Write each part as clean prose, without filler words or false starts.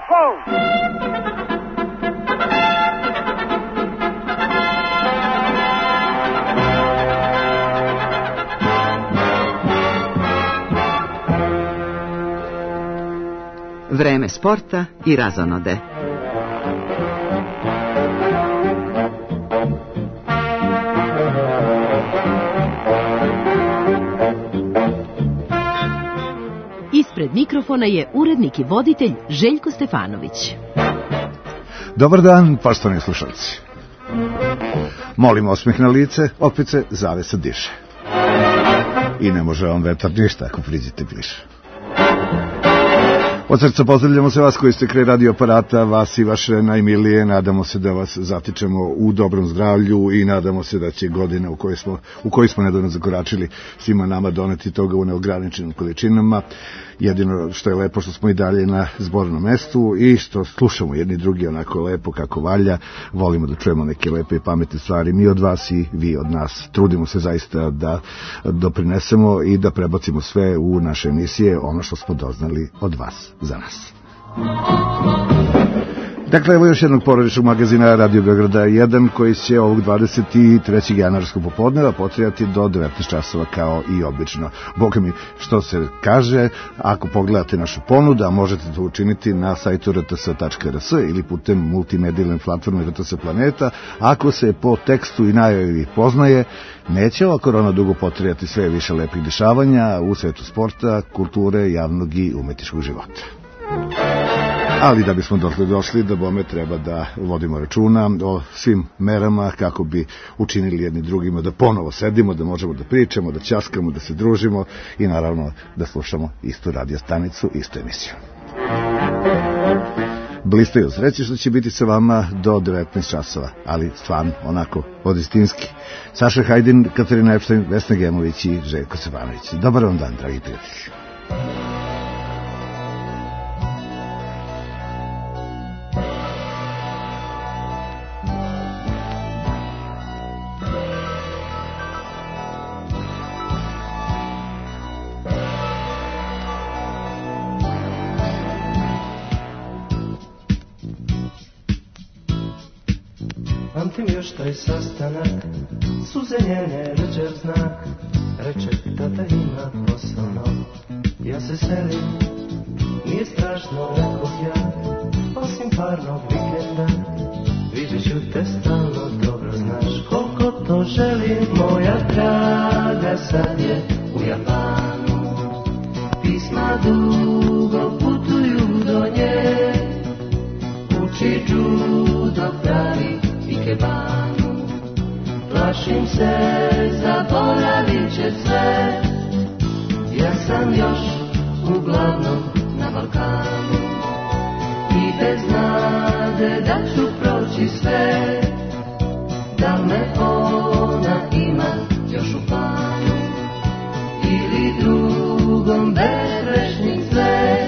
Ho! Vreme sporta i razonode. Ispred mikrofona je urednik i voditelj Željko Stefanović. Dobar dan, poštovani slušalci. Molim osmeh na lice, opet se zavesa diše. I ne može vam vetar ništa ako priđete bliže. Od srca pozdravljamo se vas koji ste kraj radio aparata, vas i vaše najmilije. Nadamo se da vas zatičemo u dobrom zdravlju i nadamo se da će godine u kojoj smo nedavno zakoračili svima nama doneti toga u neograničenim količinama. Jedino što je lepo što smo i dalje na zbornom mestu i što slušamo jedni drugi onako lepo kako valja. Volimo da čujemo neke lepe i pametne stvari mi od vas i vi od nas. Trudimo se zaista da doprinesemo i da prebacimo sve u naše emisije, ono što smo doznali od vas za nas. Dakle, evo još jednog porodičnog magazina Radio Beograda 1 koji će ovog 23. januarskog popodneva potrajati do 19 časova kao i obično. Boga mi, što se kaže, ako pogledate našu ponudu, a možete to učiniti na sajtu rts.rs ili putem multimedijalne platforme RTS Planeta, ako se po tekstu i najavi poznaje, neće ova korona dugo potrajati, sve više lepih dešavanja u svetu sporta, kulture, javnog i umetničkog života. Ali da bismo došli do bome treba da vodimo računa o svim merama kako bi učinili jedni drugima da ponovo sedimo, da možemo da pričamo, da ćaskamo, da se družimo i naravno da slušamo istu radio stanicu, istu emisiju. Blistaju sreći što će biti sa vama do 19 časova, ali stvarno onako odistinski. Saša Hajdin, Katarina Epštajn, Vesna Gemović i Željko Stefanović. Dobar vam dan, dragi prijatelji. Pamtim još taj sastanak, suze njene rečer znak, reče tata ima posao, ja se selim, nije strašno, rekoh ja, osim parnog vikenda, vidjet ću te stalno, dobro znaš koliko to želim, moja draga sad je u Japanu, pisma dugo putuju do nje, uči judo pravi ikebanu, plašim se, zaboravit će sve, ja sam još uglavnom na Balkanu i bez nade da ću proći sve, da me ona ima još u planu ili drugom bezgrešnim sve.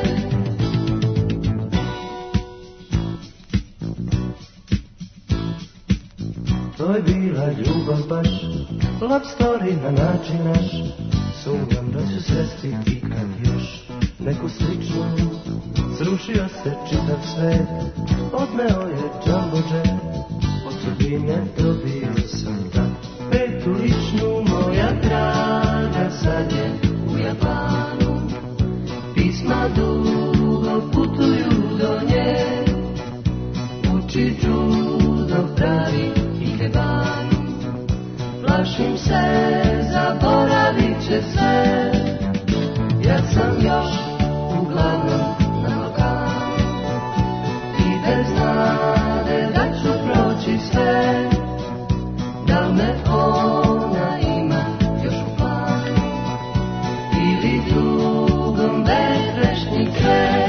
To je bila ljubav baš, love story na način naš, sumnjam da ću sresti ikad još neku sličnu, srušio se čitav svet, odneo je jumbo jet, od sudbine dobio sam tak petu ličnu, moja draga sad je u Japanu, pisma dugo putuju do nje, uči judo pravi ikebanu, plašim se, zaboravit će sve, ja sam još uglavnom na Balkanu i bez nade da ću proći sve, da me ona ima još u planu ili drugom bezgrešni sve.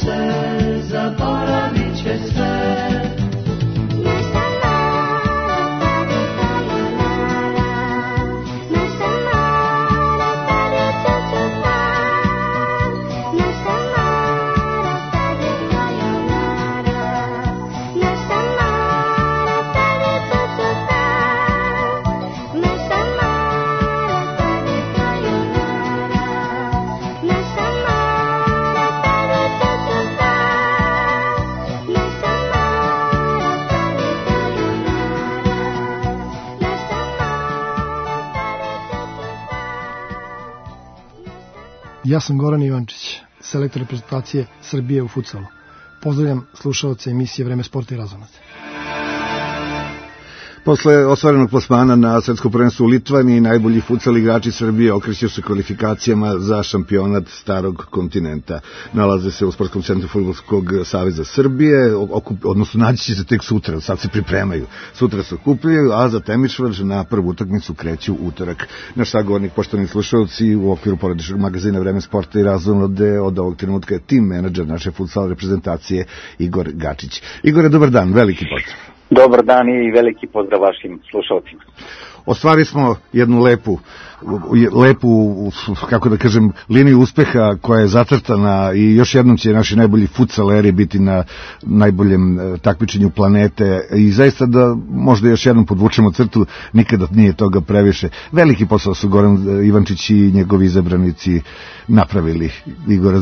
se, zaboravit će sve. Ja sam Goran Ivančić, selektor reprezentacije Srbije u futsalu. Pozdravljam slušaoce emisije Vreme sporta i razonode. Posle ostvarenog plasmana na svetskom prvenstvu u Litvaniji, najbolji futsal igrači Srbije okreću se kvalifikacijama za šampionat starog kontinenta. Nalaze se u Sportskom centru Fudbalskog saveza Srbije, odnosno naći će se tek sutra, sad se pripremaju. Sutra se okupljaju, a za Temišvar na prvu utakmicu kreću utorak. Naš sagovornik, poštovani slušalci, u okviru porodičnog magazina Vreme sporta i razonode od ovog trenutka je tim menadžer naše futsal reprezentacije Igor Gačić. Igore, dobar dan, veliki pozdrav. Dobar dan i veliki pozdrav vašim slušalcima. Ostvarili smo jednu lepu, kako da kažem, liniju uspeha koja je zacrtana i još jednom će naši najbolji futsaleri biti na najboljem takmičenju planete i zaista da možda još jednom podvučemo crtu, nikada nije toga previše. Veliki posao su Goran Ivančić i njegovi izabranici napravili, Igor,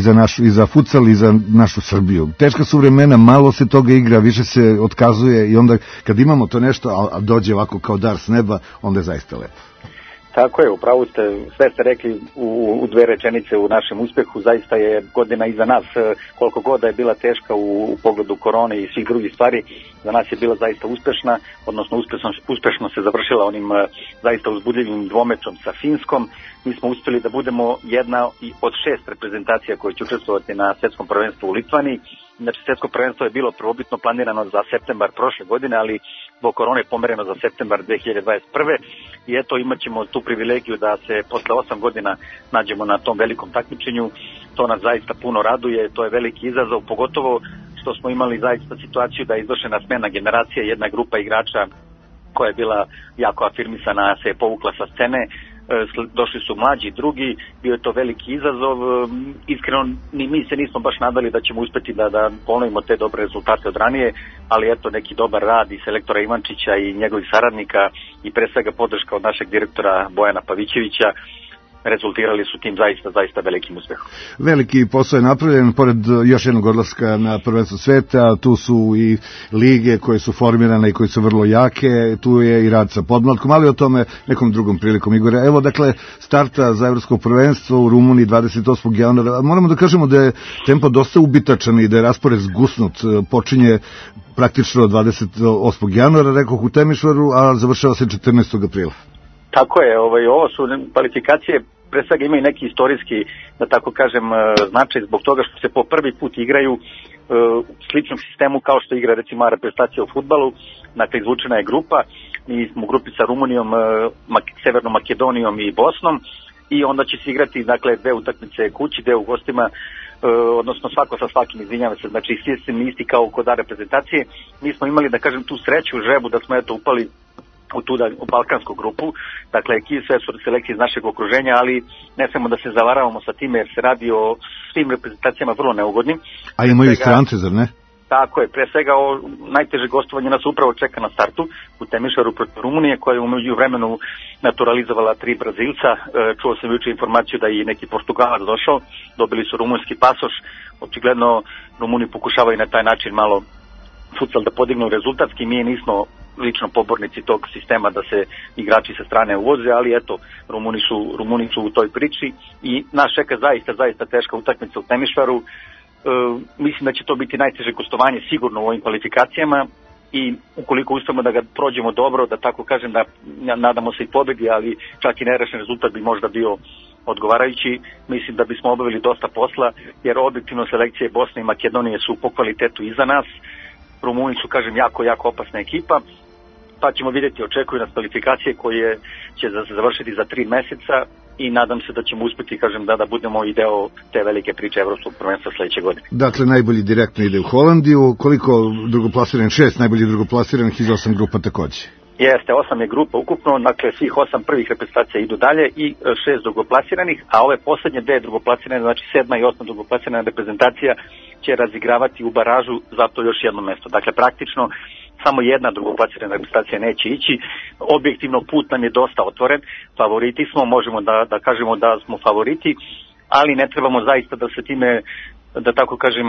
i za futsal i za našu Srbiju. Teška su vremena, malo se toga igra, više se otkazuje i onda kad imamo to nešto, a dođe ovako kao dar s neba, onda je zaista lepo. Tako je, upravo ste, sve ste rekli u dve rečenice u našem uspehu, zaista je godina iza nas, koliko god da je bila teška u pogledu korone i svih drugih stvari, za nas je bila zaista uspešna, odnosno uspešno se završila onim zaista uzbudljivim dvomečom sa Finskom. Mi smo uspjeli da budemo jedna od 6 reprezentacija koje će učestvovati na svetskom prvenstvu u Litvaniji. Znači, svetsko prvenstvo je bilo prvobitno planirano za septembar prošle godine, ali zbog korone je pomereno za septembar 2021. I eto, imat ćemo tu privilegiju da se posle 8 godina nađemo na tom velikom takmičenju. To nas zaista puno raduje, to je veliki izazov, pogotovo što smo imali zaista situaciju da je izvršena smena generacija, jedna grupa igrača koja je bila jako afirmisana se je povukla sa scene. Došli su mlađi, drugi, bio je to veliki izazov, iskreno ni mi se nismo baš nadali da ćemo uspeti da ponovimo te dobre rezultate od ranije, ali eto neki dobar rad i selektora Ivančića i njegovih saradnika i pre svega podrška od našeg direktora Bojana Pavićevića rezultirali su tim zaista velikim uspehom. Veliki posao je napravljen, pored još jednog odlaska na prvenstvo sveta, tu su i lige koje su formirane i koje su vrlo jake, tu je i rad sa podmlatkom, ali o tome nekom drugom prilikom, Igore. Evo, dakle, starta za evropsko prvenstvo u Rumuniji 28. januara. Moramo da kažemo da je tempo dosta ubitačan i da je raspored zgusnut. Počinje praktično 28. januara, rekoh, u Temišvaru, a završava se 14. aprila. Tako je, ovo su kvalifikacije, pre svega imaju neki istorijski, da tako kažem, značaj zbog toga što se po prvi put igraju u sličnom sistemu kao što igra recimo reprezentacija u fudbalu. Dakle, izvučena je grupa, mi smo u grupi sa Rumunijom, Severnom Makedonijom i Bosnom i onda će se igrati, dakle, dve utakmice kući, dve u gostima, odnosno svako sa svakim, izvinjava se, znači sistem isti kao kod reprezentacije. Mi smo imali, da kažem, tu sreću, žrebu da smo eto upali u balkansku grupu, dakle sve su selekcije iz našeg okruženja, ali ne smemo da se zavaravamo sa time jer se radi o svim reprezentacijama vrlo neugodnim. A imaju i strance, zar ne? Tako je, pre svega najteže gostovanje nas upravo čeka na startu u Temišvaru protiv Rumunije, koja je umeđu vremenu naturalizovala 3 Brazilca. Čuo sam juče informaciju da je neki Portugalac došao, dobili su rumunski pasoš, očigledno Rumuni pokušavaju na taj način malo futsal da podignu rezultatski, mi nismo lično pobornici tog sistema da se igrači sa strane uvoze, ali eto, Rumuni su u toj priči i nas čeka zaista teška utakmica u Temišvaru. Mislim da će to biti najteže gostovanje sigurno u ovim kvalifikacijama i ukoliko uspemo da ga prođemo dobro, da tako kažem, da nadamo se i pobedi, ali čak i nerešen rezultat bi možda bio odgovarajući, mislim da bismo obavili dosta posla, jer objektivno selekcije Bosne i Makedonije su po kvalitetu iza nas. Rumuni su, kažem, jako opasna ekipa, pa ćemo vidjeti, očekuju nas kvalifikacije koje će završiti za 3 meseca i nadam se da ćemo uspeti, kažem, da budemo i deo te velike priče evropskog prvenstva sledeće godine. Dakle, najbolji direktno ide u Holandiju, koliko drugoplasiranih, 6 najboljih drugoplasiranih iz 8 grupa takođe? Jeste, 8 je grupa ukupno, dakle svih 8 prvih reprezentacija idu dalje i 6 drugoplasiranih, a ove poslednje 2 drugoplasirane, znači 7. i 8. drugoplasirana reprezentacija će razigravati u baražu za to još jedno mesto. Dakle, praktično samo jedna drugoplasirana reprezentacija neće ići. Objektivno put nam je dosta otvoren, favoriti smo, možemo da kažemo da smo favoriti, ali ne trebamo zaista da se time, da tako kažem,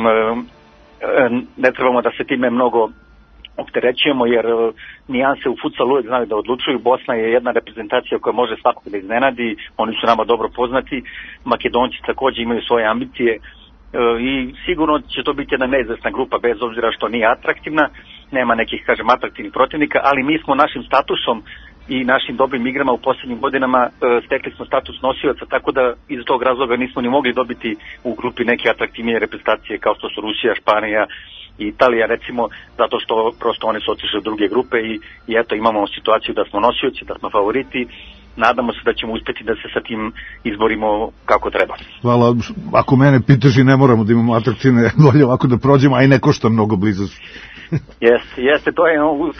ne trebamo da se time mnogo opterećujemo, jer nijanse u futsalu uvek znaju da odlučuju. Bosna je jedna reprezentacija koja može svakog da iznenadi, oni su nama dobro poznati, Makedonci takođe imaju svoje ambicije i sigurno će to biti jedna neizvesna grupa, bez obzira što nije atraktivna, nema nekih, kažem, atraktivnih protivnika, ali mi smo našim statusom i našim dobrim igrama u poslednjim godinama stekli smo status nosioca, tako da iz tog razloga nismo ni mogli dobiti u grupi neke atraktivnije reprezentacije kao što su Rusija, Španija i Italija, recimo, zato što prosto oni su otišli u druge grupe i eto imamo situaciju da smo nosioci, da smo favoriti. Nadamo se da ćemo uspeti da se sa tim izborimo kako treba. Hvala. Ako mene pitaš, i ne moramo da imamo atraktivne, bolje ovako da prođemo, a i ne košta mnogo blizu. Jeste, to je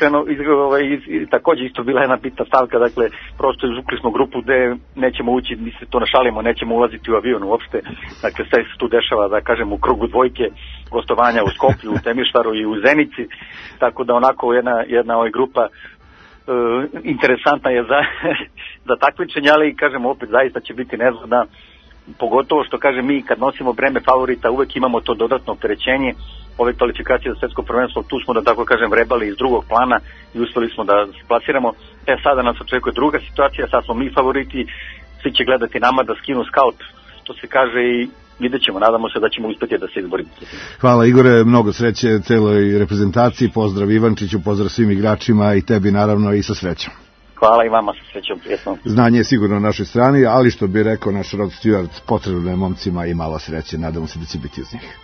takođe isto bila jedna bitna stavka, dakle, prosto izvukli smo grupu gde nećemo ući, mi se to našalimo, nećemo ulaziti u avion uopšte, dakle, sve se tu dešava, da kažem, u krugu dvojke, gostovanja u Skoplju, u Temišvaru i u Zenici, tako da onako jedna grupa interesantna je za takmičenje, ali kažem opet zaista će biti nezgodna, pogotovo što kažem mi kad nosimo breme favorita uvek imamo to dodatno opterećenje. Ove kvalifikacije za svetsko prvenstvo, tu smo da tako kažem vrebali iz drugog plana i uspeli smo da se plasiramo. Sada nas očekuje druga situacija, sad smo mi favoriti, svi će gledati nama da skinu skaut, što se kaže, i vidjet ćemo, nadamo se da ćemo uspeti da se izborimo. Hvala Igore, mnogo sreće celoj reprezentaciji, pozdrav Ivančiću, pozdrav svim igračima i tebi naravno i sa srećom. Hvala i vama, sa srećom, prijetno. Znanje je sigurno na našoj strani, ali što bi rekao naš Rod Stewart, potrebno je momcima i malo sreće, nadamo se da će biti uz njih.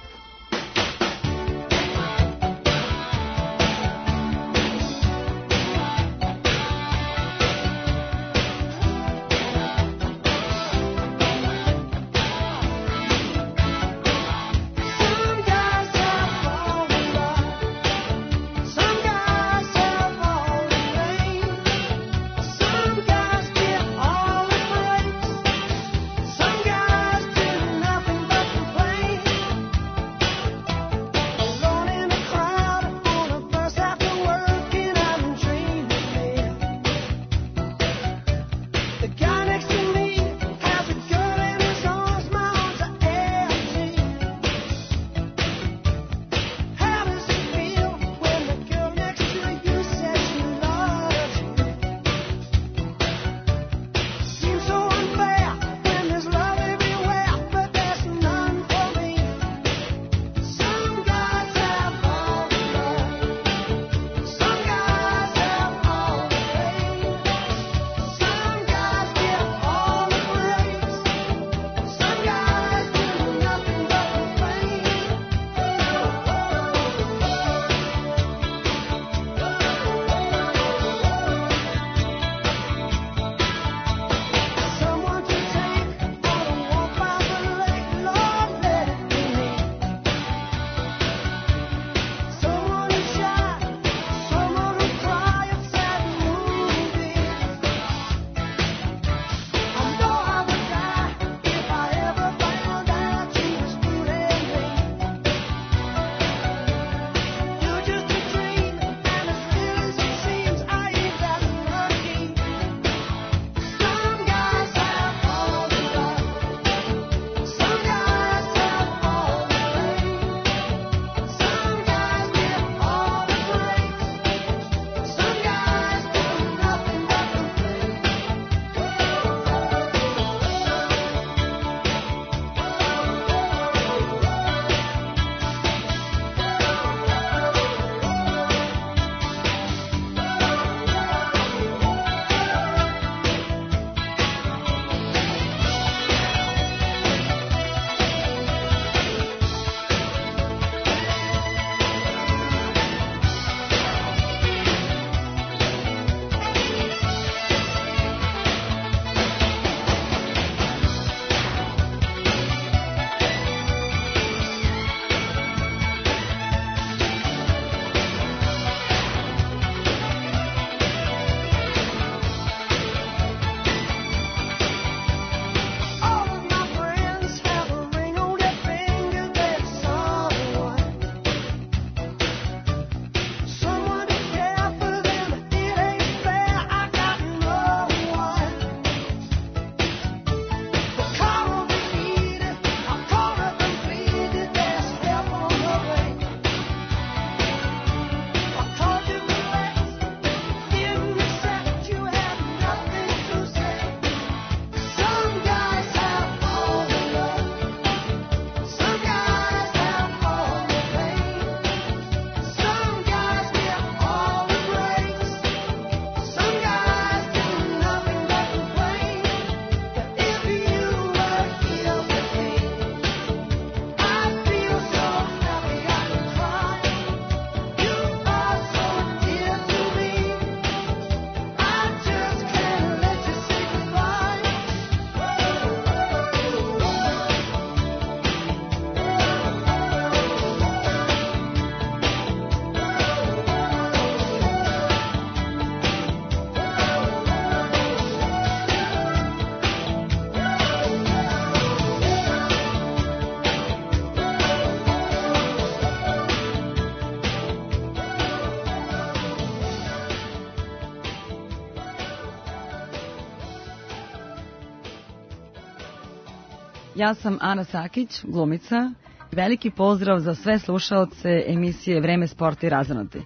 Ja sam Ana Sakić, glumica. Veliki pozdrav za sve slušaoce emisije Vreme, sport i razonode.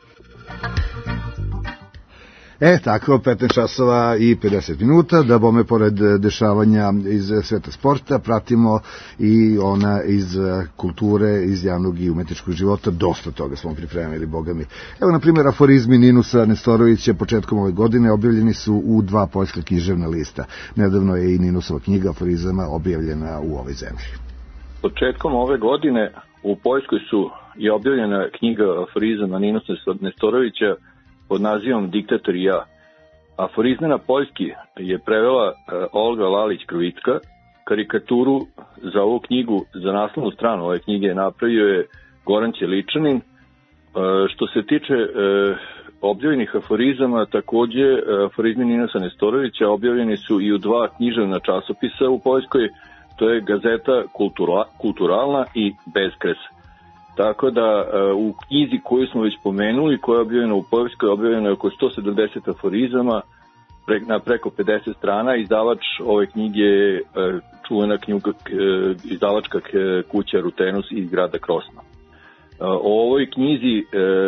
Tako, 15 časova i 50 minuta, da bome pored dešavanja iz sveta sporta pratimo i ona iz kulture, iz javnog i umetničkog života. Dosta toga smo pripremili, boga mi. Evo, na primjer, aforizmi Ninusa Nestorovića početkom ove godine objavljeni su u 2 poljska književna lista. Nedavno je i Ninusova knjiga aforizama objavljena u ovoj zemlji. Početkom ove godine u Poljskoj je objavljena knjiga aforizama Ninusa Nestorovića pod nazivom Diktator i ja. Aforizme na poljski je prevela Olga Lalić-Krvicka. Karikaturu za ovu knjigu, za naslovnu stranu ove knjige napravio je Goran Ćeličanin. Što se tiče objavljenih aforizama, takođe aforizmi Ninusa Nestorovića objavljeni su i u 2 književna časopisa u Poljskoj, to je gazeta Kulturalna i Beskres. Tako da u knjizi koju smo već pomenuli, koja je objavljena u Poljskoj, objavljeno je oko 170 aforizama na preko 50 strana. Izdavač ove knjige je čuvena izdavačka kuća Rutenus iz grada Krosna. O ovoj knjizi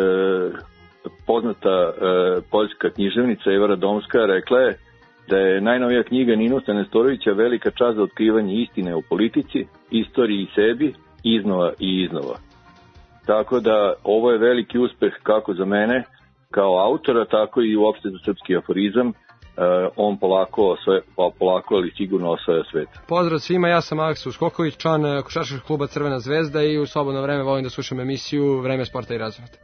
poznata poljska književnica Eva Radomska rekla je da je najnovija knjiga Ninusa Nestorovića velika čast za otkrivanje istine o politici, istoriji i sebi, iznova i iznova. Tako da ovo je veliki uspeh kako za mene kao autora, tako i uopšte za srpski aforizam. On polako, ali sigurno osvaja svet. Pozdrav svima, ja sam Aleksa Uskoković, član košarkaškog kluba Crvena zvezda i u slobodno vreme volim da slušam emisiju Vreme, sporta i razonode.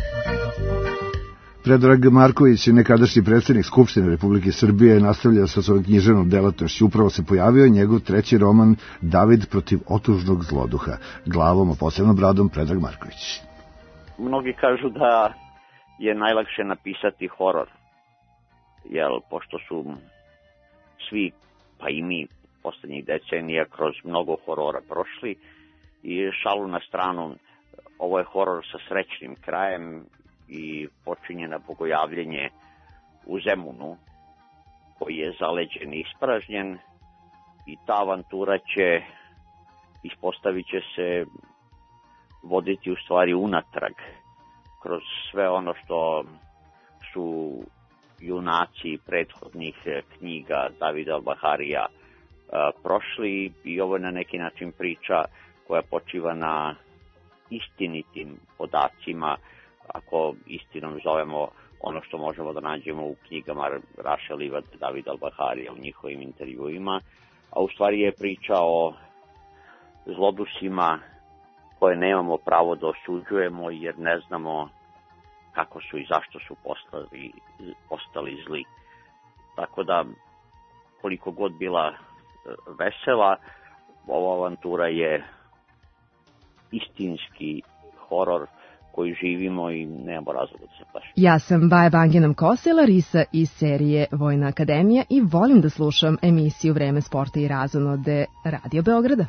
Predrag Marković, nekadašnji predsjednik Skupštine Republike Srbije, nastavlja sa svojom književnom delatnošću. Upravo se pojavio njegov 3. roman David protiv otužnog zloduha. Glavom, a posebno bradom, Predrag Marković. Mnogi kažu da je najlakše napisati horor, jer pošto su svi, pa i mi, poslednjih decenija kroz mnogo horora prošli, i šalu na stranu, ovo je horor sa srećnim krajem i počinje na bogojavljenje u Zemunu, koji je zaleđen i ispražnjen, i ta avantura ispostavit će se voditi u stvari unatrag kroz sve ono što su junaci prethodnih knjiga Davida Al-Baharija prošli, i ovo je na neki način priča koja počiva na istinitim podacima, ako istinom zovemo ono što možemo da nađemo u knjigama Raša Livada, Davida Al-Baharija, u njihovim intervjuima, a u stvari je priča o zlodusima koje nemamo pravo da osuđujemo jer ne znamo kako su i zašto su postali zli. Tako da, koliko god bila vesela, ova avantura je istinski horor koji živimo i nemamo razloga da se plašimo. Ja sam Baja Banginam Kosela, Risa iz serije Vojna akademija, i volim da slušam emisiju Vreme, sporta i razonode Radio Beograda.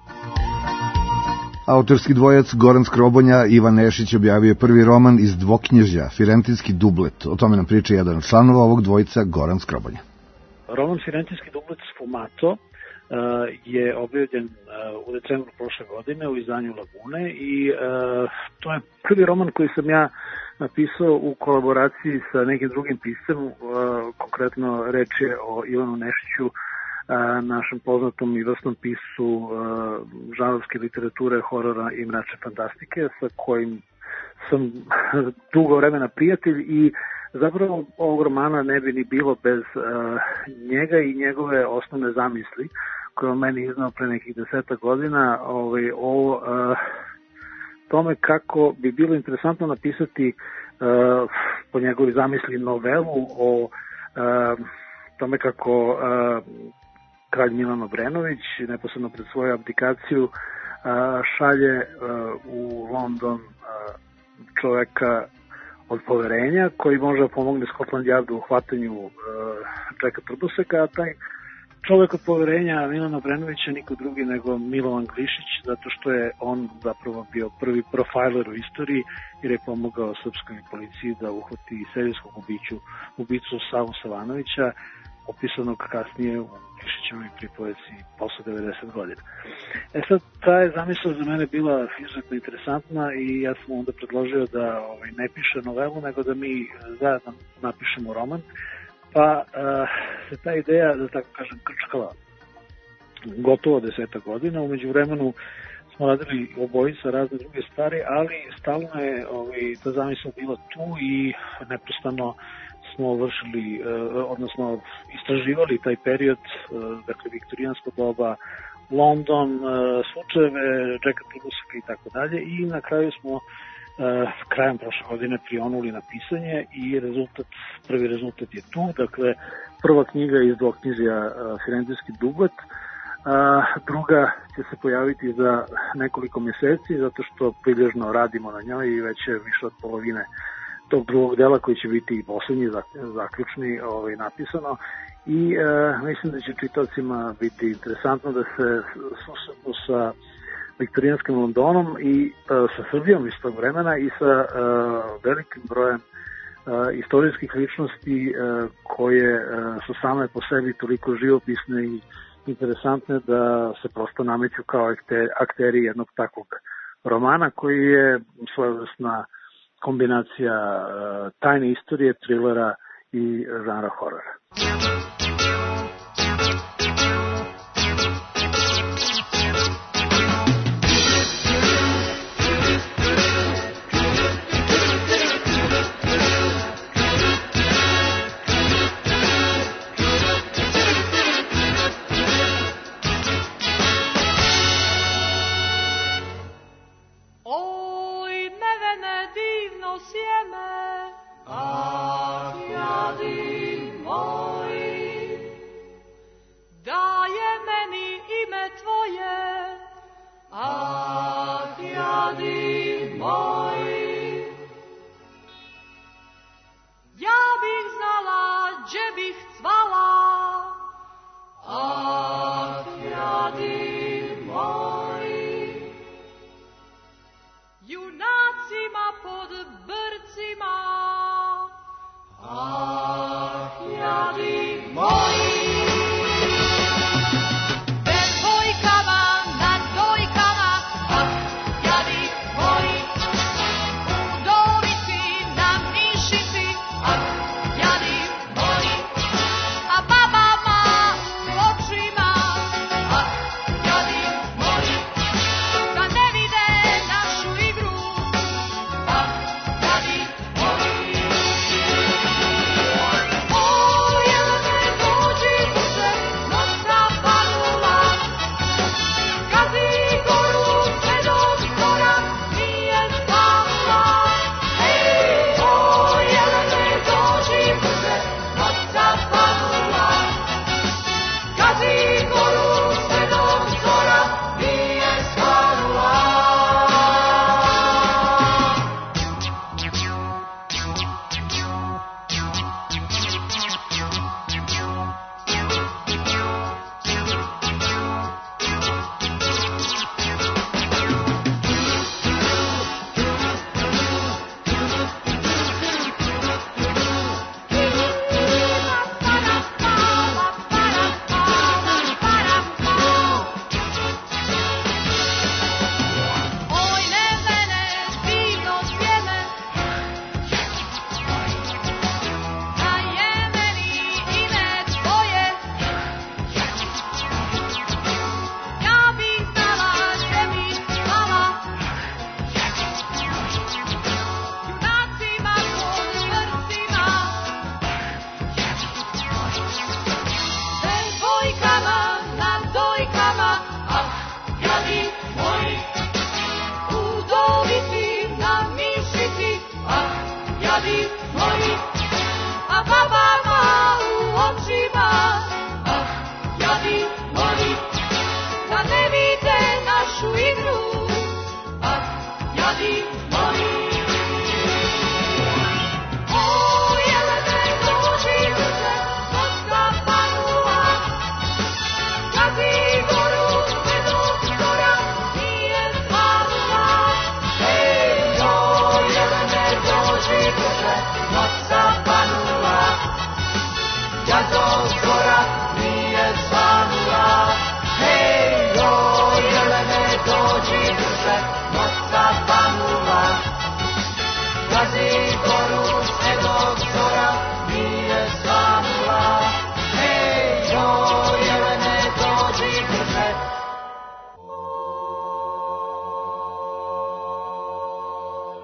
Autorski dvojac Goran Skrobonja i Ivan Nešić objavio je prvi roman iz dvoknjižja, Firentinski dublet. O tome nam priča jedan od članova ovog dvojica, Goran Skrobonja. Roman Firentinski dublet Sfumato je objavljen u decembru prošle godine u izdanju Lagune, i to je prvi roman koji sam ja napisao u kolaboraciji sa nekim drugim piscem. Konkretno reč je o Ivanu Nešiću, našem poznatom i vrsnom piscu žanrovske literature, horora i mračne fantastike, sa kojim sam dugo vremena prijatelj, i zapravo ovog romana ne bi ni bilo bez njega i njegove osnovne zamisli koje on meni iznao pre nekih 10 godina o tome kako bi bilo interesantno napisati po njegovi zamisli novelu o tome kako kralj Milan Obrenović neposredno pred svoju abdikaciju šalje u London čoveka od poverenja koji može da pomogne Scotland Yardu u hvatanju Jacka Trbuseka, a taj čovek od poverenja Milana Obrenovića niko drugi nego Milovan Glišić, zato što je on zapravo bio prvi profiler u istoriji jer je pomogao srpskoj policiji da uhvati serijskog ubicu Savu Savanovića, opisanog kasnije u Mišićevoj pripovedci posle 90 godina. Sad, ta je zamisao za mene bila izuzetno interesantna i ja sam onda predložio da ne piše novelu, nego da mi zajedno napišemo roman, pa se ta ideja, da tako kažem, krčkala gotovo 10 godina. Umeđu vremenu smo radili obojica razne druge stvari, ali stalno je ta zamisao bila tu i neprestano smo vršili, odnosno istraživali taj period, dakle viktorijansko doba, London, slučajeve Jacka Turusaka i tako dalje, i na kraju smo krajem prošle godine prionuli na pisanje i prvi rezultat je tu, dakle prva knjiga iz dvoknjižja Firendijski dublet, druga će se pojaviti za nekoliko mjeseci, zato što prilježno radimo na njoj i već je više od polovine tog drugog dela koji će biti i posljednji, zaključni, napisano, i mislim da će čitavcima biti interesantno da se susretnu sa viktorijanskim Londonom i sa Srbijom iz tog vremena i sa velikim brojem istorijskih ličnosti koje su same po sebi toliko živopisne i interesantne da se prosto nameću kao akteri jednog takvog romana koji je svojevrsna kombinacija tajne istorije, trilera i žanra horora. Devojkama na dojkama, ah, jadi moj.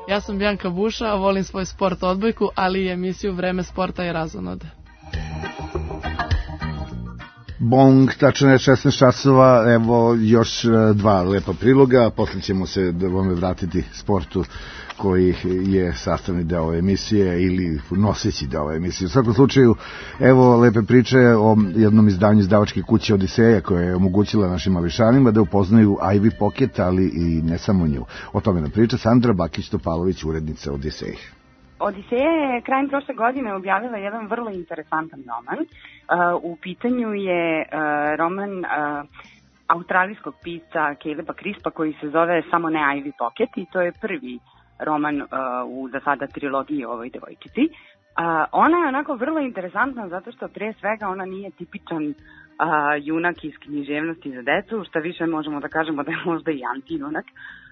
Ja sam Bianka Buša, volim svoj sport odbojku, ali i emisiju Vreme sporta i razonode. Bong, tačno je 16 časova, evo još dva lepa priloga, posle ćemo se da vam vratiti sportu koji je sastavni deo emisije ili noseći deo emisije. U svakom slučaju, evo lepe priče o jednom izdanju izdavačke kuće Odiseja koja je omogućila našim mališanima da upoznaju Ivy Pocket, ali i ne samo nju. O tome nam priča Sandra Bakić-Topalović, urednica Odiseja. Odiseja je krajem prošle godine objavila jedan vrlo interesantan roman. U pitanju je roman australijskog pisca Caleba Crispa koji se zove Samo ne Ivy Pocket i to je prvi roman u za sada trilogiji o ovoj devojčici. Ona je onako vrlo interesantna zato što pre svega ona nije tipičan junak iz književnosti za decu, šta više možemo da kažemo da je možda i anti-junak,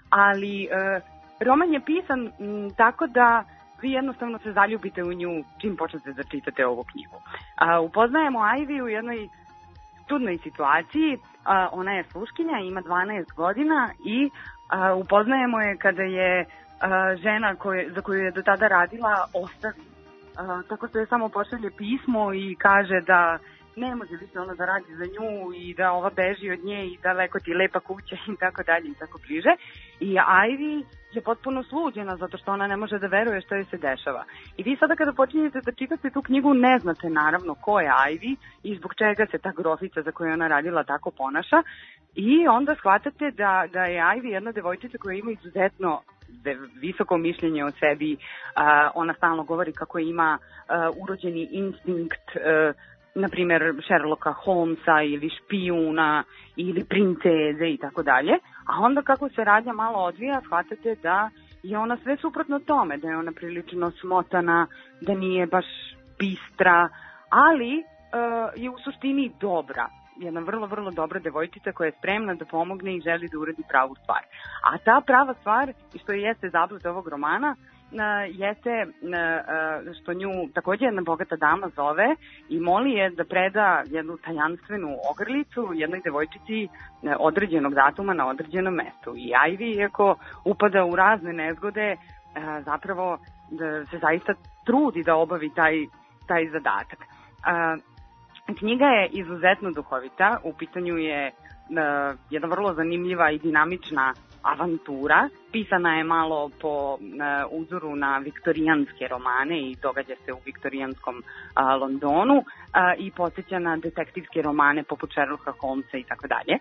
ali roman je pisan tako da vi jednostavno se zaljubite u nju čim počnete da čitate ovu knjigu. Upoznajemo Ivy u jednoj čudnoj situaciji, ona je sluškinja, ima 12 godina i upoznajemo je kada je žena za koju je do tada radila ostavi. Tako što je samo pošalje pismo i kaže da ne može više ona da radi za nju i da ova beži od nje i daleko ti lepa kuća i tako dalje i tako bliže. I Ivy je potpuno sluđena zato što ona ne može da veruje što joj se dešava. I vi sada kada počinjete da čitate tu knjigu ne znate naravno ko je Ivy i zbog čega se ta grofica za koju ona radila tako ponaša i onda shvatate da je Ivy jedna devojčica koja ima izuzetno visoko mišljenje o sebi. Ona stalno govori kako ima urođeni instinkt na primjer Sherlocka Holmesa ili špijuna ili princeze i tako dalje, a onda kako se radnja malo odvija shvatate da je ona sve suprotno tome, da je ona prilično smotana, da nije baš bistra, ali je u suštini dobra. Jedna vrlo, vrlo dobra devojčica koja je spremna da pomogne i želi da uradi pravu stvar. A ta prava stvar, i što jeste zabluda ovog romana, jeste što nju također jedna bogata dama zove i moli je da preda jednu tajanstvenu ogrlicu jednoj devojčici određenog datuma na određenom mestu. I Ivy, iako upada u razne nezgode, zapravo se zaista trudi da obavi taj zadatak. Knjiga je izuzetno duhovita, u pitanju je jedna vrlo zanimljiva i dinamična avantura. Pisana je malo po uzoru na viktorijanske romane i događa se u viktorijanskom Londonu i podsjeća na detektivske romane poput Sherlocka Holmesa i tako dalje.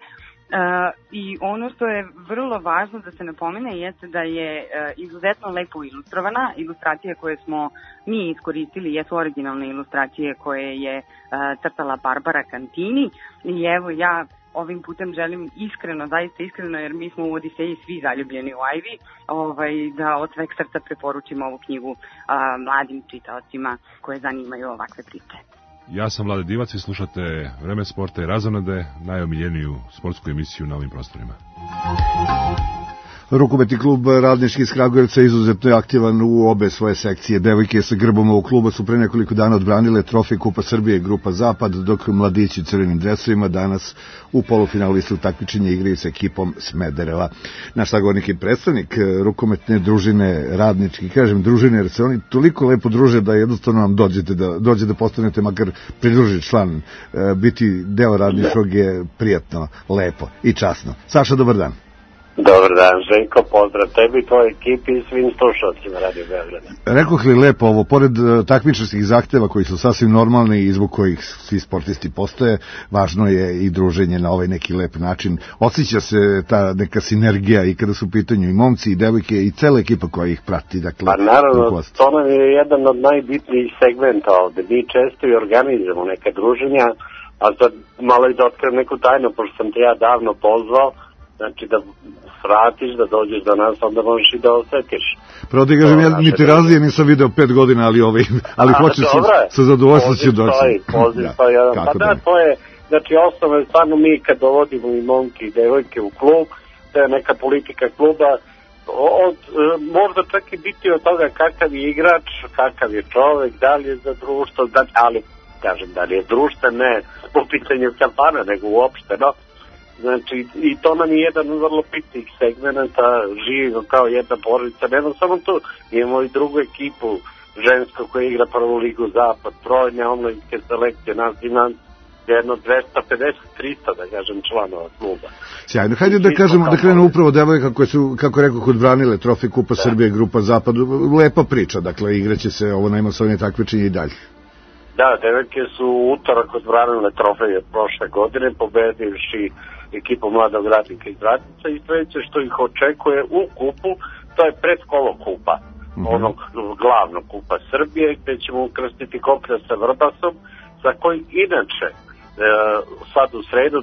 I ono što je vrlo važno da se napomene jeste da je izuzetno lepo ilustrovana. Ilustracije koje smo mi iskoristili jesu originalne ilustracije koje je crtala Barbara Cantini i evo ja ovim putem želim iskreno, zaista iskreno, jer mi smo u Odiseji svi zaljubljeni u Ivy, da od sveg srca preporučimo ovu knjigu mladim čitaocima koje zanimaju ovakve priče. Ja sam Vlade Divac i slušate Vreme sporta i razonode, najomiljeniju sportsku emisiju na ovim prostorima. Rukometni klub Radnički iz Kragujevca izuzetno je aktivan u obe svoje sekcije. Devojke sa grbom ovog kluba su pre nekoliko dana odbranile trofej Kupa Srbije i Grupa Zapad, dok mladići crvenim dresovima danas u polufinalu istog takmičenja igraju sa ekipom Smedereva. Naš sagovornik je predstavnik rukometne družine Radnički, kažem družine jer se oni toliko lepo druže da jednostavno nam dođe da postanete makar pridruženi član. Biti deo Radničkog je prijatno, lepo i časno. Saša, dobar dan. Dobar dan, Željko, pozdrav tebi, tvojoj ekipi i svim slušalcima Radio Beograda. Rekoh li lepo ovo, pored takmičarskih zahteva koji su sasvim normalni i zbog kojih svi sportisti postoje, važno je i druženje na ovaj neki lep način. Osjeća se ta neka sinergija i kada su u pitanju i momci i devojke i cela ekipa koja ih prati. Dakle, pa naravno, to nam je jedan od najbitnijih segmenta ovde. Mi često i organizujemo neka druženja, a sad malo i da otkrijem neku tajnu, pošto sam te ja davno pozvao, znači da vratiš, da dođeš do nas, onda možeš i da osetiš. Pravo ti kažem, ja niti razlije nisam video 5 godina, ali hoću sa zadovoljstvo ću doći. To je, znači osnovno je stvarno mi kad dovodimo i momke i devojke u klub, to je neka politika kluba, možda čak i biti od toga kakav je igrač, kakav je čovek, da li je za društvo, ali kažem da li je društvo, ne po pitanju kampana, nego uopšteno. Znači, i to nam je jedan vrlo bitnih segmenta, živimo kao jedna porodica, nema samo to, imamo i drugu ekipu žensku koja igra prvu ligu Zapad, trojne omladinske selekcije, nas ima jedno 250-300, da kažem, članova kluba. Sjajno, hajde da kažemo, da krenemo upravo devojka koje su, kako rekao, odbranile trofej Kupa Srbije, Grupa Zapad, lepa priča, dakle, igraće se ovo najmasovnije takmičenje i dalje. Da, devojke su utorak odbranile trofeje prošle godine, pobedivši ekipu mladog radnika iz Vratnica i sledeće što ih očekuje u kupu, to je predkolo kupa, onog glavnog Kupa Srbije, gde ćemo ukrstiti koplja sa Vrbasom, za koji inače sad u sredu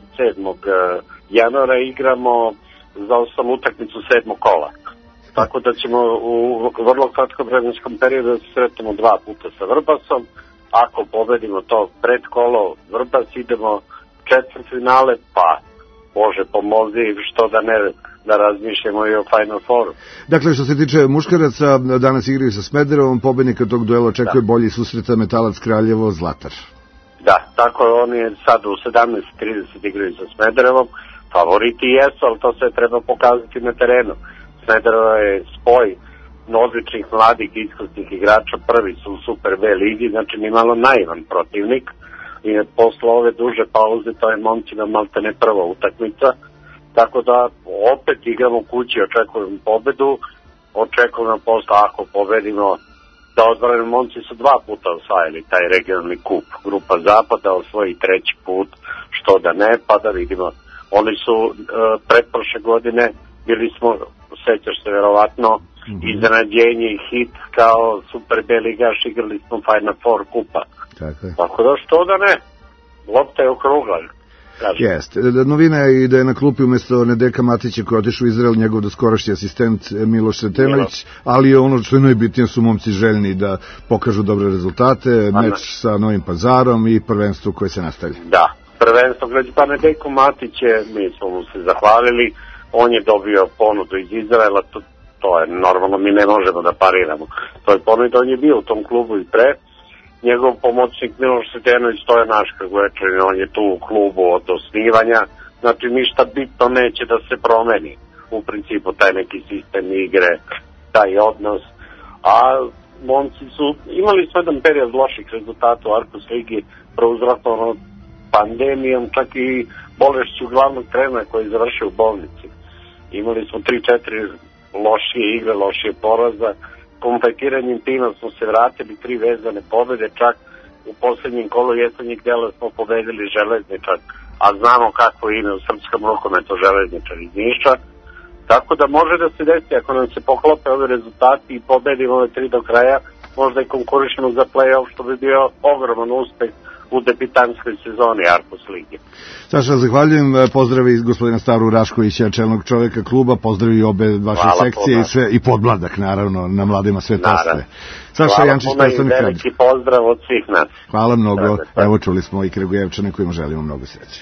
27. januara igramo za 8 utakmicu 7. kola. Tako da ćemo u vrlo kratkom vremenskom periodu da se sretamo 2 puta sa Vrbasom. Ako pobedimo to predkolo Vrbas, idemo četvrtfinale, pa Bože pomozi, što da ne da razmišljamo i o Final Fouru. Dakle, što se tiče muškaraca, danas igraju sa Smederevom, pobednika tog duela očekuje bolji susreta Metalac Kraljevo Zlatar. Da, tako je, oni sad u 17:30 igraju sa Smederevom, favoriti jesu, ali to sve treba pokazati na terenu. Smedereva je spoj odličnih mladih iskusnih igrača, prvi su u Super B ligi, znači nimalo naivan protivnik i posle ove duže pauze to je momcima maltene prva utakmica, tako da opet igramo kući, očekujemo pobedu, očekujemo posle ako pobedimo da odbrane, momci su 2 puta osvajali taj regionalni kup, Grupa Zapada osvoji 3. put, što da ne, pa da vidimo. Oni su pretprošle godine, bili smo, sećaš se verovatno, iznenađenje i hit kao Super B ligaš, igrali smo Final Four kupa. Tako da što da ne, lopta je okrugla. Jeste. Novina je i da je na klupi umesto Nedeka Matića koji je otišao u Izrael njegov doskorašnji asistent Miloš Sretenović, ali je ono što je najbitnije su momci željni da pokažu dobre rezultate, meč sa Novim Pazarom i prvenstvo koje se nastavlja. Da, prvenstvo, pa Nedeku Matiće, mi smo mu se zahvalili, on je dobio ponudu iz Izraela, to je normalno, mi ne možemo da pariramo. To je ponuda, on je bio u tom klubu i pre, njegov pomoćnik Miloš Sretenović, to je naš Kragujevčanin, on je tu u klubu od osnivanja, znači ništa bitno neće da se promeni, u principu taj neki sistem igre, taj odnos, a momci su, imali smo jedan period loših rezultata u Arkus ligi, prouzrokovano pandemijom, čak i bolešću glavnog trenera koji je završio u bolnici. Imali smo 3-4 lošije igre, lošije poraza, kompetiranjem tima smo se vratili 3 vezane pobede, čak u poslednjem kolu jesenjeg dela smo pobedili Železničar, a znamo kako ime u srpskom rukometu Železničar iz Niša, tako da može da se desi ako nam se poklope ove rezultati i pobedimo ove 3 do kraja, možda i konkurišemo za play-off, što bi bio ogroman uspeh u debitanskoj sezoni Arkus Lige. Saša, zahvaljujem, pozdravi gospodina Staru Raškovića, čelnog čoveka kluba, pozdravi obe vaše sekcije i sve, i podmladak naravno na mladima sve to sve. Saša Jančić, predstavnik Kraljevo. Veliki pozdrav od svih nas. Hvala mnogo, evo čuli smo i Kragujevčane kojima želimo mnogo sreće.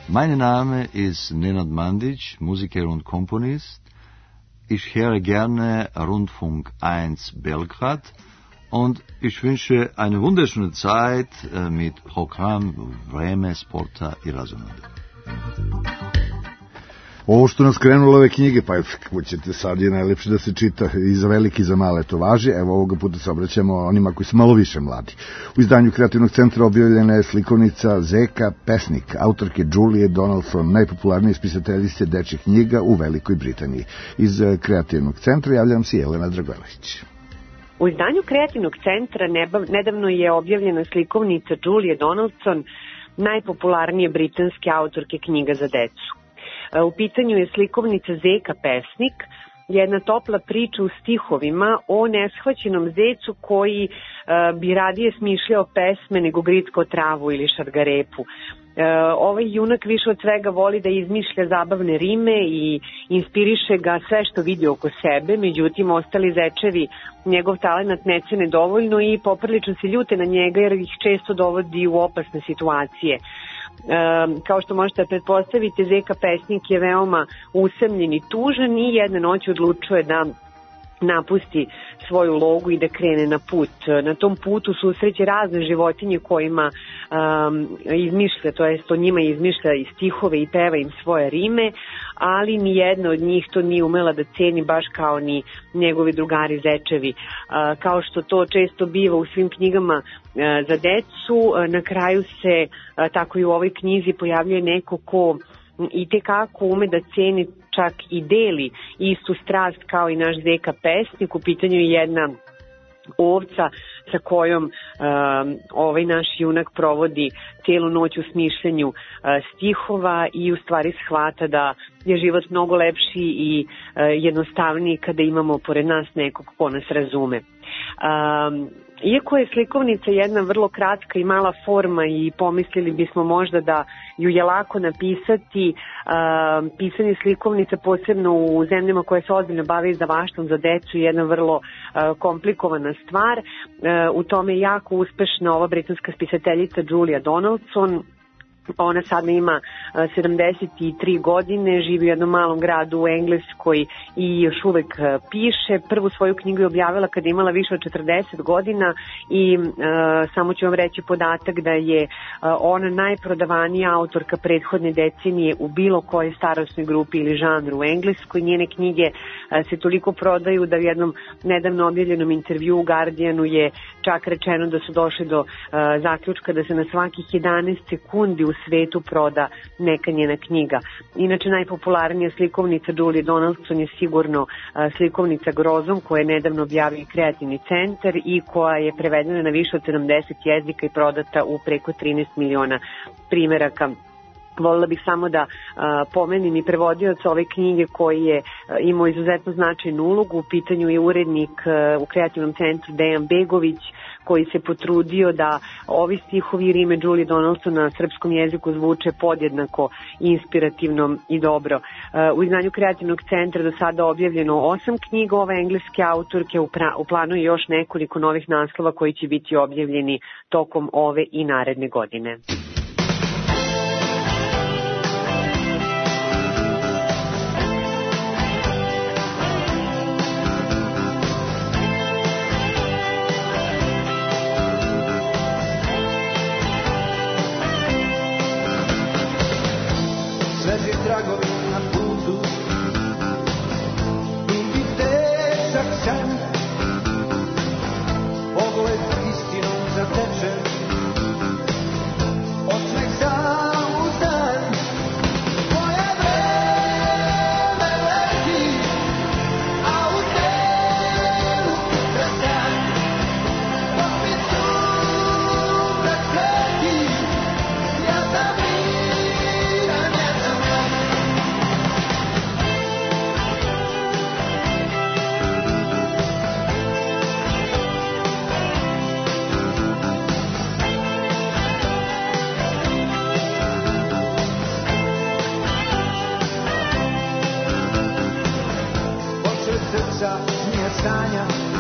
Mein Name ist Nenad Mandić, Musiker und Komponist. Ich höre gerne Rundfunk 1 Belgrad und ich wünsche eine wunderschöne Zeit mit Program Vreme sporta I razonode. Ovo što nas krenulo ove knjige, pa kako ćete sad je najlepše da se čita i za velike i za male, to važi. Evo ovoga puta se obraćamo onima koji su malo više mladi. U izdanju Kreativnog centra objavljena je slikovnica Zeka Pesnik, autorke Julie Donaldson, najpopularnije spisateljice dečjih knjiga u Velikoj Britaniji. Iz Kreativnog centra javlja nam se Jelena Dragojlović. U izdanju Kreativnog centra nedavno je objavljena slikovnica Julie Donaldson, najpopularnije britanske autorke knjiga za decu. U pitanju je slikovnica Zeka Pesnik, jedna topla priča u stihovima o neshvaćenom zecu koji bi radije smišljao pesme nego grickao travu ili šargarepu. Ovaj junak više od svega voli da izmišlja zabavne rime i inspiriše ga sve što vidi oko sebe, međutim ostali zečevi njegov talenat ne cene dovoljno i poprilično se ljute na njega jer ih često dovodi u opasne situacije. Kao što možete pretpostaviti, Zeka Pesnik je veoma usamljen i tužan i jedne noći odlučuje da napusti svoju logu i da krene na put. Na tom putu susreće razne životinje kojima izmišlja, to jest o njima izmišlja i stihove i peva im svoje rime, ali ni jedna od njih to nije umela da ceni baš kao ni njegovi drugari zečevi. Kao što to često biva u svim knjigama za decu, na kraju se, tako i u ovoj knjizi, pojavljuje neko ko i tekako ume da ceni, čak i deli istu strast kao i naš Zeka Pesnik. U pitanju je jedna ovca sa kojom ovaj naš junak provodi cijelu noć u smišljanju stihova i u stvari shvata da je život mnogo lepši i jednostavniji kada imamo pored nas nekog ko nas razume. Iako je slikovnica jedna vrlo kratka i mala forma i pomislili bismo možda da ju je lako napisati, pisanje slikovnica posebno u zemljama koje se ozbiljno bave izdavaštvom za decu je jedna vrlo komplikovana stvar. U tome je jako uspešna ova britanska spisateljica Julia Donaldson. Ona sada ima 73 godine, živi u jednom malom gradu u Engleskoj i još uvek piše. Prvu svoju knjigu je objavila kada je imala više od 40 godina i samo ću vam reći podatak da je ona najprodavanija autorka prethodne decenije u bilo kojoj starosnoj grupi ili žanru u Engleskoj. Njene knjige se toliko prodaju da u jednom nedavno objavljenom intervju u Guardianu je čak rečeno da su došli do zaključka da se na svakih 11 sekundi u svetu proda neka njena knjiga. Inače, najpopularnija slikovnica Julie Donaldson je sigurno slikovnica Grozom, koja je nedavno objavio Kreativni centar i koja je prevedena na više od 70 jezika i prodata u preko 13 miliona primjeraka. Volila bih samo da pomenim i prevodioca ove knjige koji je imao izuzetno značajnu ulogu. U pitanju je urednik u Kreativnom centru Dejan Begović, koji se potrudio da ovi stihovi i rime Julie Donaldson na srpskom jeziku zvuče podjednako inspirativno i dobro. U izdanju Kreativnog centra do sada objavljeno 8 knjiga ove engleske autorke, u planu je još nekoliko novih naslova koji će biti objavljeni tokom ove i naredne godine. Tragovi na putu, dugi težak san, pogled istinom zatečen, osmeh sam uzdan. Moje vreme leti, a u telu krasan, opet sutra sleti, ja sam srca smije sanja,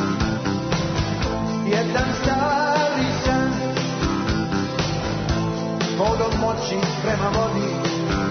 jedan stari san, vodom moći prema vodi,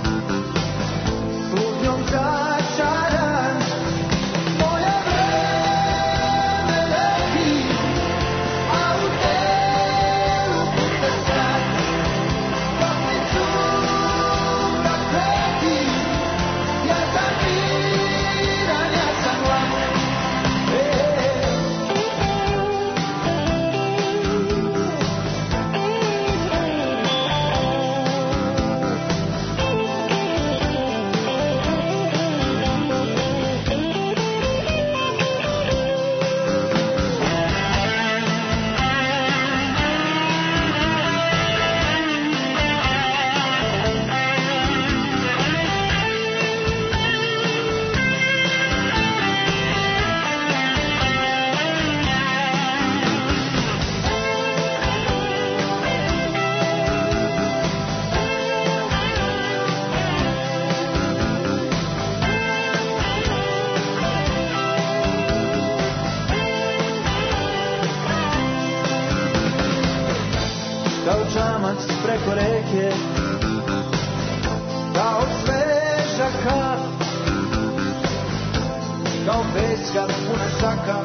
kad pune šaka,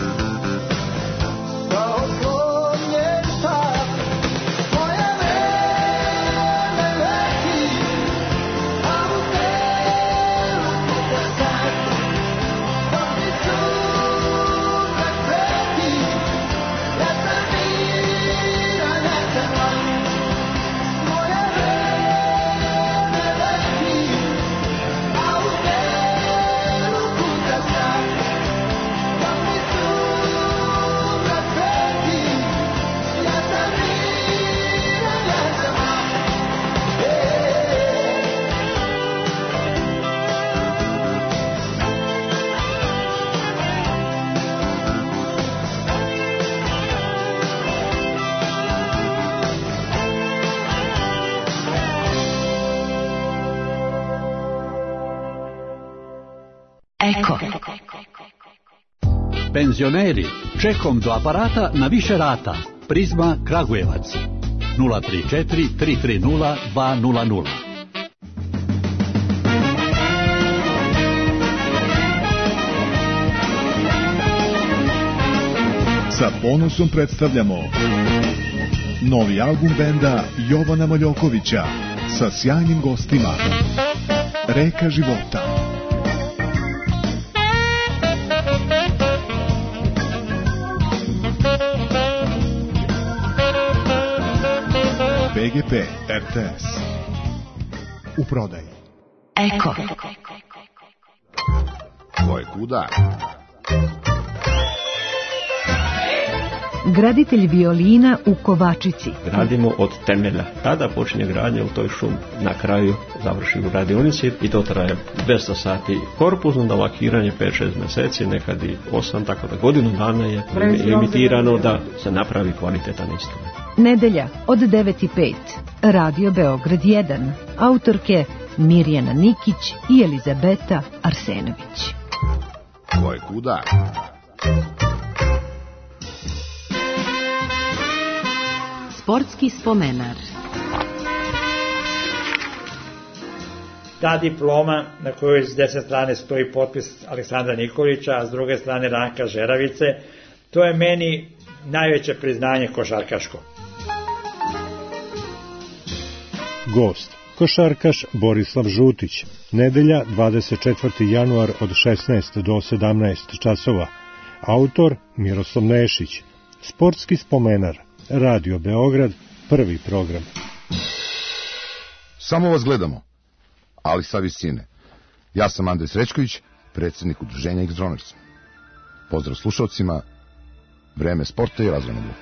kao slomljen štap. Moje vreme leti, a u telu kuda sad, dok mi sutra preti, ja sam mira, ja sam van. Moje vreme leti, a u telu kuda sad, dok mi sutra preti, ja sam mira, ja sam van. Eko. Penzioneri, čekom do aparata na više rata. Prizma Kragujevac 034 330 200. Sa ponosom predstavljamo novi album benda Jovana Maljokovića sa sjajnim gostima. Reka života. BGP RTS u prodaji. Eko. Ko je kuda? Graditelj violina u Kovačici. Radimo od temelja. Tada počinje gradnja u toj šumi. Na kraju završi u radionici i to traje 200 sati korpusno, da lakiranje 5-6 meseci, nekad i 8, tako da godinu dana je limitirano da se napravi kvalitetan instrument. Nedelja od 9:05. Radio Beograd 1. Autorke Mirjana Nikić i Elizabeta Arsenović. Ko je kuda? Sportski spomenar. Ta diploma na kojoj s 10 strane stoji potpis Aleksandra Nikolića, a s druge strane Ranka Žeravice, to je meni najveće priznanje košarkaško. Gost, košarkaš Borislav Žutić. Nedelja, 24. januar od 16 do 17 časova. Autor Miroslav Nešić. Sportski spomenar. Radio Beograd, prvi program. Samo vas gledamo, ali sa visine. Ja sam Andrej Srećković, predsjednik udruženja X-Droners. Pozdrav slušalcima, vreme sporta i razonodbe.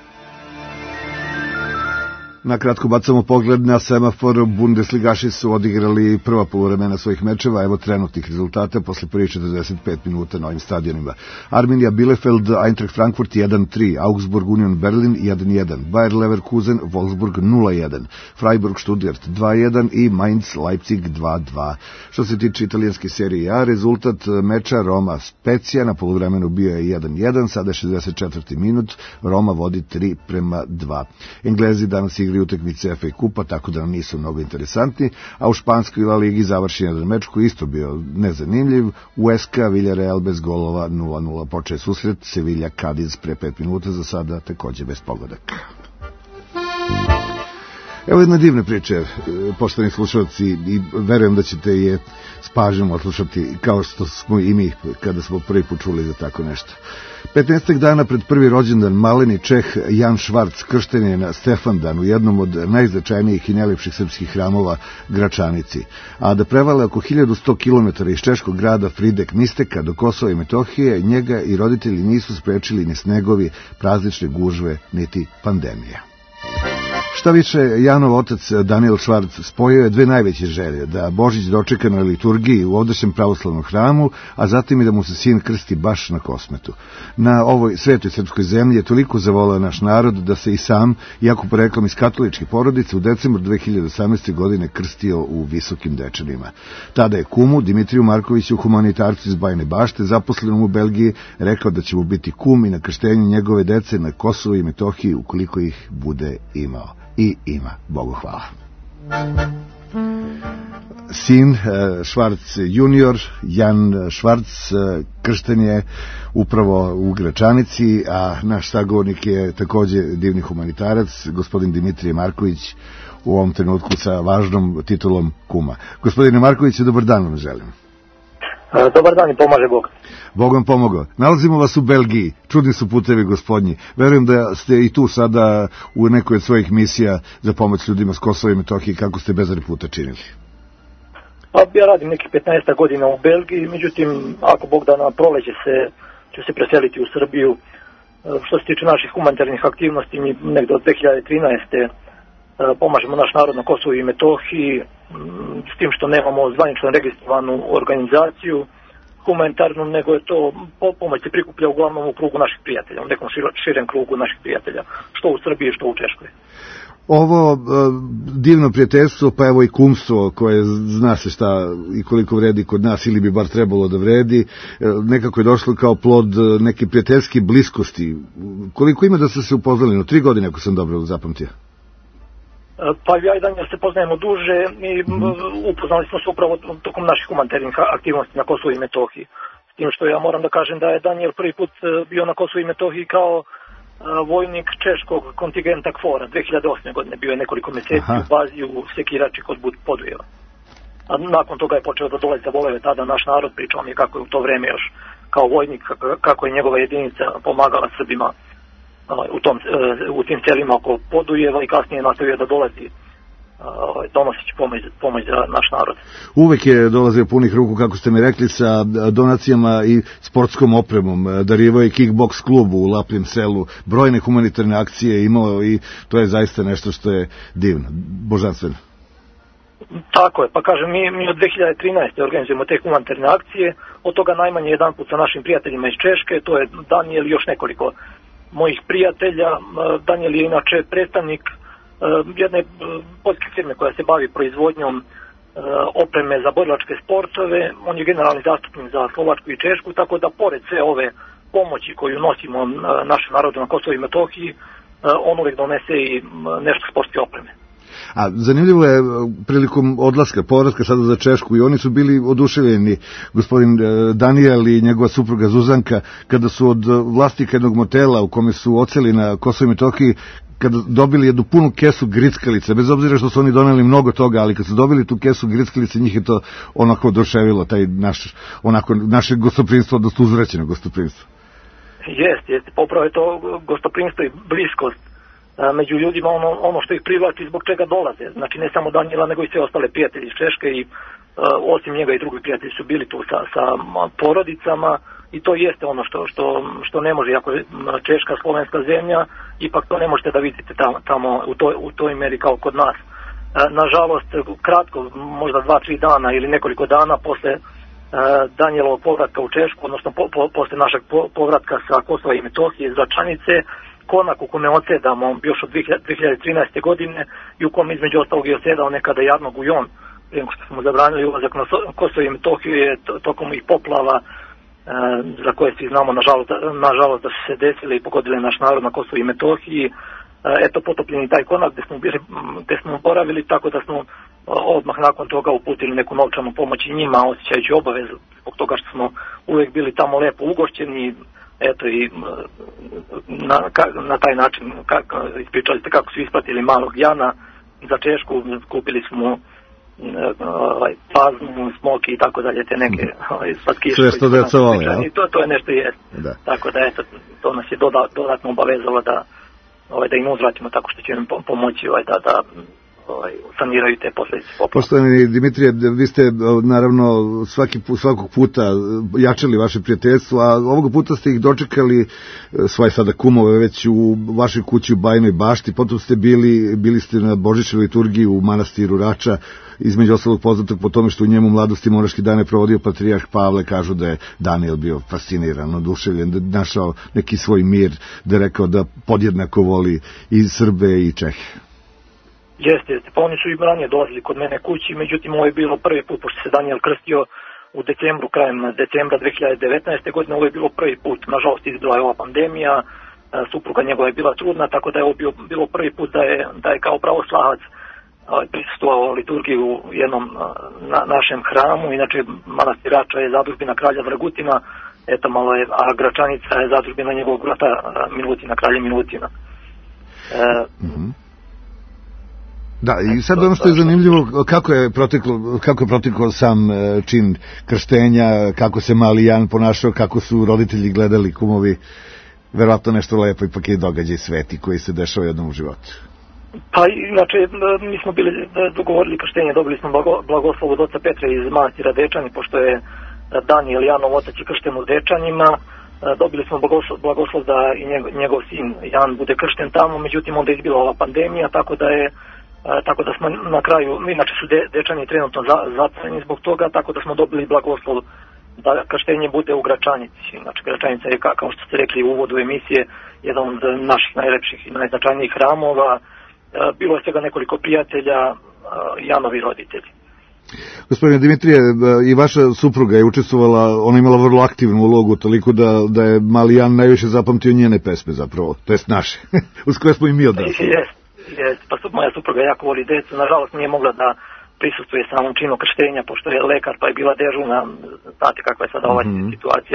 Nakratko bacamo pogled na semafor. Bundesligaši su odigrali prva poluvremena svojih mečeva, evo trenutnih rezultata posle prvih 45 minuta na ovim stadionima. Arminia Bielefeld, Eintracht Frankfurt 1-3, Augsburg Union Berlin 1-1, Bayer Leverkusen Wolfsburg 0-1, Freiburg Stuttgart 2-1 i Mainz Leipzig 2-2. Što se tiče italijanske serije A, rezultat meča Roma Spezia na poluvremenu bio je 1-1, sada je 64. minut, Roma vodi 3-2. Englezi danas igraju utakmice FA Kupa, tako da nam nisu mnogo interesantni, a u španskoj La Ligi završen jedan meč koji isto bio nezanimljiv. Huesca Villarreal bez golova 0-0 počeo susret, Sevilla Cadiz pre 5 minuta, za sada takođe bez pogodaka. Evo jedna divna priča, poštovani slušalci, i verujem da ćete je s pažnjom odslušati, kao što smo i mi kada smo prvi put čuli za tako nešto. 15 dana pred prvi rođendan maleni Čeh Jan Švarc kršten je na Stefandan u jednom od najznačajnijih i najlepših srpskih hramova Gračanici. A da prevale oko 1100 km iz češkog grada Fridek Misteka do Kosova i Metohije, njega i roditelji nisu sprečili ni snegovi, praznične gužve, niti pandemija. Šta više, Janov otac Daniel Švarc spojio je dve najveće želje, da Božić dočeka na liturgiji u ovdašnjem pravoslavnom hramu, a zatim i da mu se sin krsti baš na Kosmetu. Na ovoj svetoj srpskoj zemlji je toliko zavoleo naš narod da se i sam, iako poreklom iz katoličke porodice, u decembru 2018. godine krstio u Visokim Dečanima. Tada je kumu Dimitriju Markoviću, humanitarcu iz Bajne Bašte, zaposlenom u Belgiji, rekao da će mu biti kum i na krštenju njegove dece na Kosovu i Metohiji ukoliko ih bude imao. I ima, Bogu hvala. sin Švarc junior, Jan Švarc, kršten je upravo u Gračanici, a naš sagovornik je takođe divni humanitarac, gospodin Dimitrije Marković, u ovom trenutku sa važnom titulom kuma. Gospodine Markoviću, dobar dan vam želim. Dobar dan i pomaže Bog. Bog vam pomogao. Nalazimo vas u Belgiji, čudni su putevi gospodnji. Verujem da ste i tu sada u nekoj od svojih misija za pomoć ljudima s Kosova i Metohije, kako ste bezar puta činili. Pa ja radim nekih 15 godina u Belgiji, međutim, ako Bog da na proleće ću se preseliti u Srbiju. Što se tiče naših humanitarnih aktivnosti, mi negde od 2013. Pomažemo naš narod na Kosovu i Metohiji, s tim što nemamo zvanično registrovanu organizaciju humanitarnu, nego je to pomoć se prikuplja uglavnom u krugu naših prijatelja, u nekom širem krugu naših prijatelja, što u Srbiji, što u Češkoj. Ovo divno prijateljstvo, pa evo i kumstvo, koje zna se šta i koliko vredi kod nas, ili bi bar trebalo da vredi, nekako je došlo kao plod neke prijateljske bliskosti. Koliko ima da ste se upoznali? 3 godine, ako sam dobro zapamtio. Pa ja i Daniel se poznajemo duže i upoznali smo se upravo tokom naših humanitarnih aktivnosti na Kosovu i Metohiji. S tim što ja moram da kažem da je Daniel prvi put bio na Kosovu i Metohiji kao vojnik češkog kontingenta KFOR-a. 2008. godine bio je nekoliko meseci u bazi u Sekirači kod Podujeva. A nakon toga je počeo da dolazi za voleve tada naš narod, pričao mi kako je u to vreme još kao vojnik, kako je njegova jedinica pomagala Srbima u tim selima oko Podujeva i kasnije nastavio da dolazi donoseći pomoć za naš narod. Uvek je dolazio punih ruku, kako ste mi rekli, sa donacijama i sportskom opremom. Darivao je kickboks klubu u Lapljem selu, brojne humanitarne akcije imao i to je zaista nešto što je divno, božanstveno. Tako je, pa kažem, mi od 2013. organizujemo te humanitarne akcije, od toga najmanje jedan put sa našim prijateljima iz Češke, to je Daniel i još nekoliko mojih prijatelja. Daniel je inače predstavnik jedne poljske firme koja se bavi proizvodnjom opreme za borilačke sportove. On je generalni zastupnik za Slovačku i Češku, tako da pored sve ove pomoći koju nosimo našem narodu na Kosovu i Metohiji, on uvijek donese i nešto sportske opreme. A zanimljivo je, prilikom odlaska, povratka sada za Češku, i oni su bili oduševljeni, gospodin Daniel i njegova supruga Zuzanka, kada su od vlasnika jednog motela u kome su oceli na Kosovo i Metohiji, kada dobili jednu punu kesu grickalice, bez obzira što su oni doneli mnogo toga, ali kad su dobili tu kesu grickalice, njih je to onako oduševilo, taj naše gostoprinstvo, odnosno uzvraćeno gostoprinstvo. Jeste, pa upravo je to gostoprinstvo i bliskost među ljudima, ono što ih privlači, zbog čega dolaze. Znači ne samo Daniela, nego i sve ostale prijatelji iz Češke i osim njega i drugi prijatelji su bili tu sa porodicama i to jeste ono što ne može, ako je Češka slovenska zemlja, ipak to ne možete da vidite tamo u toj meri kao kod nas. Nažalost, kratko, možda 2-3 dana ili nekoliko dana posle Danielovog povratka u Češku, odnosno posle našeg povratka sa Kosova i Metohije iz Gračanice, konak u kome odsedamo još od 2013. godine i u kom između ostalog je odsedao nekada Jarno Gujon, prije što smo zabranili ulazak na Kosovo i Metohiju, je tokom ih poplava za koje svi znamo nažalost da su se desile i pogodile naš narod na Kosovo i Metohiji. Eto, potopljeni taj konak gde smo boravili, tako da smo odmah nakon toga uputili neku novčanu pomoć i njima, osjećajući obavezu zbog toga što smo uvek bili tamo lepo ugošćeni. Eto, i na taj način ispričali ste kako su isplatili malog Jana za Češku, kupili smo paznu, smoki i tako dalje, te neke slatkiše. Sve što deca vole, ja? To je nešto jest. Da. Tako da, eto, to nas je dodatno obavezalo da im uzvratimo tako što će im pomoći da saniraju te posledice poplava. Poštovani Dimitrije, vi ste naravno svakog puta jačali vaše prijateljstvo, a ovog puta ste ih dočekali, svoje sada kumove, već u vašoj kući u Bajinoj Bašti, potom ste bili ste na Božićnoj liturgiji u manastiru Rača, između ostalog poznatog po tome što u njemu mladosti monaški dane provodio patrijarh Pavle. Kažu da je Daniel bio fasciniran, oduševljen, da našao neki svoj mir, da je rekao da podjednako voli i Srbe i Čehe. Jeste, pa oni su i ranije dolazili kod mene kući, međutim ovo je bilo prvi put, pošto se Daniel krstio u decembru, krajem decembra 2019. godine, ovo je bilo prvi put, nažalost izbila je ova pandemija, supruga njegova je bila trudna, tako da je ovo bilo prvi put da je kao pravoslavac prisustvovao liturgiji u jednom našem hramu. Inače, manastir Rača je zadužbina kralja Dragutina, eto malo je, a Gračanica je zadužbina njegovog brata Milutina, kralja Milutina. Da, i sad ono što je zanimljivo, kako je proteklo sam čin krštenja, kako se mali Jan ponašao, kako su roditelji gledali, kumovi, verovatno nešto lepo ipak je događaj sveti koji se dešava jednom u životu. Pa inače, mi smo bili dogovorili krštenje, dobili smo blagoslov od oca Petra iz manastira Dečani, pošto je Danijel Janov otac je kršten u Dečanima, dobili smo blagoslov da i njegov sin Jan bude kršten tamo, međutim onda je izbila ova pandemija, tako da smo na kraju, inače su Dečani trenutno zatvoreni zbog toga, tako da smo dobili blagoslov da krštenje bude u Gračanici. Znači, Gračanica je, kao što ste rekli u uvodu emisije, jedan od naših najlepših i najznačajnijih hramova. Bilo je svega nekoliko prijatelja, Janovi roditelji. Gospodine Dimitrije, i vaša supruga je učestvovala, ona je imala vrlo aktivnu ulogu, toliko da je mali Jan najviše zapamtio njene pesme zapravo, to jest naše, uz koje smo i mi odrasli. Jest, pa moja supruga jako voli decu, nažalost nije mogla da prisustuje samom činu krštenja, pošto je lekar, pa je bila dežurna, znate kakva je sada ova situacija,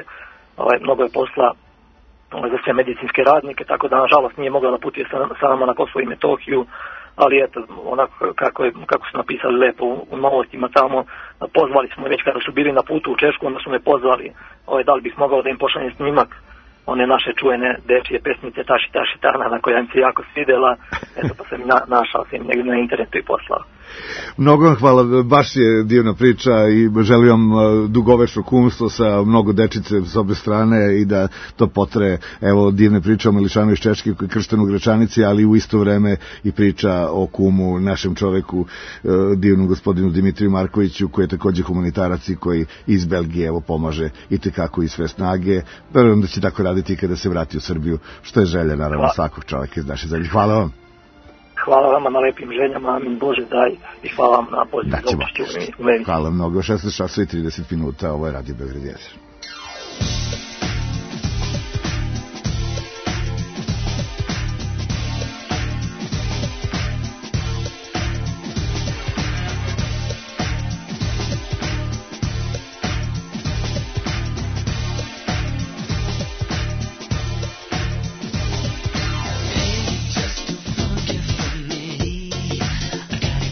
mnogo je posla za sve medicinske radnike, tako da nažalost nije mogla da putuje sa nama na Kosovo i Metohiju, ali eto, onako kako su napisali lepo u novostima tamo, pozvali smo već kada su bili na putu u Češku, onda su me pozvali, da li bih mogao da im pošaljem snimak one naše čujene dečije pesmice Taši Taši Tana, na koja im se jako svidela, eto pa sam našao sam im negdje na internetu i poslao. Mnogo vam hvala, baš je divna priča i želim vam dugovečno kumstvo sa mnogo dečice s obe strane i da to potre, evo, divne priče o Milišanu iz Češke koji je kršten u Gračanici, ali u isto vreme i priča o kumu, našem čoveku, divnom gospodinu Dimitriju Markoviću, koji je takođe humanitarac i koji iz Belgije, evo, pomaže i tekako i sve snage. Verujem da će tako raditi kada se vrati u Srbiju, što je želja, naravno, svakog čoveka iz naše zemlje. Hvala vam. Hvala vama na lepim željama, amin Bože daj, i hvala vam na pozivu za učešće u emisiji. Hvala mnogo, 16 časova i 30 minuta, ovo je Radio Beograd 1.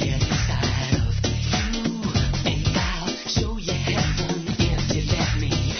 Show you heaven if you let me.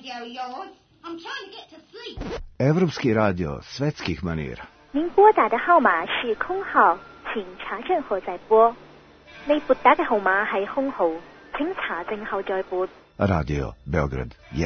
radio yours. I'm trying to get to sleep. Evropski radio svetskih manira. 您拨打的號碼是空號，請查證後再撥。你撥打嘅號碼係空號，請查證後再撥。 Radio Beograd 1.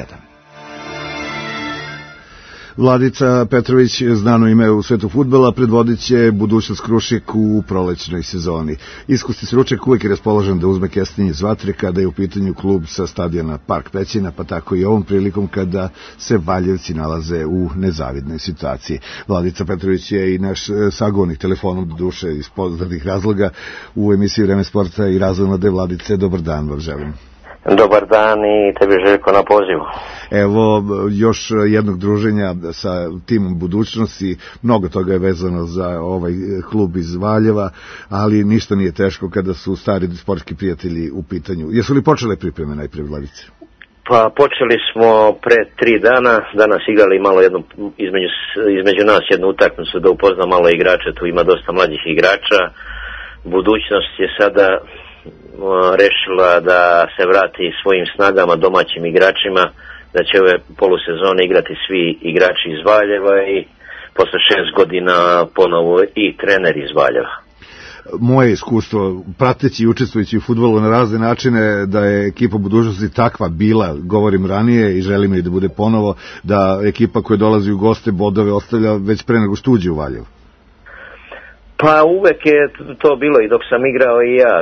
Vladica Petrović, znano ime u svetu fudbala, predvodit će budućnost Krušik u prolećnoj sezoni. Iskusni stručnjak uvek je raspoložen da uzme kestenje iz vatre kada je u pitanju klub sa stadiona Park Pećina, pa tako i ovom prilikom kada se Valjevci nalaze u nezavidnoj situaciji. Vladica Petrović je i naš sagovornik telefonom, do duše iz poznatih razloga, u emisiji Vreme sporta i razonode. Vladice, dobar dan vam želim. Dobar dan i tebi Željko na pozivu. Evo još jednog druženja sa timom budućnosti, mnogo toga je vezano za ovaj klub iz Valjeva, ali ništa nije teško kada su stari sportski prijatelji u pitanju. Jesu li počele pripreme najpre, Vladice? Pa počeli smo pre 3 dana, danas igrali malo jednu, između nas jednu utakmicu da upozna malo igrača, tu ima dosta mlađih igrača. Budućnost je sada rešila da se vrati svojim snagama domaćim igračima, da će ove polusezone igrati svi igrači iz Valjeva i posle 6 godina ponovo i trener iz Valjeva. Moje iskustvo, prateći i učestvujući u fudbalu na razne načine, da je ekipa budućnosti takva bila, govorim ranije i želim i da bude ponovo, da ekipa koja dolazi u goste bodove ostavlja već pre nego što uđe u Valjevo. Pa uvek je to bilo i dok sam igrao i ja.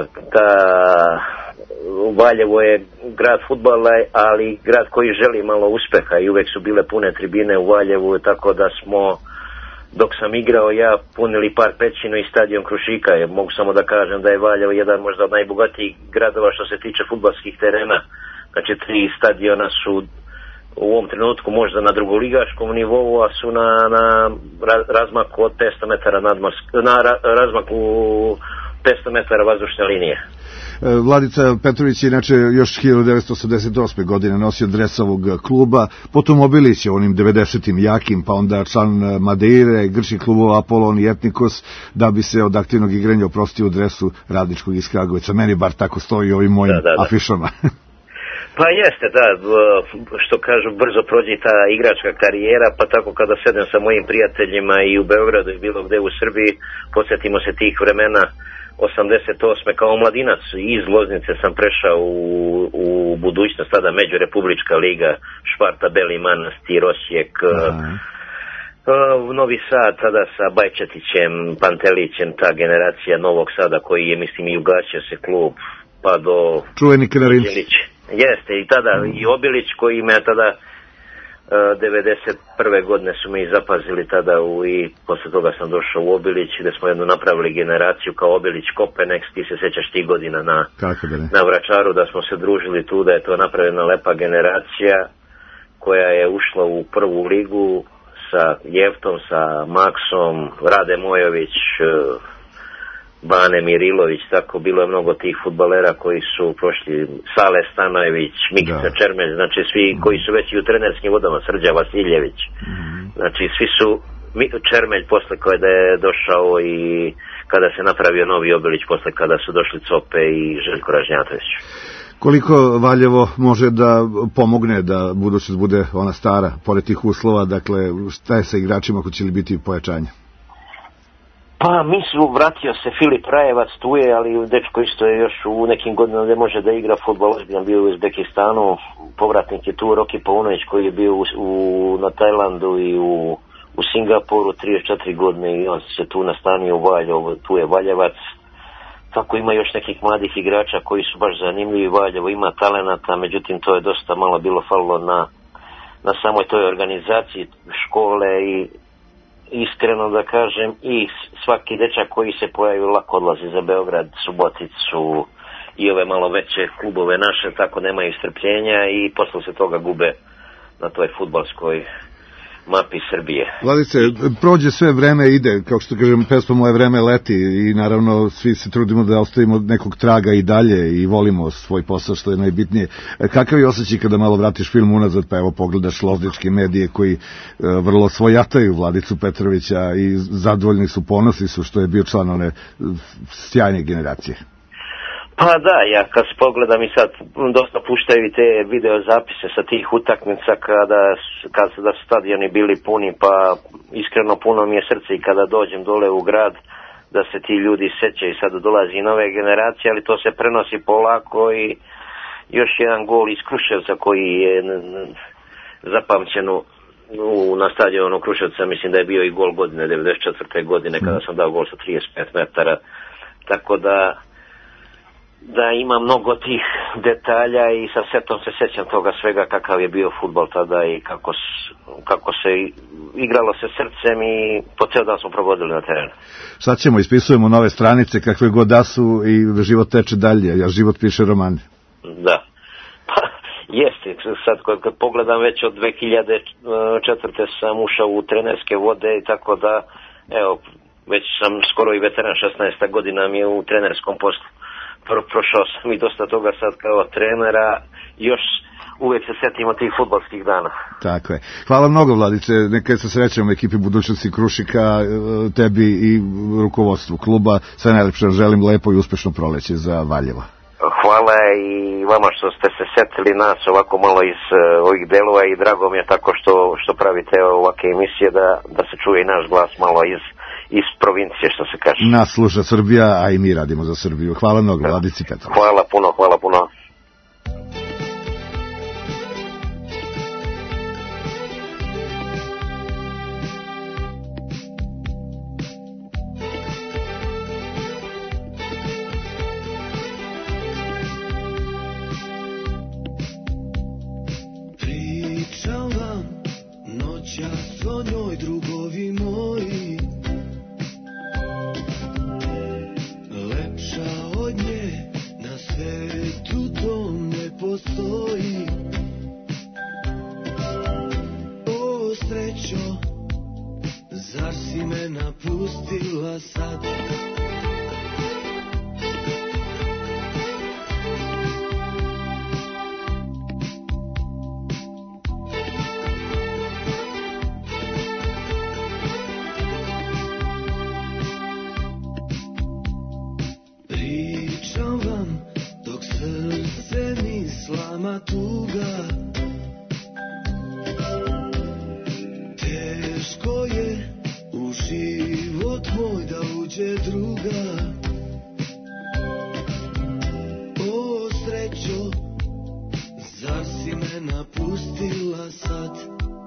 Valjevo je grad fudbala, ali grad koji želi malo uspeha i uvek su bile pune tribine u Valjevu, tako da smo, dok sam igrao ja, punili Park Pećinu i stadion Krušika. Mogu samo da kažem da je Valjevo jedan možda od najbogatijih gradova što se tiče fudbalskih terena. Znači 3 stadiona su u ovom trenutku možda na drugoligaškom nivou, a su na razmaku od 500 metara razmaku 500 metara vazdušne linije. Vladica Petrović je inače još 1988. godine nosio dres ovog kluba, potom Obilić je onim 90-im jakim, pa onda član Madeire, grčkih klubova Apolon i Etnikos, da bi se od aktivnog igranja oprostio u dresu Radničkog iz Kragujevca. Meni bar tako stoji ovim mojim afišama. Pa jeste, da, što kažu, brzo prođe ta igračka karijera, pa tako kada sedem sa mojim prijateljima i u Beogradu i bilo gde u Srbiji, podsjetimo se tih vremena 88. kao mladinac iz Loznice sam prešao u budućnost, tada Međurepublička liga, Šparta, Beli Manastir, Osijek, Novi Sad, tada sa Bajčetićem, Pantelićem, ta generacija Novog Sada koji je, mislim, i ugaćio se klub, pa do čuveni Kanarinci. Jeste, i tada i Obilić koji me tada 91. godine su me i zapazili tada i posle toga sam došao u Obilić gde smo jednu napravili generaciju kao Obilić Kopenex, ti se sećaš ti godina na Vračaru da smo se družili tu, da je to napravljena lepa generacija koja je ušla u prvu ligu sa Jeftom, sa Maksom, Rade Mojović, Bane Mirilović, tako bilo je mnogo tih fudbalera koji su prošli, Sale Stanojević, Mikica Čermelj, znači svi koji su već i u trenerskim vodama, Srđa Vasiljević, znači svi su, Čermelj posle kada je došao i kada se napravio novi Obilić, posle kada su došli Cope i Željko Ražnjatović. Koliko Valjevo može da pomogne da budućnost bude ona stara, pored tih uslova, dakle šta je sa igračima, ako će li biti pojačanje? Pa vratio se Filip Rajevac, tu je, ali dečko isto je još u nekim godinama gde može da igra fudbal, ozbiljan bio u Uzbekistanu, povratnik je tu Roki Paunović koji je bio na Tajlandu i u Singapuru 34 godine i on se tu nastanio u Valjevo, tu je Valjevac. Tako ima još nekih mladih igrača koji su baš zanimljivi, Valjevo ima talenata, međutim to je dosta malo bilo falilo na samoj toj organizaciji škole i iskreno da kažem i svaki dečak koji se pojavi lako odlazi za Beograd, Suboticu i ove malo veće klubove naše, tako nemaju strpljenja i posle se toga gube na toj fudbalskoj mapi Srbije. Vladice, prođe sve vreme, ide, kao što kažem, pesma Moje vreme leti i naravno svi se trudimo da ostavimo nekog traga i dalje i volimo svoj posao što je najbitnije. Kakav je osjećaj kada malo vratiš film unazad, pa evo pogledaš lozničke medije koji vrlo svojataju Vladicu Petrovića i zadovoljni su, ponosni su što je bio član one sjajne generacije? Pa da, ja kad pogledam i sad dosta puštaju i te video zapise sa tih utakmica kada su stadioni bili puni, pa iskreno puno mi je srce i kada dođem dole u grad da se ti ljudi sećaju. Sad dolazi nove generacije, ali to se prenosi polako i još jedan gol iz Kruševca koji je zapamćen na stadionu Kruševca, mislim da je bio i gol godine 94. godine kada sam dao gol sa 35 metara, tako da ima mnogo tih detalja i sa setom se sećam toga svega kakav je bio fudbal tada i kako se igralo se srcem i po ceo dan smo provodili na terenu. Sad ćemo, ispisujemo nove stranice kakve god da su i život teče dalje, a život piše romane. Da. Pa, jeste, sad kad pogledam već od 2004. sam ušao u trenerske vode i tako da, evo, već sam skoro i veteran, 16. godina mi je u trenerskom poslu. Prošao sam i dosta toga sad kao trenera, još uvijek se setimo tih fudbalskih dana. Tako je. Hvala mnogo, Vladice, nekad se srećemo ekipi budućnosti Krušika, tebi i rukovodstvu kluba. Sve najlepše, želim lepo i uspešno proleće za Valjevo. Hvala i vama što ste se setili nas ovako malo iz ovih delova i drago mi je tako što pravite ovake emisije da se čuje i naš glas malo iz provincije, što se kaže. Nas sluša Srbija, a i mi radimo za Srbiju. Hvala mnogo, Vladici Petrović. Hvala puno. Pričam vam noćas o njoj, drugovi moji, lepša od nje na svetu tom ne postoji. O srećo, zar si me napustila sad? Pričam vam dok srce mi slama tuga, teško je u život moj da uđe druga. O srećo, zar si me napustila sad?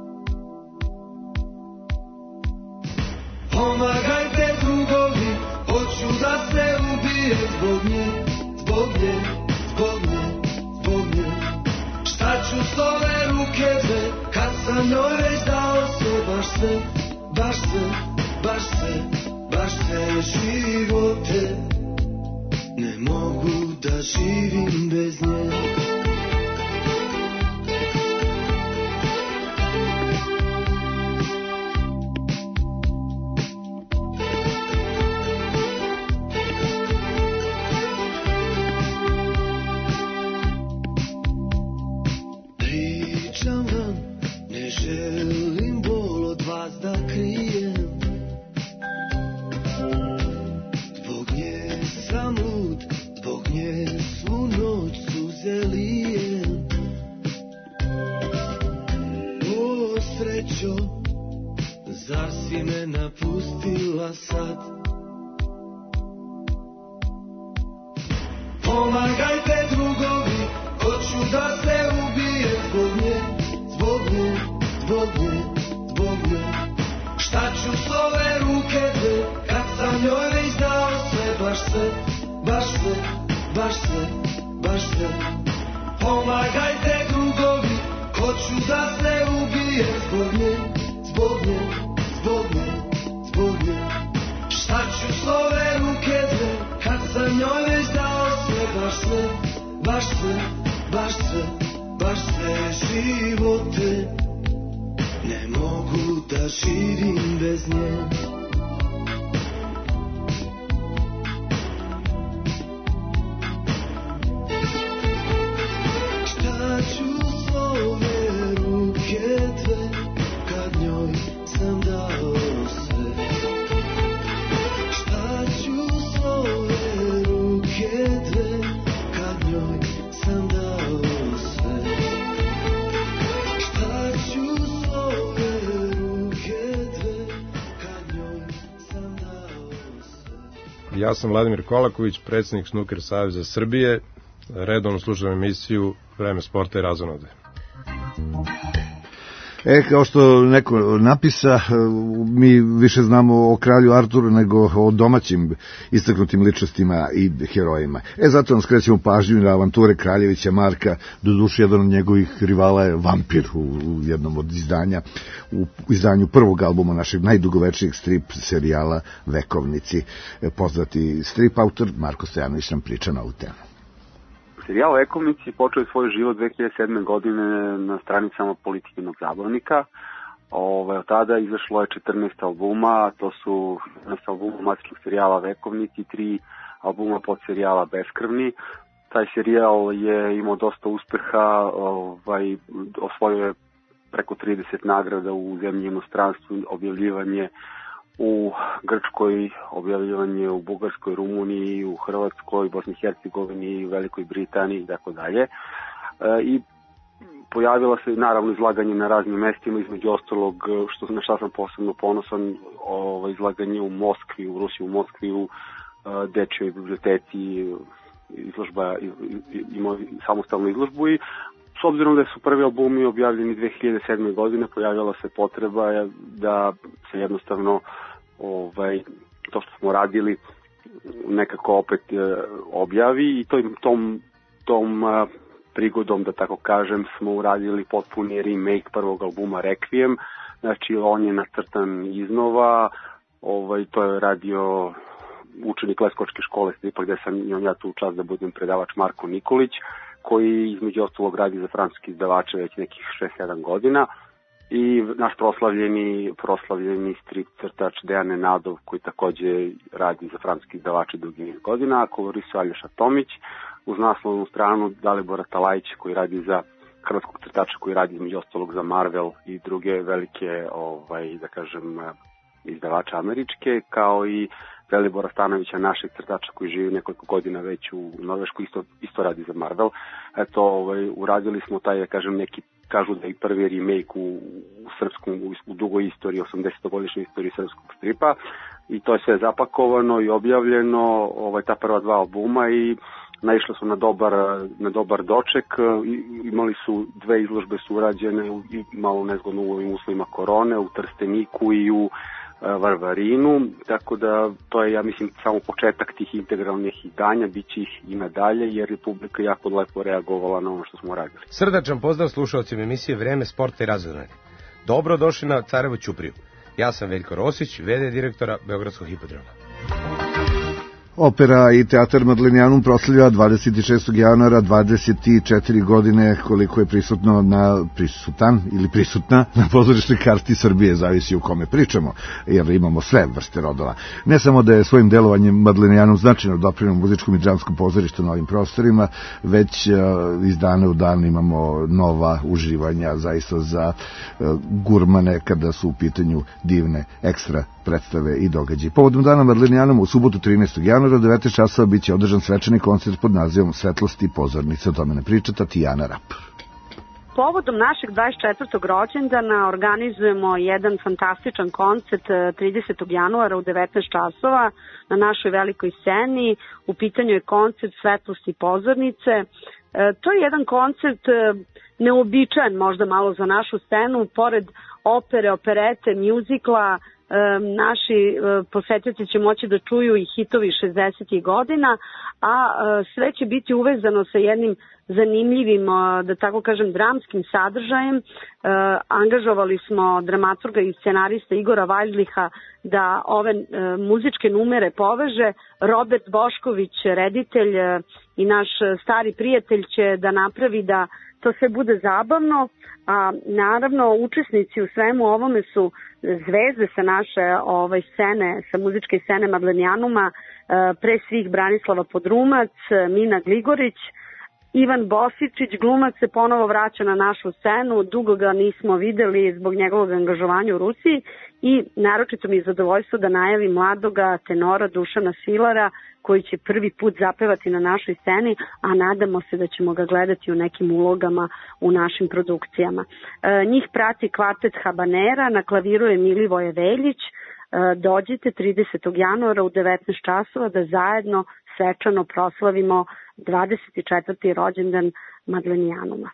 Pomagajte drugovi, hoću da se ubijem zbog nje, zbog nje, zbog nje, zbog nje. Šta ću s ove ruke dve, kad sam njoj već dao sve, baš sve, baš sve, baš sve, baš sve živote. Ne mogu da živim bez nje. Pričam vam, ne želim bol od vas da krijem. Zbog nje sam lud, zbog nje svu noć suze lijem. O srećo, zar si me napustila sad? Pomagajte drugovi, hoću da se ubijem zbog nje, zbog nje, zbog nje, zbog nje. Šta ću s ove ruke dve, kad sam njoj već dao sve, baš sve, baš sve, baš sve, baš sve. Pomagajte drugovi, hoću da se ubijem zbog nje, zbog nje, zbog nje, zbog nje. Šta ću s ove ruke dve, kad sam njoj već dao sve, baš sve, baš sve, baš sve, baš sve živote. Ne mogu da živim bez nje. Šta ću s ove ruke dve, kad njoj sam dao sve? Šta ću s ove ruke dve, Ja sam Vladimir Kolaković, predsjednik Snooker Saveza Srbije. Redovno slušam emisiju Vreme sporta i razonode. Kao što neko napisa, mi više znamo o kralju Arturu nego o domaćim istaknutim ličnostima i herojima. Zato nam skrećemo pažnju na avanture Kraljevića Marka, doduše jedan od njegovih rivala je vampir u jednom od izdanja, u izdanju prvog albuma našeg najdugovečnijeg strip serijala Vekovnici. Poznati strip autor Marko Stojanović nam priča na ovu temu. Serijal Vekovnici počeo je svoj život 2007. godine na stranicama Politikinog zabavnika. Od tada izašlo je 14 albuma, to su 14 albuma matičnog serijala Vekovnici i 3 albuma podserijala Beskrvni. Taj serijal je imao dosta uspeha, osvojio je preko 30 nagrada u zemlji i inostranstvu, objavljivanje u Grčkoj, objavljivanje u Bugarskoj, Rumuniji, u Hrvatskoj, Bosni i Hercegovini, Velikoj Britaniji i tako dalje. I pojavila se naravno izlaganje na raznim mestima, između ostalog, na šta sam posebno ponosan, izlaganje u Moskvi, u Rusiji, u Moskvi, u Dečjoj biblioteci, izložba, imao samostalnu izložbu i s obzirom da su prvi albumi objavljeni 2007. godine, pojavila se potreba da se jednostavno to što smo radili nekako opet objavi i tom prigodom, da tako kažem, smo uradili potpuni remake prvog albuma Requiem, znači on je nacrtan iznova, to je radio učenik Leskovačke škole stripa gde sam imam ja tu čast da budem predavač Marko Nikolić, koji između ostalog radi za francuski izdavače već nekih 6-7 godina i naš proslavljeni strip crtač Dejan Nenadov, koji takođe radi za francuski izdavače dugi niz godina, a kolorisao Aljoša Tomić, uz naslovnu stranu Dalibora Talajića, koji radi za hrvatskog crtača, koji radi između ostalog za Marvel i druge velike, da kažem, izdavača američke, kao i Velibora Stanovića, našeg crtača koji živi nekoliko godina već u Norveškoj, isto radi za Marvel. Eto, uradili smo taj, da kažem, neki, kažu da je prvi remake u srpskom, u dugoj istoriji, 80-godišnjoj istoriji srpskog stripa, i to je sve zapakovano i objavljeno, ta prva 2 albuma, i naišli su na dobar doček. Imali su 2 izložbe su urađene u malo nezgodno u ovim uslovima korone, u Trsteniku i u Varvarinu, tako da to je, ja mislim, samo početak tih integralnih izdanja, bit će ih i nadalje, jer je publika jako lepo reagovala na ono što smo radili. Srdačan pozdrav slušalcima emisije Vreme sporta i razonode. Dobro došli na Carevu ćupriju. Ja sam Veljko Rosić, v.d. direktora Beogradskog hipodroma. Opera i teatar Madlenijanum proslavlja 26. januara 24 godine, koliko je prisutan ili prisutna na pozorišnoj karti Srbije, zavisi u kome pričamo, jer imamo sve vrste rodova. Ne samo da je svojim delovanjem Madlenijanum značajno doprineo muzičkom i dramskom pozorištu na ovim prostorima, već iz dana u dan imamo nova uživanja zaista za gurmane kada su u pitanju divne ekstra predstave i događaji. Povodom dana Madlenijanuma u subotu 13. januara u 19 časova biće održan svečani koncert pod nazivom Svetlosti pozornice. O tome ne priča Tatjana Rap. Povodom našeg 24. rođendana organizujemo jedan fantastičan koncert 30. januara u 19 časova na našoj velikoj sceni. U pitanju je koncert Svetlosti pozornice. To je jedan koncert neobičajen možda malo za našu scenu, pored opere, operete, mjuzikla. Naši posetioci će moći da čuju i hitovi 60. godina, a sve će biti uvezano sa jednim zanimljivim, da tako kažem, dramskim sadržajem. Angažovali smo dramaturga i scenarista Igora Valjliha da ove muzičke numere poveže. Robert Bošković, reditelj i naš stari prijatelj, će da napravi da to sve bude zabavno, a naravno učesnici u svemu ovome su zvezde sa naše scene, sa muzičke scene Madlenijanuma, pre svih Branislava Podrumac, Mina Gligorić, Ivan Bosičić, glumac, se ponovo vraća na našu scenu, dugo ga nismo videli zbog njegovog angažovanja u Rusiji, i naročito mi je zadovoljstvo da najavim mladoga tenora Dušana Silara, koji će prvi put zapevati na našoj sceni, a nadamo se da ćemo ga gledati u nekim ulogama u našim produkcijama. Njih prati kvartet Habanera, na klaviru je Milivoje Veljić, dođite 30. januara u 19 časova da zajedno svečano proslavimo 24. rođendan Madlenijanuma.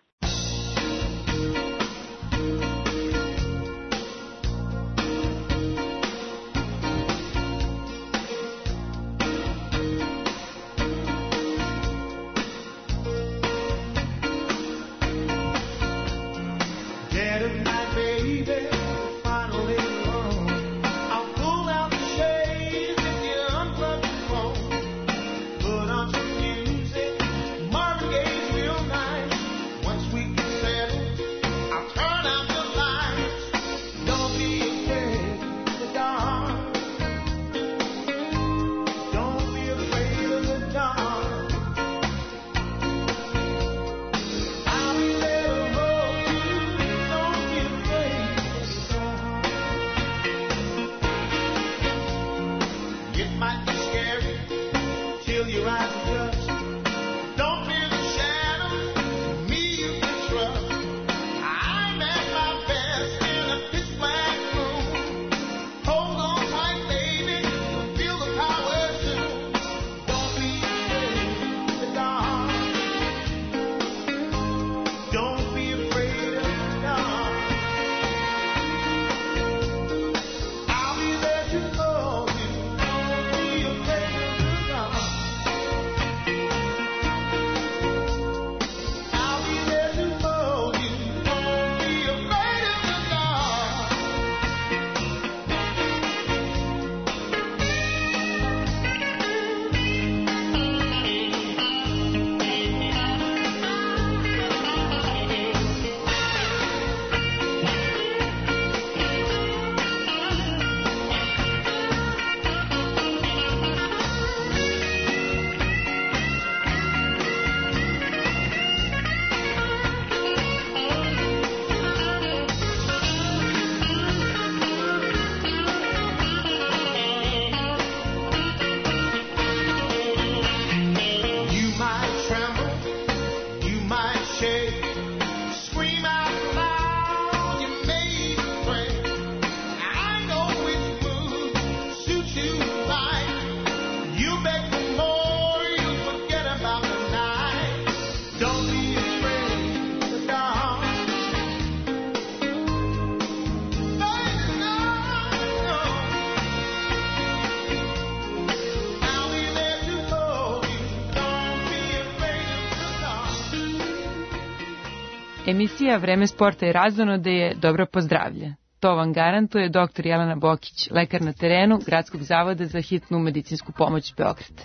Emisija Vreme sporta i razonode je dobro pozdravlje. To vam garantuje dr. Jelena Bokić, lekar na terenu Gradskog zavoda za hitnu medicinsku pomoć Beograd.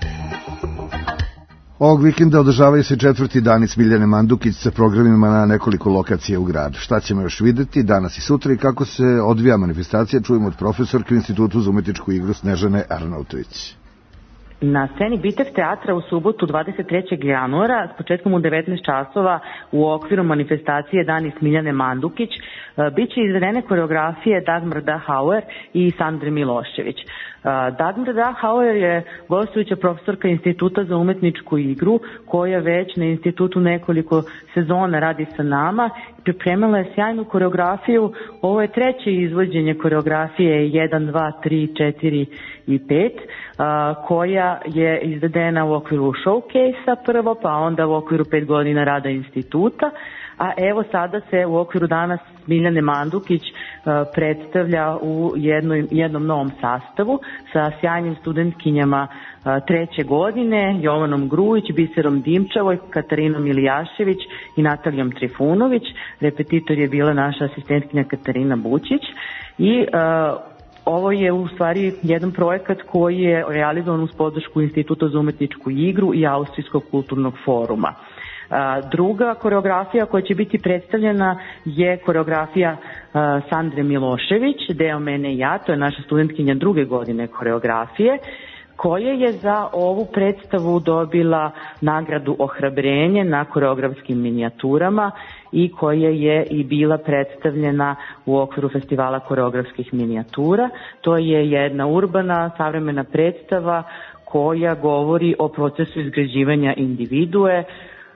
Ovog vikenda održavaju se 4. dani Smiljane Mandukić sa programima na nekoliko lokacija u gradu. Šta ćemo još videti danas i sutra i kako se odvija manifestacija, čujemo od profesorke u Institutu za umetničku igru Snežane Arnautović. Na sceni Bitev teatra u subotu 23. januara s početkom u 19 časova u okviru manifestacije Dani Smiljane Mandukić biće izvedene koreografije Dagmar Dachauer i Sandre Milošević. Dagmar Dachauer je gostujuća profesorka Instituta za umetničku igru koja već na institutu nekoliko sezona radi sa nama. Pripremila je sjajnu koreografiju. Ovo je treće izvođenje koreografije 1, 2, 3, 4 i 5 koja je izvedena u okviru showcase-a prvo, pa onda u okviru 5 godina rada instituta. A evo sada se u okviru Dana Smiljane Mandukić predstavlja u jednom novom sastavu sa sjajnim studentkinjama treće godine, Jovanom Grujić, Biserom Dimčavoj, Katarinom Ilijašević i Natalijom Trifunović. Repetitor je bila naša asistentkinja Katarina Bučić i ovo je u stvari jedan projekat koji je realizovan uz podršku Instituta za umetničku igru i Austrijskog kulturnog foruma. Druga koreografija koja će biti predstavljena je koreografija Sandre Milošević, Deo mene i ja, to je naša studentkinja druge godine koreografije, koja je za ovu predstavu dobila nagradu Ohrabrenje na koreografskim minijaturama i koja je i bila predstavljena u okviru festivala koreografskih minijatura. To je jedna urbana, savremena predstava koja govori o procesu izgrađivanja individue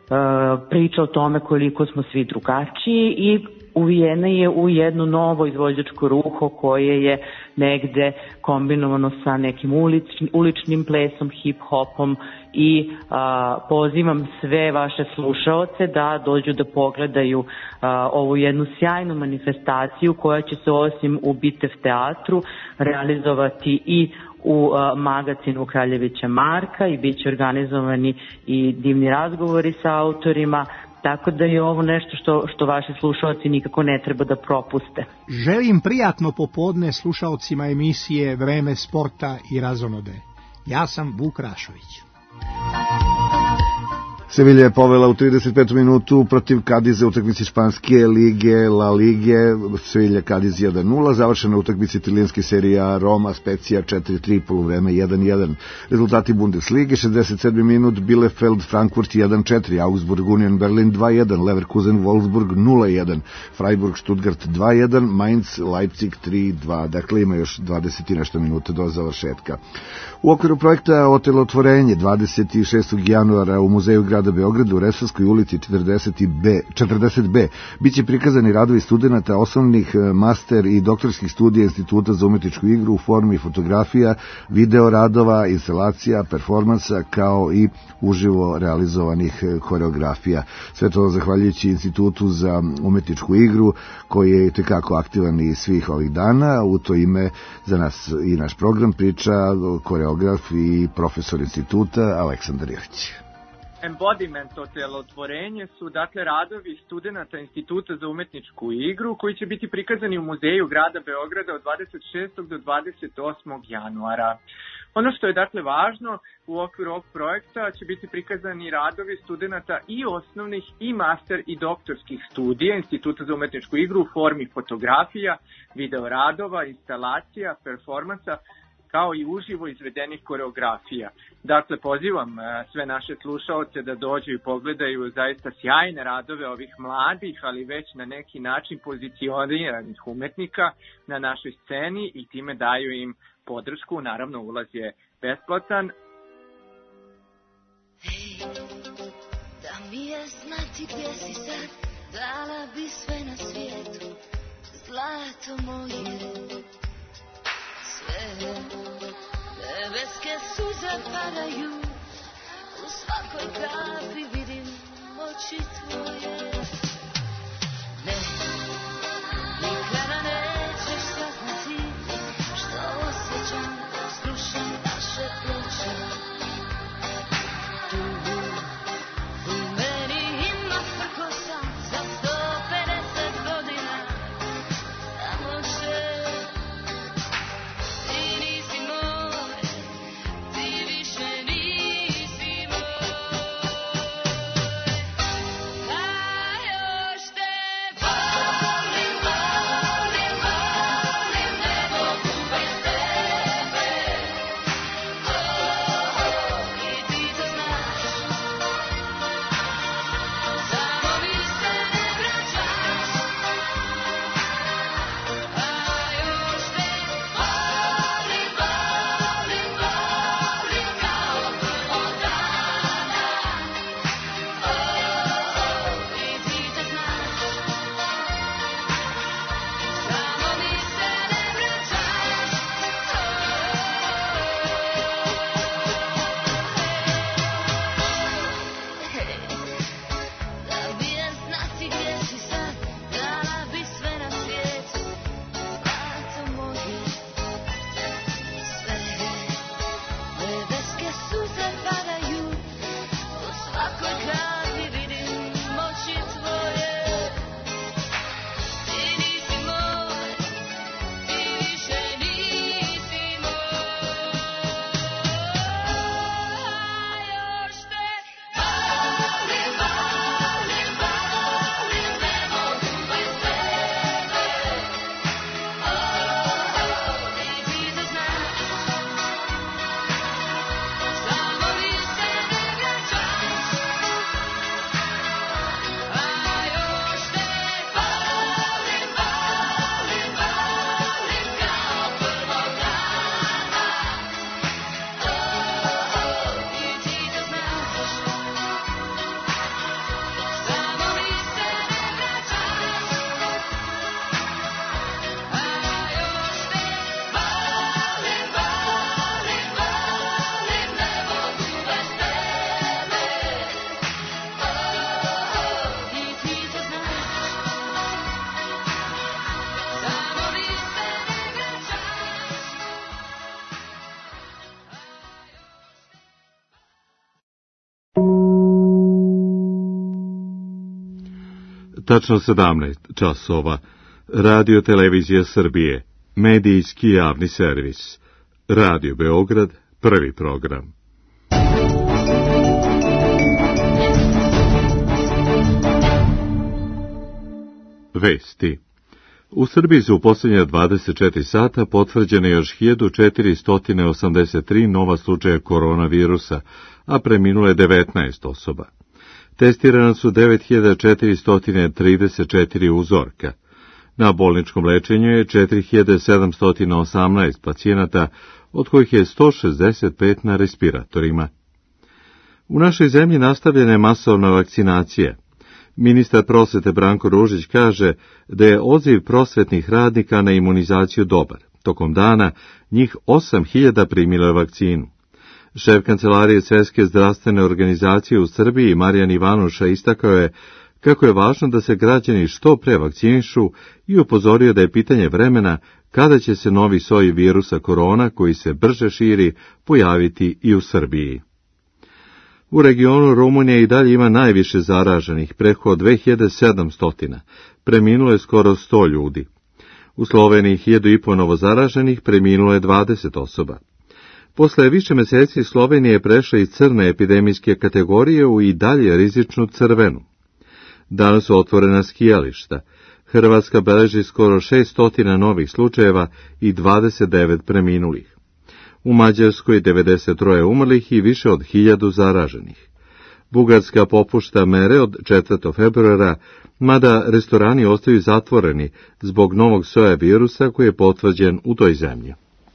priča o tome koliko smo svi drugačiji i uvijena je u jedno novo izvođačko ruho koje je negde kombinovano sa nekim uličnim plesom, hip-hopom i pozivam sve vaše slušaoce da dođu da pogledaju ovu jednu sjajnu manifestaciju koja će se osim u Bitev teatru realizovati i u magazinu Kraljevića Marka i bit će organizovani i divni razgovori sa autorima, tako da je ovo nešto što vaši slušalci nikako ne treba da propuste. Želim prijatno popodne slušalcima emisije Vreme sporta i razonode. Ja sam Vuk Rašović. Sevilja je povela u 35. minutu protiv Kadiza utakmici španske lige La Lige. Sevilja Kadiz 1-0, završena utakmici italijanske serije A, Roma Specija 4-3, poluvreme 1-1. Rezultati Bundeslige: 67. minut Bielefeld Frankfurt 1-4, Augsburg Union Berlin 2-1, Leverkusen Wolfsburg 0-1, Freiburg Stuttgart 2-1, Mainz Leipzig 3-2. Dakle, ima još 20 i nešto minuta do završetka. U okviru projekta Otelotvorenje 26. januara u Muzeju grada Beograda u Resavskoj ulici 40B biće prikazani radovi studenata osnovnih, master i doktorskih studija Instituta za umetničku igru u formi fotografija, video radova, instalacija, performansa kao i uživo realizovanih koreografija. Sve to zahvaljujući Institutu za umetničku igru koji je tekako aktivan i svih ovih dana. U to ime za nas i naš program priča koreograf i profesor instituta Aleksandar Ilić. Embodiment, otelotvorenje su dakle radovi studenata Instituta za umetničku igru koji će biti prikazani u Muzeju grada Beograda od 26. do 28. januara. Ono što je dakle važno u okviru ovog projekta će biti prikazani radovi studenata i osnovnih i master i doktorskih studija Instituta za umetničku igru u formi fotografija, video radova, instalacija, performansa, kao i uživo izvedenih koreografija. Dakle, pozivam sve naše slušaoce da dođu i pogledaju zaista sjajne radove ovih mladih, ali već na neki način pozicioniranih umetnika na našoj sceni i time daju im podršku. Naravno, ulaz je besplatan. Hej, da mi je znati gdje si sad, dala bi sve na svijetu, zlato moje. Nebeske suze padaju, u svakoj kapi vidim oči tvoje. Ne, nikada nećeš saznati što osjećam dok slušam naše ploče. Tu u meni ima prkosa za 150 godina, samo će. Ah tačno 17 časova. Radio Televizija Srbije, medijski javni servis. Radio Beograd, prvi program. Vesti. U Srbiji su u posljednja 24 sata potvrđene još 1483 nova slučaja koronavirusa, a preminulo je 19 osoba. Testirano su 9434 uzorka. Na bolničkom lečenju je 4718 pacijenata, od kojih je 165 na respiratorima. U našoj zemlji nastavljena je masovna vakcinacija. Ministar prosvete Branko Ružić kaže da je odziv prosvetnih radnika na imunizaciju dobar. Tokom dana njih 8000 primilo je vakcinu. Šef kancelarije Svjetske zdravstvene organizacije u Srbiji Marijan Ivanuša istakao je kako je važno da se građani što pre vakcinišu i upozorio da je pitanje vremena kada će se novi soj virusa korona, koji se brže širi, pojaviti i u Srbiji. U regionu Rumunije i dalje ima najviše zaraženih, preko 2700, preminulo je skoro 100 ljudi. U Sloveniji 1500 novozaraženih, preminulo je 20 osoba. Posle više meseci Slovenija je prešla iz crne epidemijske kategorije u i dalje rizičnu crvenu. Danas su otvorena skijališta. Hrvatska beleži skoro 600 novih slučajeva i 29 preminulih. U Mađarskoj 93 umrlih i više od 1000 zaraženih. Bugarska popušta mere od 4. februara, mada restorani ostaju zatvoreni zbog novog soja virusa koji je potvrđen u toj zemlji.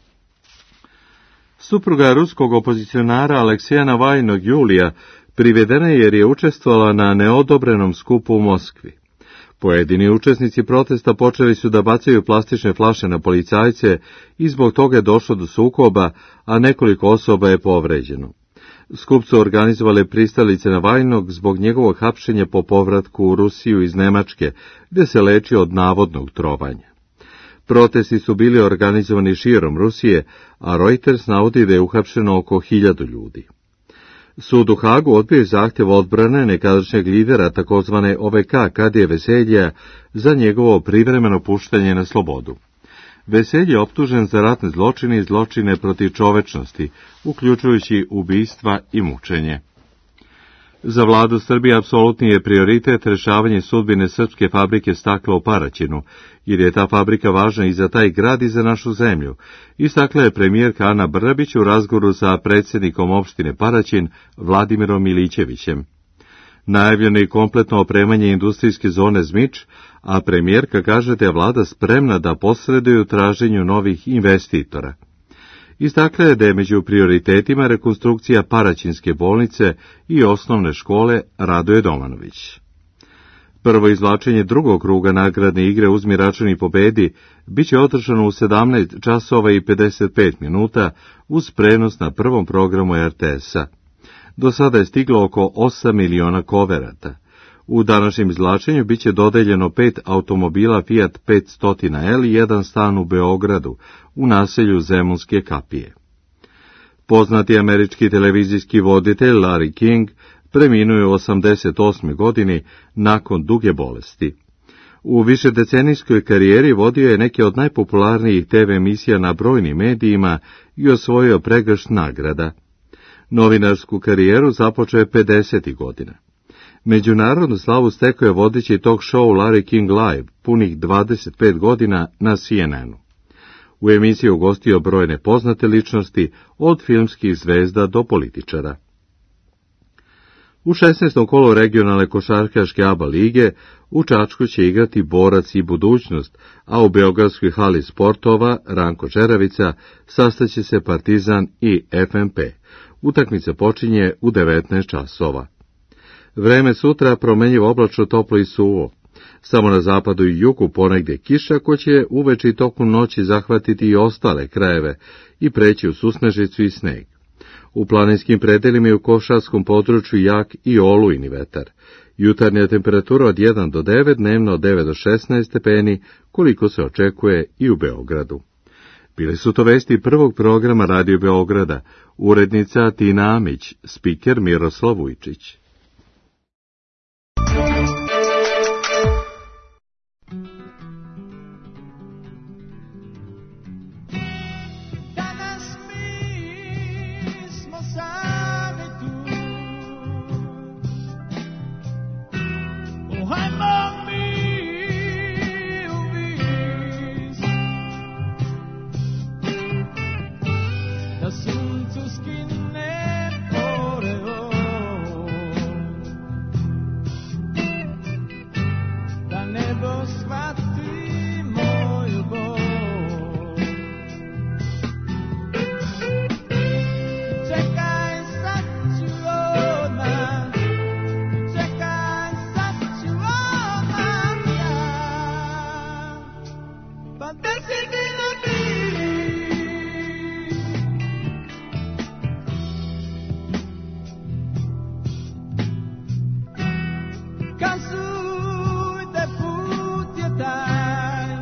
Supruga ruskog opozicionara Alekseja Navajnog Julija privedena je jer je učestvovala na neodobrenom skupu u Moskvi. Pojedini učesnici protesta počeli su da bacaju plastične flaše na policajce i zbog toga je došlo do sukoba, a nekoliko osoba je povređeno. Skup su organizovale pristalice Navajnog zbog njegovog hapšenja po povratku u Rusiju iz Nemačke, gde se leči od navodnog trovanja. Protesti su bili organizovani širom Rusije, a Reuters navodi da je uhapšeno oko 1000 ljudi. Sud u Hagu odbio je zahtjev odbrane nekadašnjeg lidera takozvane OVK Kadije Veselja za njegovo privremeno puštanje na slobodu. Veselj je optužen za ratne zločine i zločine protiv čovečnosti, uključujući ubistva i mučenje. Za vladu Srbije apsolutni je prioritet rešavanje sudbine srpske fabrike stakla u Paraćinu, jer je ta fabrika važna i za taj grad i za našu zemlju, istakla je premijerka Ana Brnabić u razgovoru sa predsjednikom opštine Paraćin Vladimirom Milićevićem. Najavljeno je kompletno opremanje industrijske zone Zmič, a premijerka kaže da je vlada spremna da posreduje u traženju novih investitora. Istakla je da je među prioritetima rekonstrukcija Paraćinske bolnice i osnovne škole Radoje Domanović. Prvo izvlačenje drugog kruga nagradne igre Uzmi račun i pobedi biće održano u 17 časova i 55 minuta uz prenos na prvom programu RTS-a. Do sada je stiglo oko 8 miliona koverata. U današnjem izvlačenju biće dodeljeno 5 automobila Fiat 500L i jedan stan u Beogradu, u naselju Zemunske kapije. Poznati američki televizijski voditelj Larry King preminuo je u 88. godini nakon duge bolesti. U višedecenijskoj karijeri vodio je neke od najpopularnijih TV emisija na brojnim medijima i osvojio pregršt nagrada. Novinarsku karijeru započeo je 50. godina. Međunarodnu slavu stekao je vodeći talk show Larry King Live, punih 25 godina na CNN-u. U emisiji ugostio brojne poznate ličnosti, od filmskih zvezda do političara. U 16. kolu regionalne košarkaške ABA lige u Čačku će igrati Borac i Budućnost, a u Beogradskoj hali sportova Ranko Čeravica sastaće se Partizan i FNP. Utakmica počinje u 19 časova. Vreme sutra promenjivo oblačno, toplo i suvo. Samo na zapadu i jugu ponegdje kiša, ko će uveče i tokom noći zahvatiti i ostale krajeve i preći u susnežicu i sneg. U planinskim predelima i u košarskom području jak i olujni vetar. Jutarnja temperatura od 1 do 9, dnevno od 9 do 16 stepeni, koliko se očekuje i u Beogradu. Bile su to vesti prvog programa Radio Beograda, urednica Tina Amić, spiker Miroslav Vujčić. nebo shvatí moju bol. Čekaj, sad ću odmah, čekaj, sad ću odmah ja. Pa gde si bila ti? Kazujte, put je taj.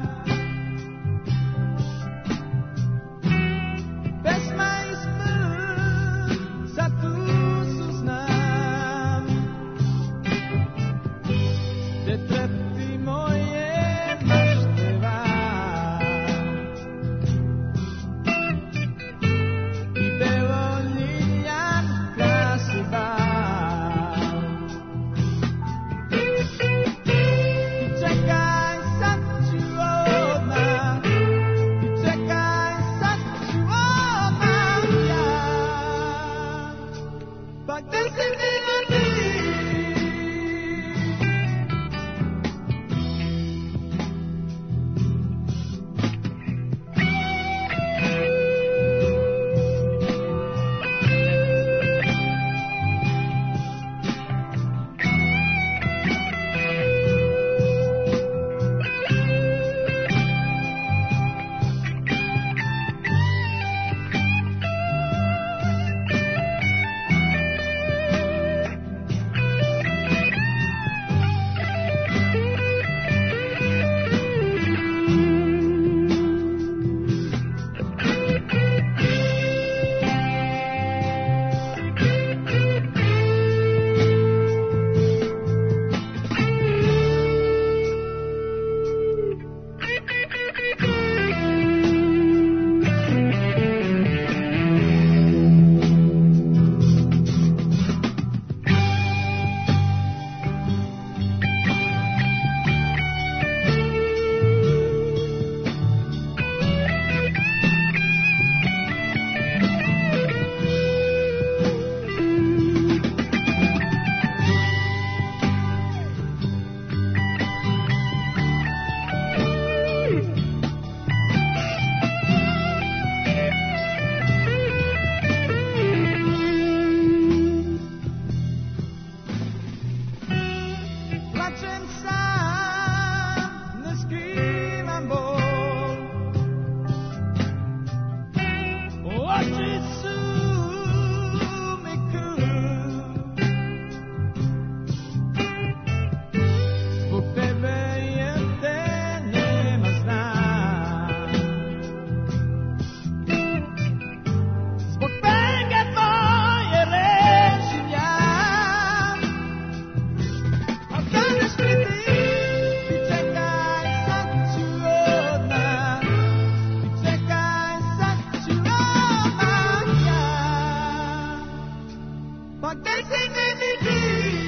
Pesma i smrt, sad tu su s nam. Te trepti moje mašteva i belo liljan krasi bal. I čekaj, sad ću odmah, i čekaj, sad ću odmah ja. Pa gde si bila ti? Plačem sam, ne skrivam bol. Oči su mi krv. Zbog tebe jer te nema znam. Zbog penga tvoje rečim ja. A danas mi ti, i čekaj, sad ću odmah, i čekaj, sad ću odmah ja. Pa gde si ti?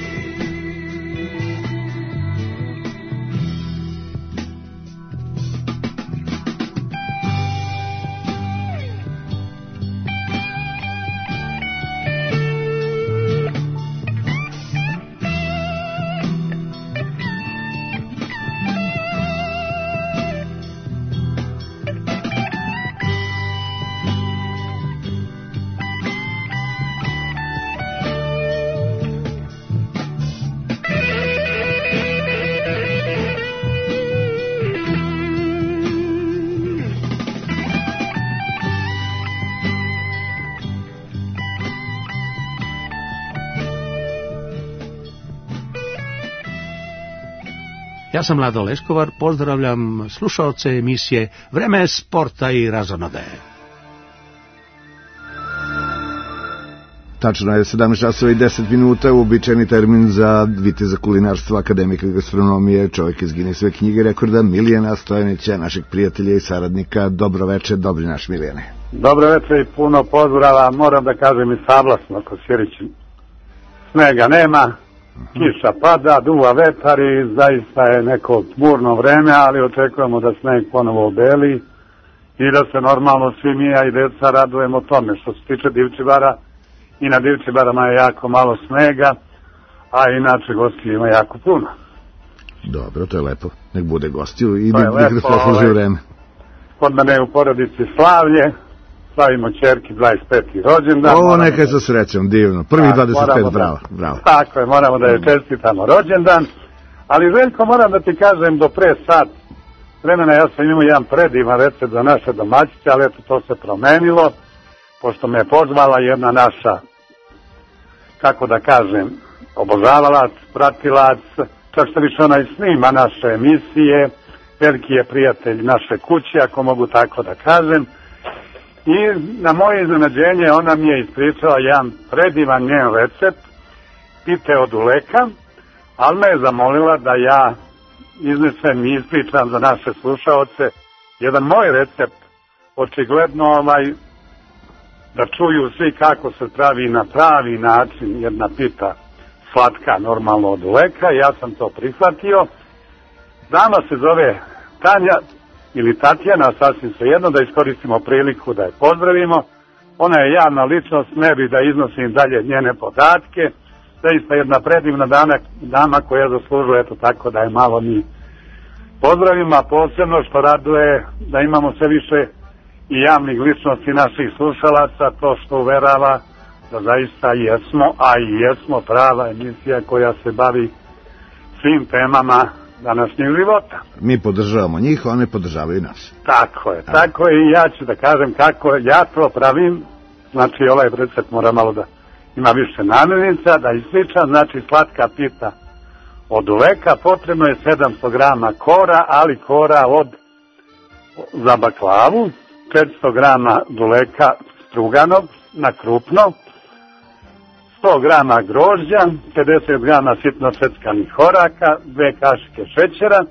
Ja sam Lado Leskovar, pozdravljam slušaoce emisije Vreme sporta i razonode. Tačno je 17 časova i 10 minuta, uobičajeni termin za viteza kulinarstva, akademika gastronomije, čovjek iz Guinnessove knjige rekorda, Milijana Stojanića, našeg prijatelja i saradnika. Dobro večer, dobri naš Milijane. Dobro večer i puno pozdrava, moram da kažem i sablasno, Kosjerić. Snega nema, kiša pada, duva vetar i zaista je neko burno vreme, ali očekujemo da sneg ponovo obeli i da se normalno svi mi, a i deca, radujemo tome. Što se tiče Divčibara, i na Divčibarama je jako malo snega, a inače gosti ima jako puno. Dobro, to je lepo. Nek bude gostiju i nek posluži vreme. Kod mene u porodici slavlje, slavimo ćerki 25. rođendan. Ovo neka je sa srećom, divno. Prvih 25, bravo. Tako je, moramo da je čestitamo rođendan. Ali Željko, moram da ti kažem, do pre sat vremena ja sam imao jedan predivan recept za naše domaćice, ali eto to se promenilo, pošto me je pozvala jedna naša, kako da kažem, obožavalac, pratilac, čak što više ona i snima naše emisije, veliki je prijatelj naše kuće, ako mogu tako da kažem. I na moje iznenađenje ona mi je ispričala jedan predivan njen recept, pite od uleka, ali me je zamolila da ja iznesem i ispričam za naše slušaoce jedan moj recept, očigledno da čuju svi kako se pravi na pravi način jedna pita slatka normalno od uleka. Ja sam to prihvatio. Dama se zove Tanja ili Tatjana, sasvim svejedno, da iskoristimo priliku da je pozdravimo. Ona je javna ličnost, ne bi da iznosim dalje njene podatke. Zaista jedna predivna dama koja zaslužuje, eto tako da je malo mi pozdravimo, a posebno što raduje da imamo sve više i javnih ličnosti naših slušalaca, to što uverava da zaista jesmo, a i jesmo prava emisija koja se bavi svim temama današnjeg života. Mi podržavamo njih, one podržavaju nas. Tako je i ja ću da kažem kako ja to pravim. Znači ovaj recept mora malo da ima više namirnica, da ispričam. Znači slatka pita od uleka, potrebno je 700 grama kora, ali kora za baklavu, 400 grama duleka struganog na krupno, 100 grama grožđa, 50 grama sitno seckanih oraka, 2 kašike šećera,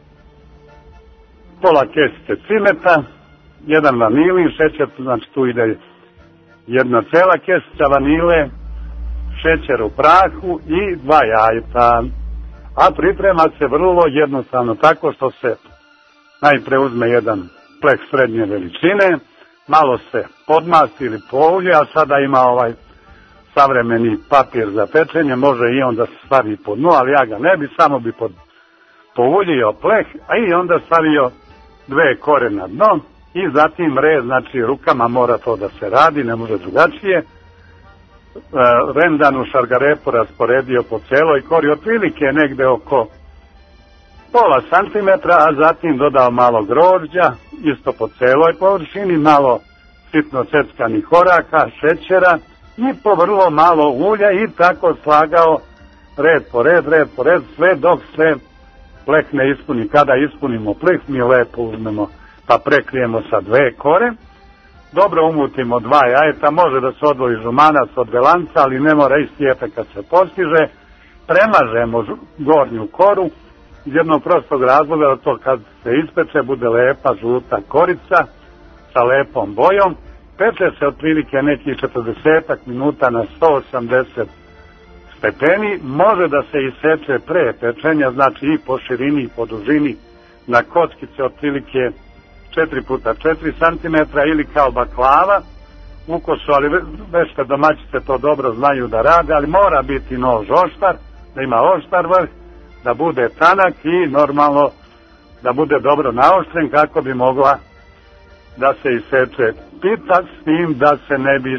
pola kesice cimeta, 1 vanilin šećer, znači tu ide 1 cela kesica vanile, šećer u prahu i 2 jajeta. A priprema se vrlo jednostavno tako što se najpre uzme jedan pleh srednje veličine, malo se podmasti ili poulje, a sada ima savremeni papir za pečenje, može i on da se stavi po dnu, ali ja ga ne bi, samo bi pouljio pleh, a i onda stavio 2 kore na dno i zatim red, znači rukama mora to da se radi, ne može drugačije. Rendanu šargarepu rasporedio po celoj kori, otprilike negde oko pola santimetra, a zatim dodao malo grožđa, isto po celoj površini, malo sitno seckanih oraka, šećera i po vrlo malo ulja i tako slagao red po red, sve dok se pleh ne ispuni. Kada ispunimo pleh, mi lepo uzmemo pa prekrijemo sa 2 kore, dobro umutimo 2 jajeta, može da se odvoji žumanac od velanca, ali ne mora isti efekat se postiže. Premažemo gornju koru iz jednog prostog razloga da to kad se ispeče bude lepa žuta korica sa lepom bojom. Peče se otprilike nekih 40 minuta na 180 stepeni. Može da se iseče pre pečenja, znači i po širini i po dužini na kockice otprilike 4x4 cm ili kao baklava ukosu, ali vešte domaćice to dobro znaju da rade, ali mora biti nož oštar, da ima oštar vrh, da bude tanak i normalno da bude dobro naoštren kako bi mogla da se iseče pita, s tim da se ne bi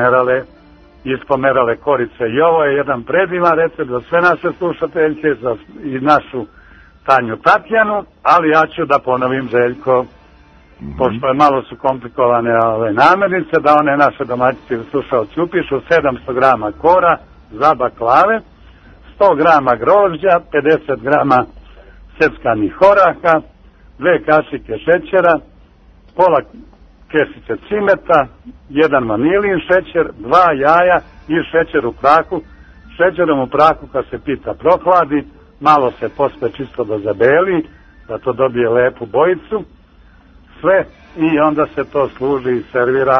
ispomerale korice. I ovo je jedan predivan recept za sve naše slušateljke i našu Tanju Tatjanu, ali ja ću da ponovim, Željko, pošto je malo su komplikovane ove namirnice, da one naše domaćice ili slušalci upišu: 700 grama kora za baklave, 100 grama grožđa, 50 grama seckanih oraka, 2 kašike šećera, pola kesice cimeta, 1 vanilin šećer, 2 jaja i šećer u prahu. Šećerom u prahu kad se pita prohladi, malo se pospe čisto da zabeli, da to dobije lepu bojicu, sve, i onda se to služi i servira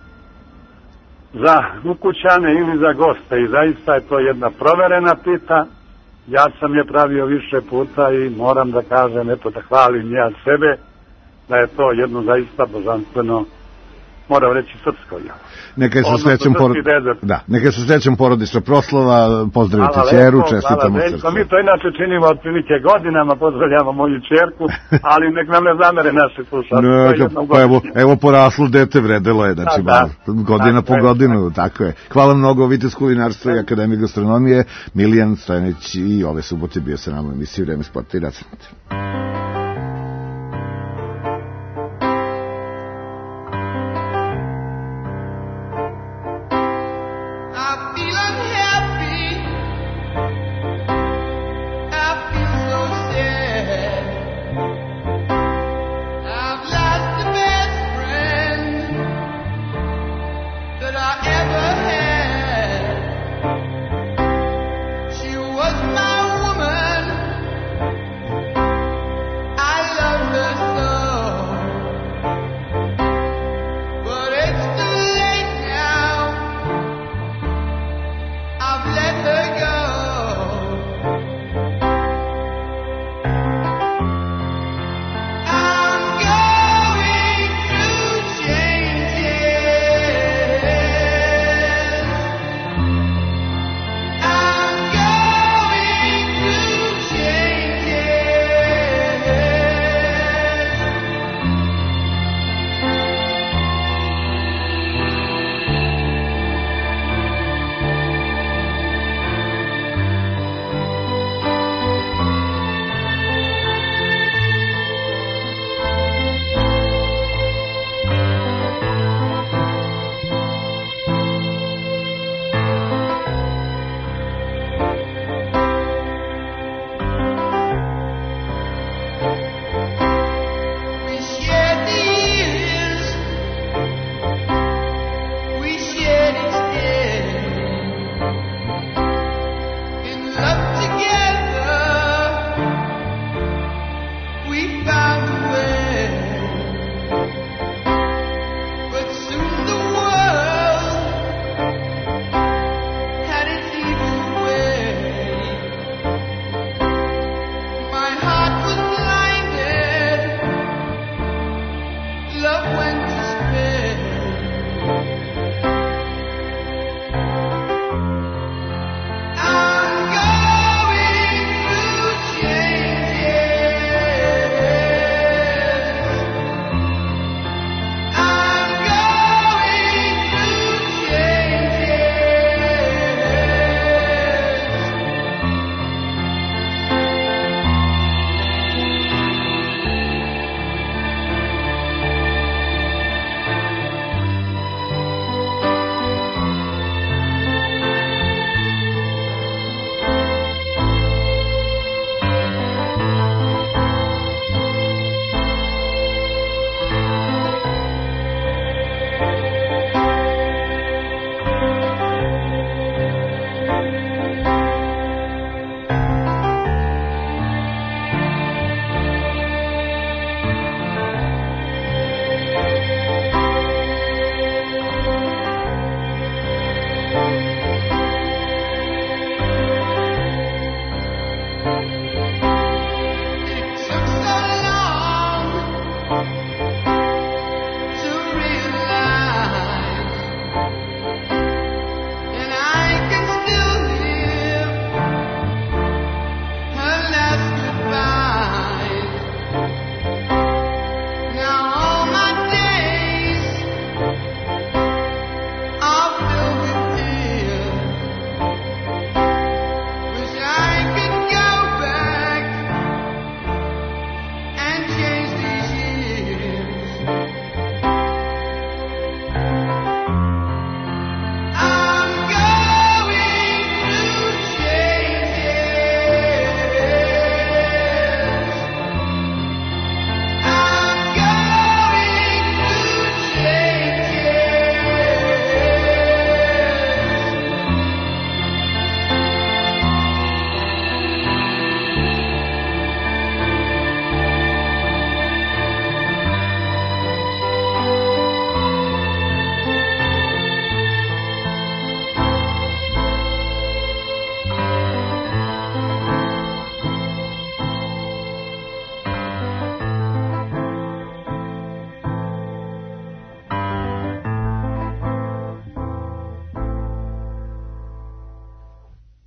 za ukućane ili za goste. I zaista je to jedna proverena pita. Ja sam je pravio više puta i moram da kažem, eto da hvalim ja sebe, da je to jedno zaista božanstveno moram reći srpsko. Ja. Neka se srećem neka se srećem porodična proslava, pozdravite ćeru, čestitamo srce. Mi to inače činimo otprilike godinama, pozdravljamo moju ćerku, ali nek nam ne zamere naše slušalce. Pa evo poraslo dete, vredelo je, znači godina po godinu, tako je. Hvala mnogo, Vitez kulinarstva i Akademije gastronomije, Milijan Stojanić i ove subote bio sa nama u emisiji Vreme sporta i razonode.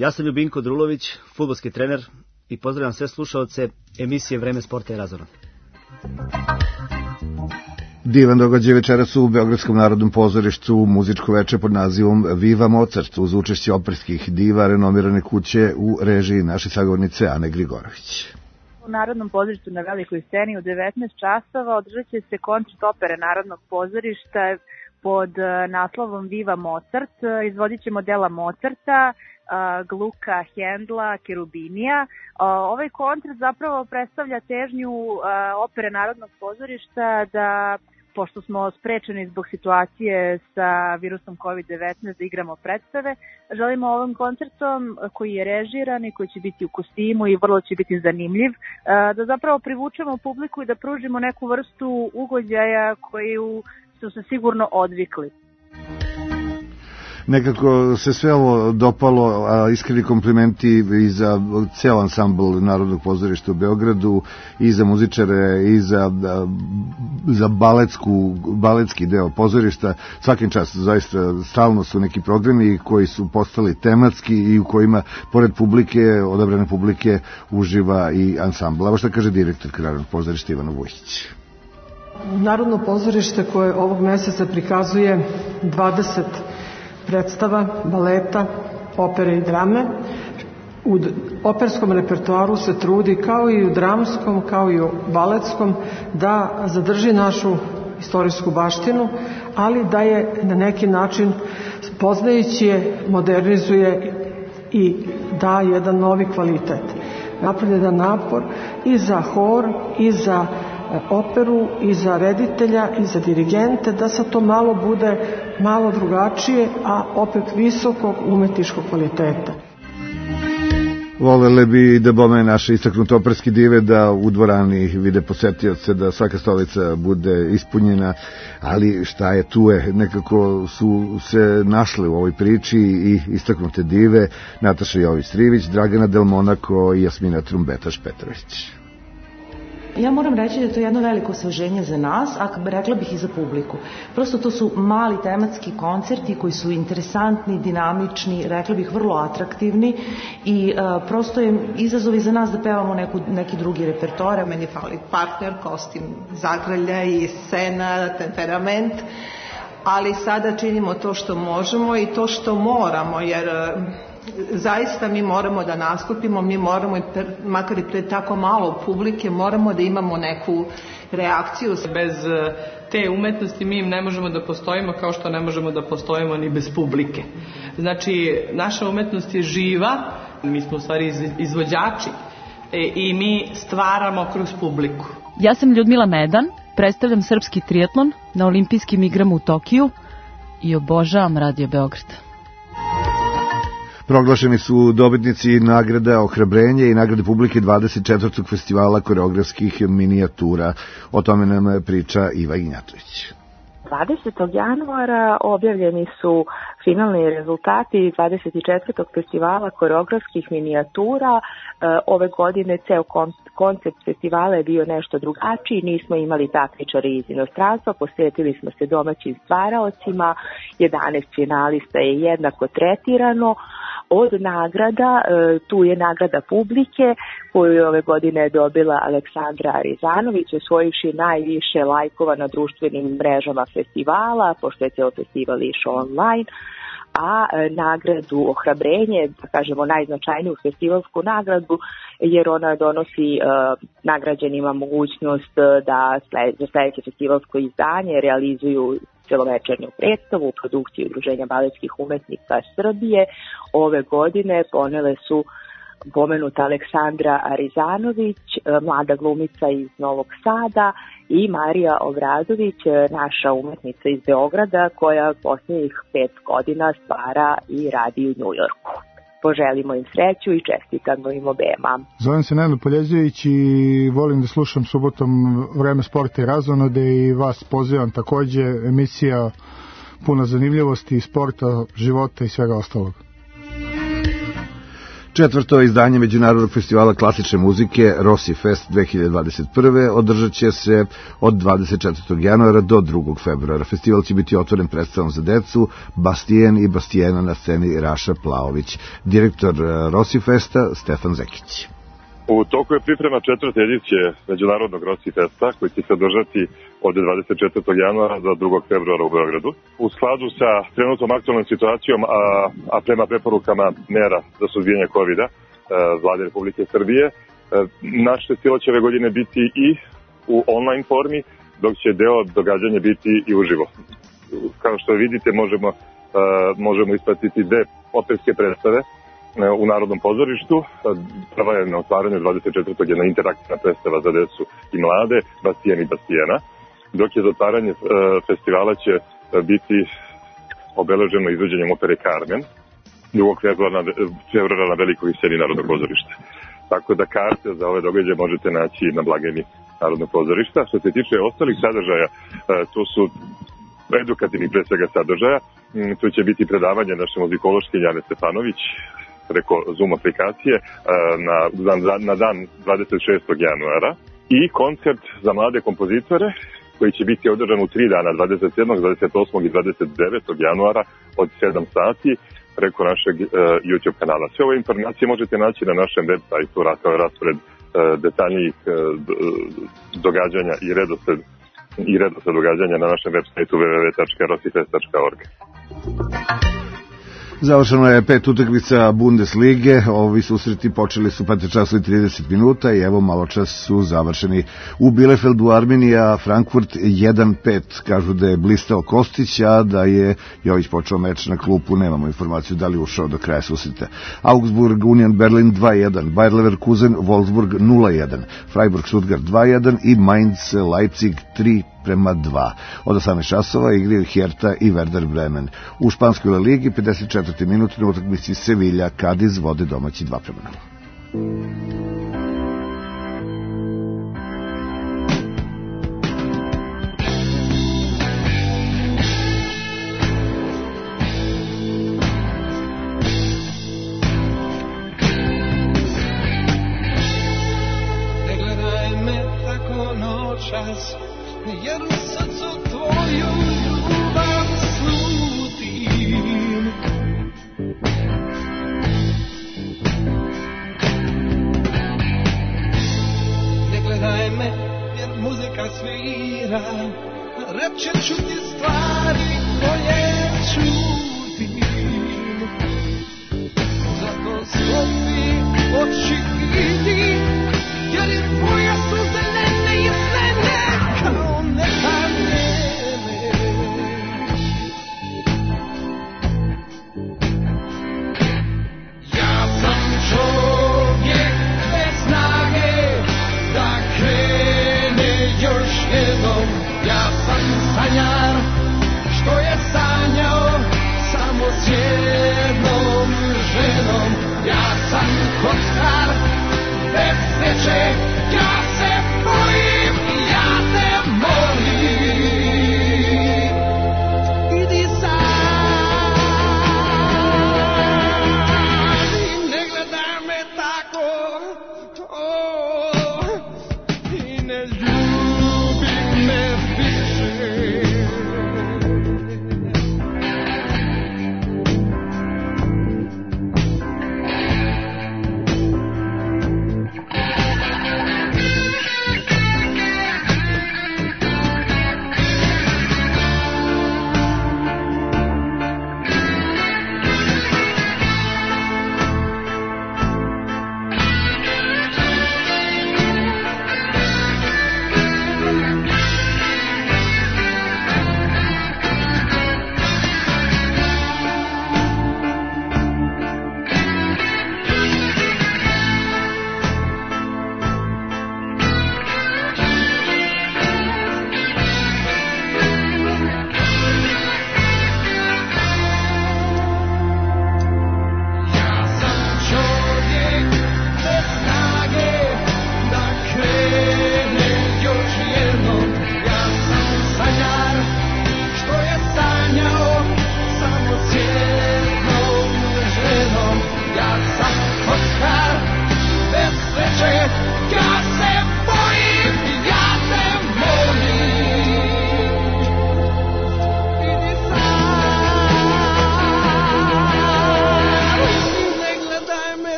Ja sam Ljubinko Drulović, fudbalski trener i pozdravljam sve slušaoce emisije Vreme sporta i razonode. Divan događaj večeras u Beogradskom narodnom pozorištu, muzičko veče pod nazivom Viva Mozart, uz učešće operskih diva renomirane kuće u režiji naše sagovornice Ane Grigorović. U Narodnom pozorištu na Velikoj sceni u 19 časova održat će se koncert opere Narodnog pozorišta pod naslovom Viva Mozart. Izvodit ćemo dela Mozarta, Gluka, Hendla, Kerubinija. Ovaj koncert zapravo predstavlja težnju opere Narodnog pozorišta da, pošto smo sprečeni zbog situacije sa virusom COVID-19 da igramo predstave, želimo ovim koncertom koji je režiran i koji će biti u kostimu i vrlo će biti zanimljiv, da zapravo privučemo publiku i da pružimo neku vrstu ugođaja koju su se sigurno odvikli. Nekako se sve ovo dopalo, a iskreni komplimenti i za ceo ansambl Narodnog pozorišta u Beogradu, i za muzičare, i za baletski deo pozorišta. Svakim čast, zaista, stalno su neki programi koji su postali tematski i u kojima, pored publike, odabrane publike, uživa i ansambl. Evo šta kaže direktor Narodnog pozorišta Ivana Vujčić. Narodno pozorište koje ovog meseca prikazuje 20 predstava, baleta, opere i drame. U operskom repertoaru se trudi, kao i u dramskom, kao i u baletskom, da zadrži našu istorijsku baštinu, ali da je na neki način, poznajući je, modernizuje i da jedan novi kvalitet. Napravljen napor i za hor, i za operu, i za reditelja, i za dirigente, da sa to malo bude malo drugačije, a opet visokog umetničkog kvaliteta. Volele bi da bome naše istaknute operske dive da u dvorani vide posetioce, da svaka stolica bude ispunjena, ali šta je tu je, nekako su se našle u ovoj priči i istaknute dive Nataša Jović-Trivić, Dragana Del Monaco i Jasmina Trumbetaš-Petrović. Ja moram reći da je to jedno veliko osveženje za nas, a rekla bih i za publiku. Prosto to su mali tematski koncerti koji su interesantni, dinamični, rekla bih vrlo atraktivni i prosto je izazov i za nas da pevamo neki drugi repertoar. Meni fali partner, kostim, zagrlja i scena, temperament, ali sada činimo to što možemo i to što moramo, jer zaista mi moramo da nastupimo, mi moramo, makar i pred tako malo publike, moramo da imamo neku reakciju. Bez te umetnosti mi ne možemo da postojimo, kao što ne možemo da postojimo ni bez publike. Znači, naša umetnost je živa, mi smo u stvari izvođači i mi stvaramo kroz publiku. Ja sam Ljudmila Medan, predstavljam srpski triatlon na olimpijskim igrama u Tokiju i obožavam Radio Beograd. Proglašeni su dobitnici nagrada Ohrabrenje i nagrade publike 24. festivala koreografskih minijatura. O tome nam priča Iva Ignjatović. 20. januara objavljeni su finalni rezultati 24. festivala koreografskih minijatura. Ove godine ceo koncept festivala je bio nešto drugačiji, nismo imali takmičare iz inostranstva, posvetili smo se domaćim stvaraocima, 11 finalista je jednako tretirano. Od nagrada, tu je nagrada publike koju je ove godine dobila Aleksandra Arizanović, osvojivši najviše lajkova na društvenim mrežama festivala, pošto je ceo festival išao online, a nagradu Ohrabrenje, da kažemo najznačajniju festivalsku nagradu, jer ona donosi nagrađenima mogućnost da za sledeće festivalsko izdanje realizuju celovečernju predstavu u produkciji Udruženja baletskih umetnika Srbije. Ove godine ponele su pomenuta Aleksandra Arizanović, mlada glumica iz Novog Sada, i Marija Obradović, naša umetnica iz Beograda, koja posljednjih 5 godina stvara i radi u Njujorku. Poželimo im sreću i čestitamo im obema. Zovem se Nenad Poljezijević i volim da slušam subotom Vreme sporta i razonode i vas pozivam takođe, emisija puna zanimljivosti, sporta, života i svega ostalog. Četvrto izdanje Međunarodnog festivala klasične muzike Rossi Fest 2021. održat će se od 24. januara do 2. februara. Festival će biti otvoren predstavom za decu Bastijen i Bastijena na sceni Raša Plaović. Direktor Rossi Festa Stefan Zekić. U toku je priprema četvrte edicije Međunarodnog Rossi Festa koji će se održati od 24. januara do 2. februara u Beogradu. U skladu sa trenutnom aktualnom situacijom, a prema preporukama mera za suzbijanje COVID-a Vlade Republike Srbije, naš festival će ove godine biti i u online formi, dok će deo događanja biti i uživo. Kao što vidite, možemo ispratiti dve operske predstave u Narodnom pozorištu. Prva je na otvaranju 24. jedna interaktivna predstava za decu i mlade, Bastijen i Bastijena, dok je za otvaranje festivala će biti obeleženo izvođenjem opere Carmen 2. februara na velikoj sceni Narodnog pozorišta. Tako da karte za ove događaje možete naći na blagajni Narodnog pozorišta. Što se tiče ostalih sadržaja, tu su edukativni pre svega sadržaja. Tu će biti predavanje naše muzikološke Jane Stefanović preko Zoom aplikacije na dan 26. januara i koncert za mlade kompozitore koji će biti održan u 3 dana, 27., 28. i 29. januara od 7 sati preko našeg YouTube kanala. Sve ove informacije možete naći na našem web sajtu, raspored detaljnijih događanja i redosled događanja na našem web sajtu www.rossifest.org. Završeno je 5 utakmica Bundeslige, ovi susreti počeli su 5 časova i 30 minuta i evo malo čas su završeni. U Bielefeldu Arminija Frankfurt 1-5, kažu da je blistao Kostić, a da je Jović počeo meč na klupu, nemamo informaciju da li ušao do kraja susreta. Augsburg Union Berlin 2-1, Bayer Leverkusen Wolfsburg 0-1, Freiburg Stuttgart 2-1 i Mainz Leipzig 3-2. Od 18 časova igraju Hertha i Werder Bremen. U španskoj La Ligi 54. minut na utakmici Sevilla Cadiz vode domaći 2-0. Ne gledaj me tako noćas, jer u srcu tvoju ljubav slutim. Ne gledaj me, jer muzika svira, reći ću ti stvari koje čutim. Zato sklopi oči vidi, jer je tvoja su zelene i zelene kao neka vreme. Ja sam čovjek bez snage da krene još jednom. Ja sam sanjar što je sanjao samo s jednom ženom. Ja sam kockar bez sreće, ja se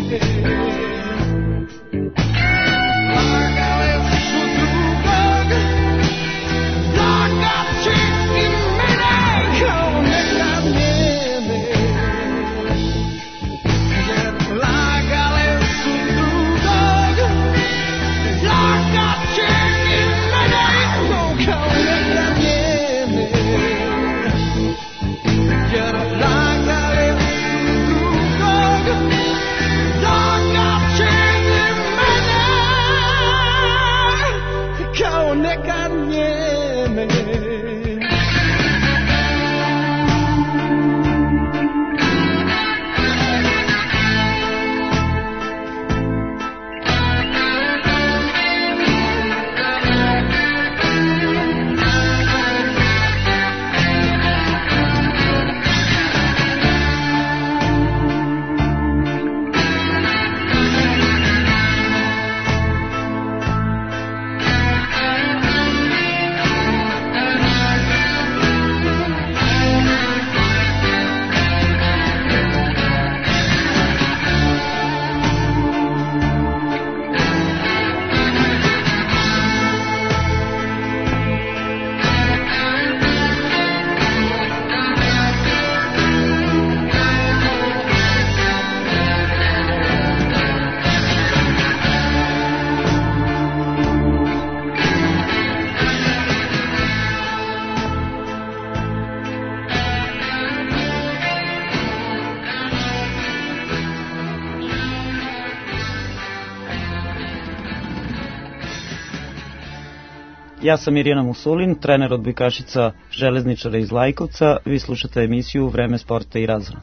Ja sam Mirjana Musulin, trener odbojkašica Železničara iz Lajkovca. Vi slušate emisiju Vreme sporta i razonode.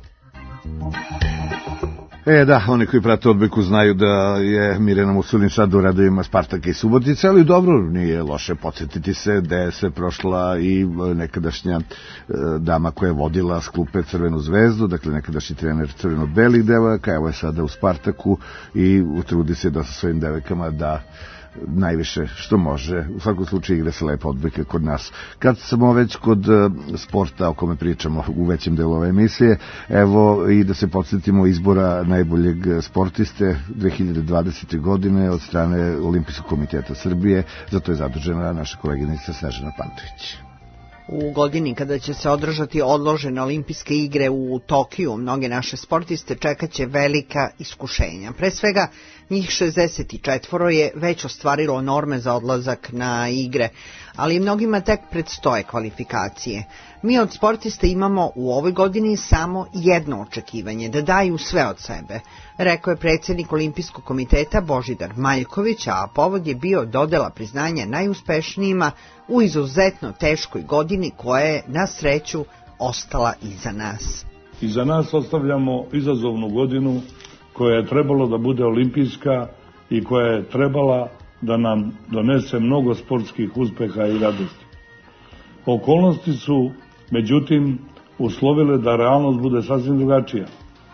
Da, oni koji prate odbojku znaju da je Mirjana Musulin sad u radovima Spartaka i Subotice, ali dobro, nije loše podsjetiti se da je sve prošla i nekadašnja dama koja je vodila s klupe Crvenu zvezdu, dakle nekadašnji trener crveno-belih devojaka, evo je sada u Spartaku i utrudi se da sa svojim devojkama da najviše što može. U svakom slučaju igra se lepa odbojka kod nas. Kad smo već kod sporta o kome pričamo u većem delu ove emisije, evo i da se podsjetimo izbora najboljeg sportiste 2020. godine od strane Olimpijskog komiteta Srbije. Zato je zadužena naša koleginica Snežana Pantović. U godini kada će se održati odložene olimpijske igre u Tokiju, mnoge naše sportiste čekaće velika iskušenja. Pre svega, njih 64 je već ostvarilo norme za odlazak na igre, ali mnogima tek predstoje kvalifikacije. Mi od sportista imamo u ovoj godini samo jedno očekivanje, da daju sve od sebe, rekao je predsjednik Olimpijskog komiteta Božidar Maljković, a povod je bio dodela priznanja najuspešnijima u izuzetno teškoj godini koja je, na sreću, ostala iza nas. Iza nas ostavljamo izazovnu godinu koja je trebalo da bude olimpijska i koja je trebala da nam donese mnogo sportskih uspeha i radosti. Okolnosti su, međutim, uslovile da realnost bude sasvim drugačija.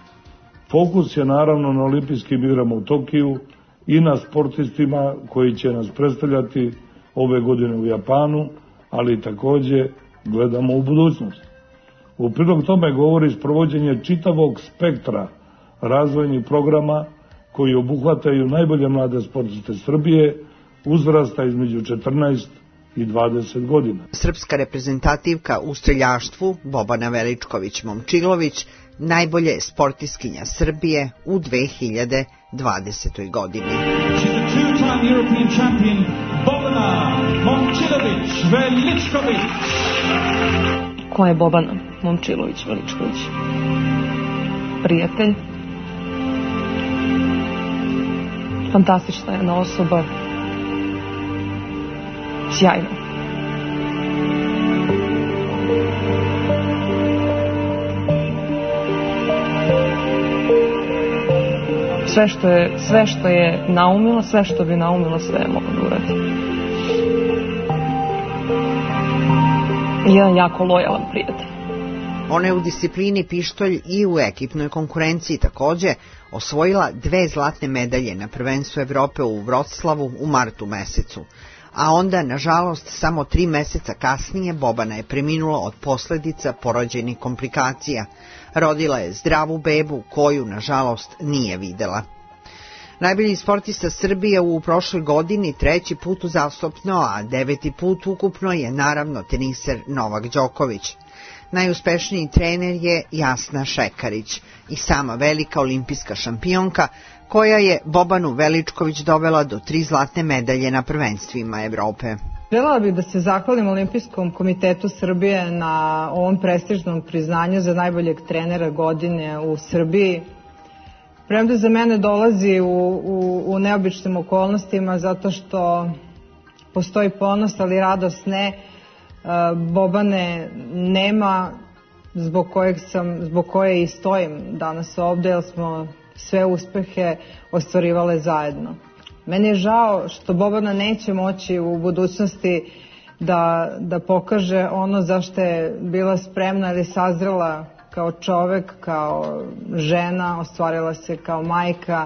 Fokus je naravno na olimpijskim igrama u Tokiju i na sportistima koji će nas predstavljati ove godine u Japanu, ali takođe gledamo u budućnost. U prilog tome govori sprovođenje čitavog spektra razvojnih programa koji obuhvataju najbolje mlade sportiste Srbije uzrasta između 14 i 20 godina. Srpska reprezentativka u streljaštvu Bobana Veličković-Momčilović najbolje sportistkinja Srbije u 2020. godini. Ko je Bobana Momčilović-Veličković? Prijatelj. Fantastična jedna osoba. Sjajno. Sve što je naumila, sve što bi naumila, sve je mogla da uradi. Jedan jako lojalan prijatelj. Ona je u disciplini pištolj i u ekipnoj konkurenciji takođe osvojila 2 zlatne medalje na prvenstvu Evrope u Vroclavu u martu mesecu. A onda, nažalost, samo 3 meseca kasnije Bobana je preminula od posledica porođajnih komplikacija. Rodila je zdravu bebu koju, nažalost, nije videla. Najbolji sportista Srbije u prošloj godini 3. put uzastopno, a 9. put ukupno je naravno teniser Novak Đoković. Najuspešniji trener je Jasna Šekarić i sama velika olimpijska šampionka koja je Bobanu Veličković dovela do 3 zlatne medalje na prvenstvima Evrope. Želela bih da se zahvalim Olimpijskom komitetu Srbije na ovom prestižnom priznanju za najboljeg trenera godine u Srbiji. Premda za mene dolazi u neobičnim okolnostima zato što postoji ponos, ali radost ne. Bobane nema zbog koje i stojim danas ovde, jer smo sve uspehe ostvarivale zajedno. Meni je žao što Bobana neće moći u budućnosti da pokaže ono za što je bila spremna ili sazrela kao čovek, kao žena, ostvarila se kao majka,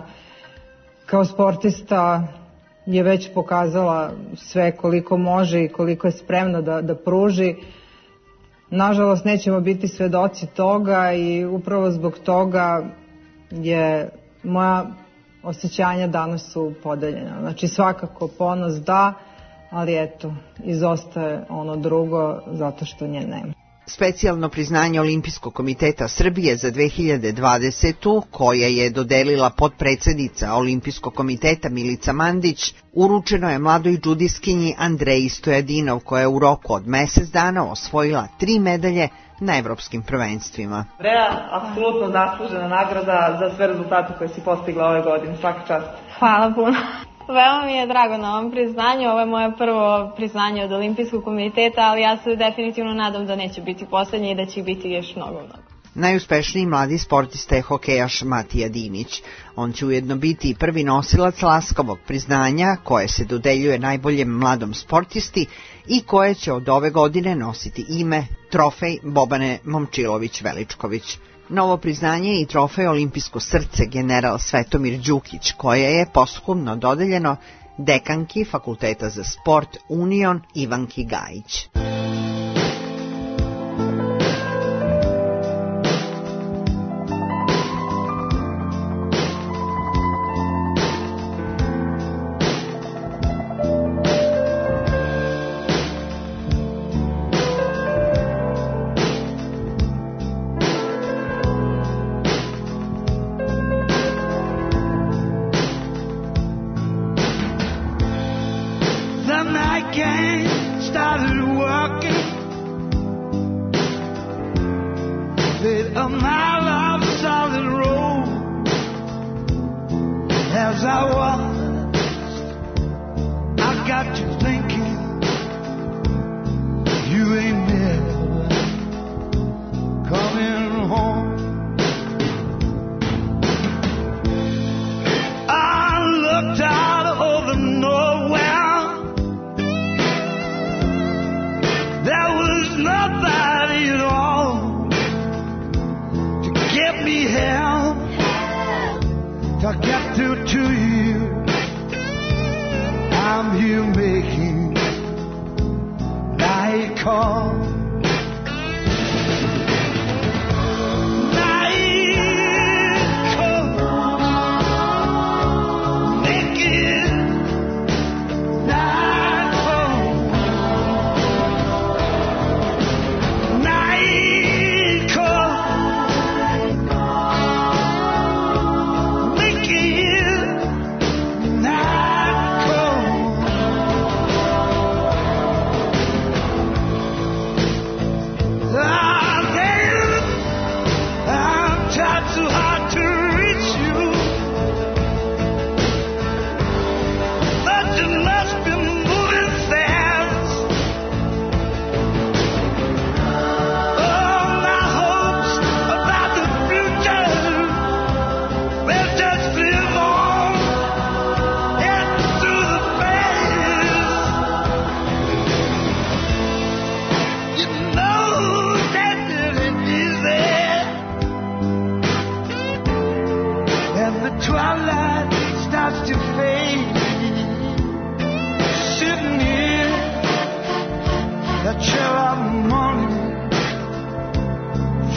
kao sportista je već pokazala sve koliko može i koliko je spremna da pruži. Nažalost, nećemo biti svedoci toga i upravo zbog toga je moja osjećanja danas su podeljena. Znači svakako ponos da, ali eto, izostaje ono drugo zato što nje nema. Specijalno priznanje Olimpijskog komiteta Srbije za 2020. koje je dodelila potpredsednica Olimpijskog komiteta Milica Mandić, uručeno je mladoj džudiskinji Andreji Stojadinov, koja je u roku od mesec dana osvojila 3 medalje na evropskim prvenstvima. Andreja, apsolutno zaslužena nagrada za sve rezultate koje si postigla ove godine. Svaka čast. Hvala puno. Veoma mi je drago na ovom priznanju. Ovo je moje prvo priznanje od Olimpijskog komiteta, ali ja se definitivno nadam da neće biti poslednje i da će ih biti još mnogo. Najuspešniji mladi sportista je hokejaš Matija Dinić. On će ujedno biti i prvi nosilac Laskavog priznanja koje se dodeljuje najboljem mladom sportisti i koje će od ove godine nositi ime Trofej Bobane Momčilović-Veličković. Novo priznanje i trofej Olimpijsko srce general Svetomir Đukić, koje je posthumno dodeljeno dekanki Fakulteta za sport Union Ivanki Gajić.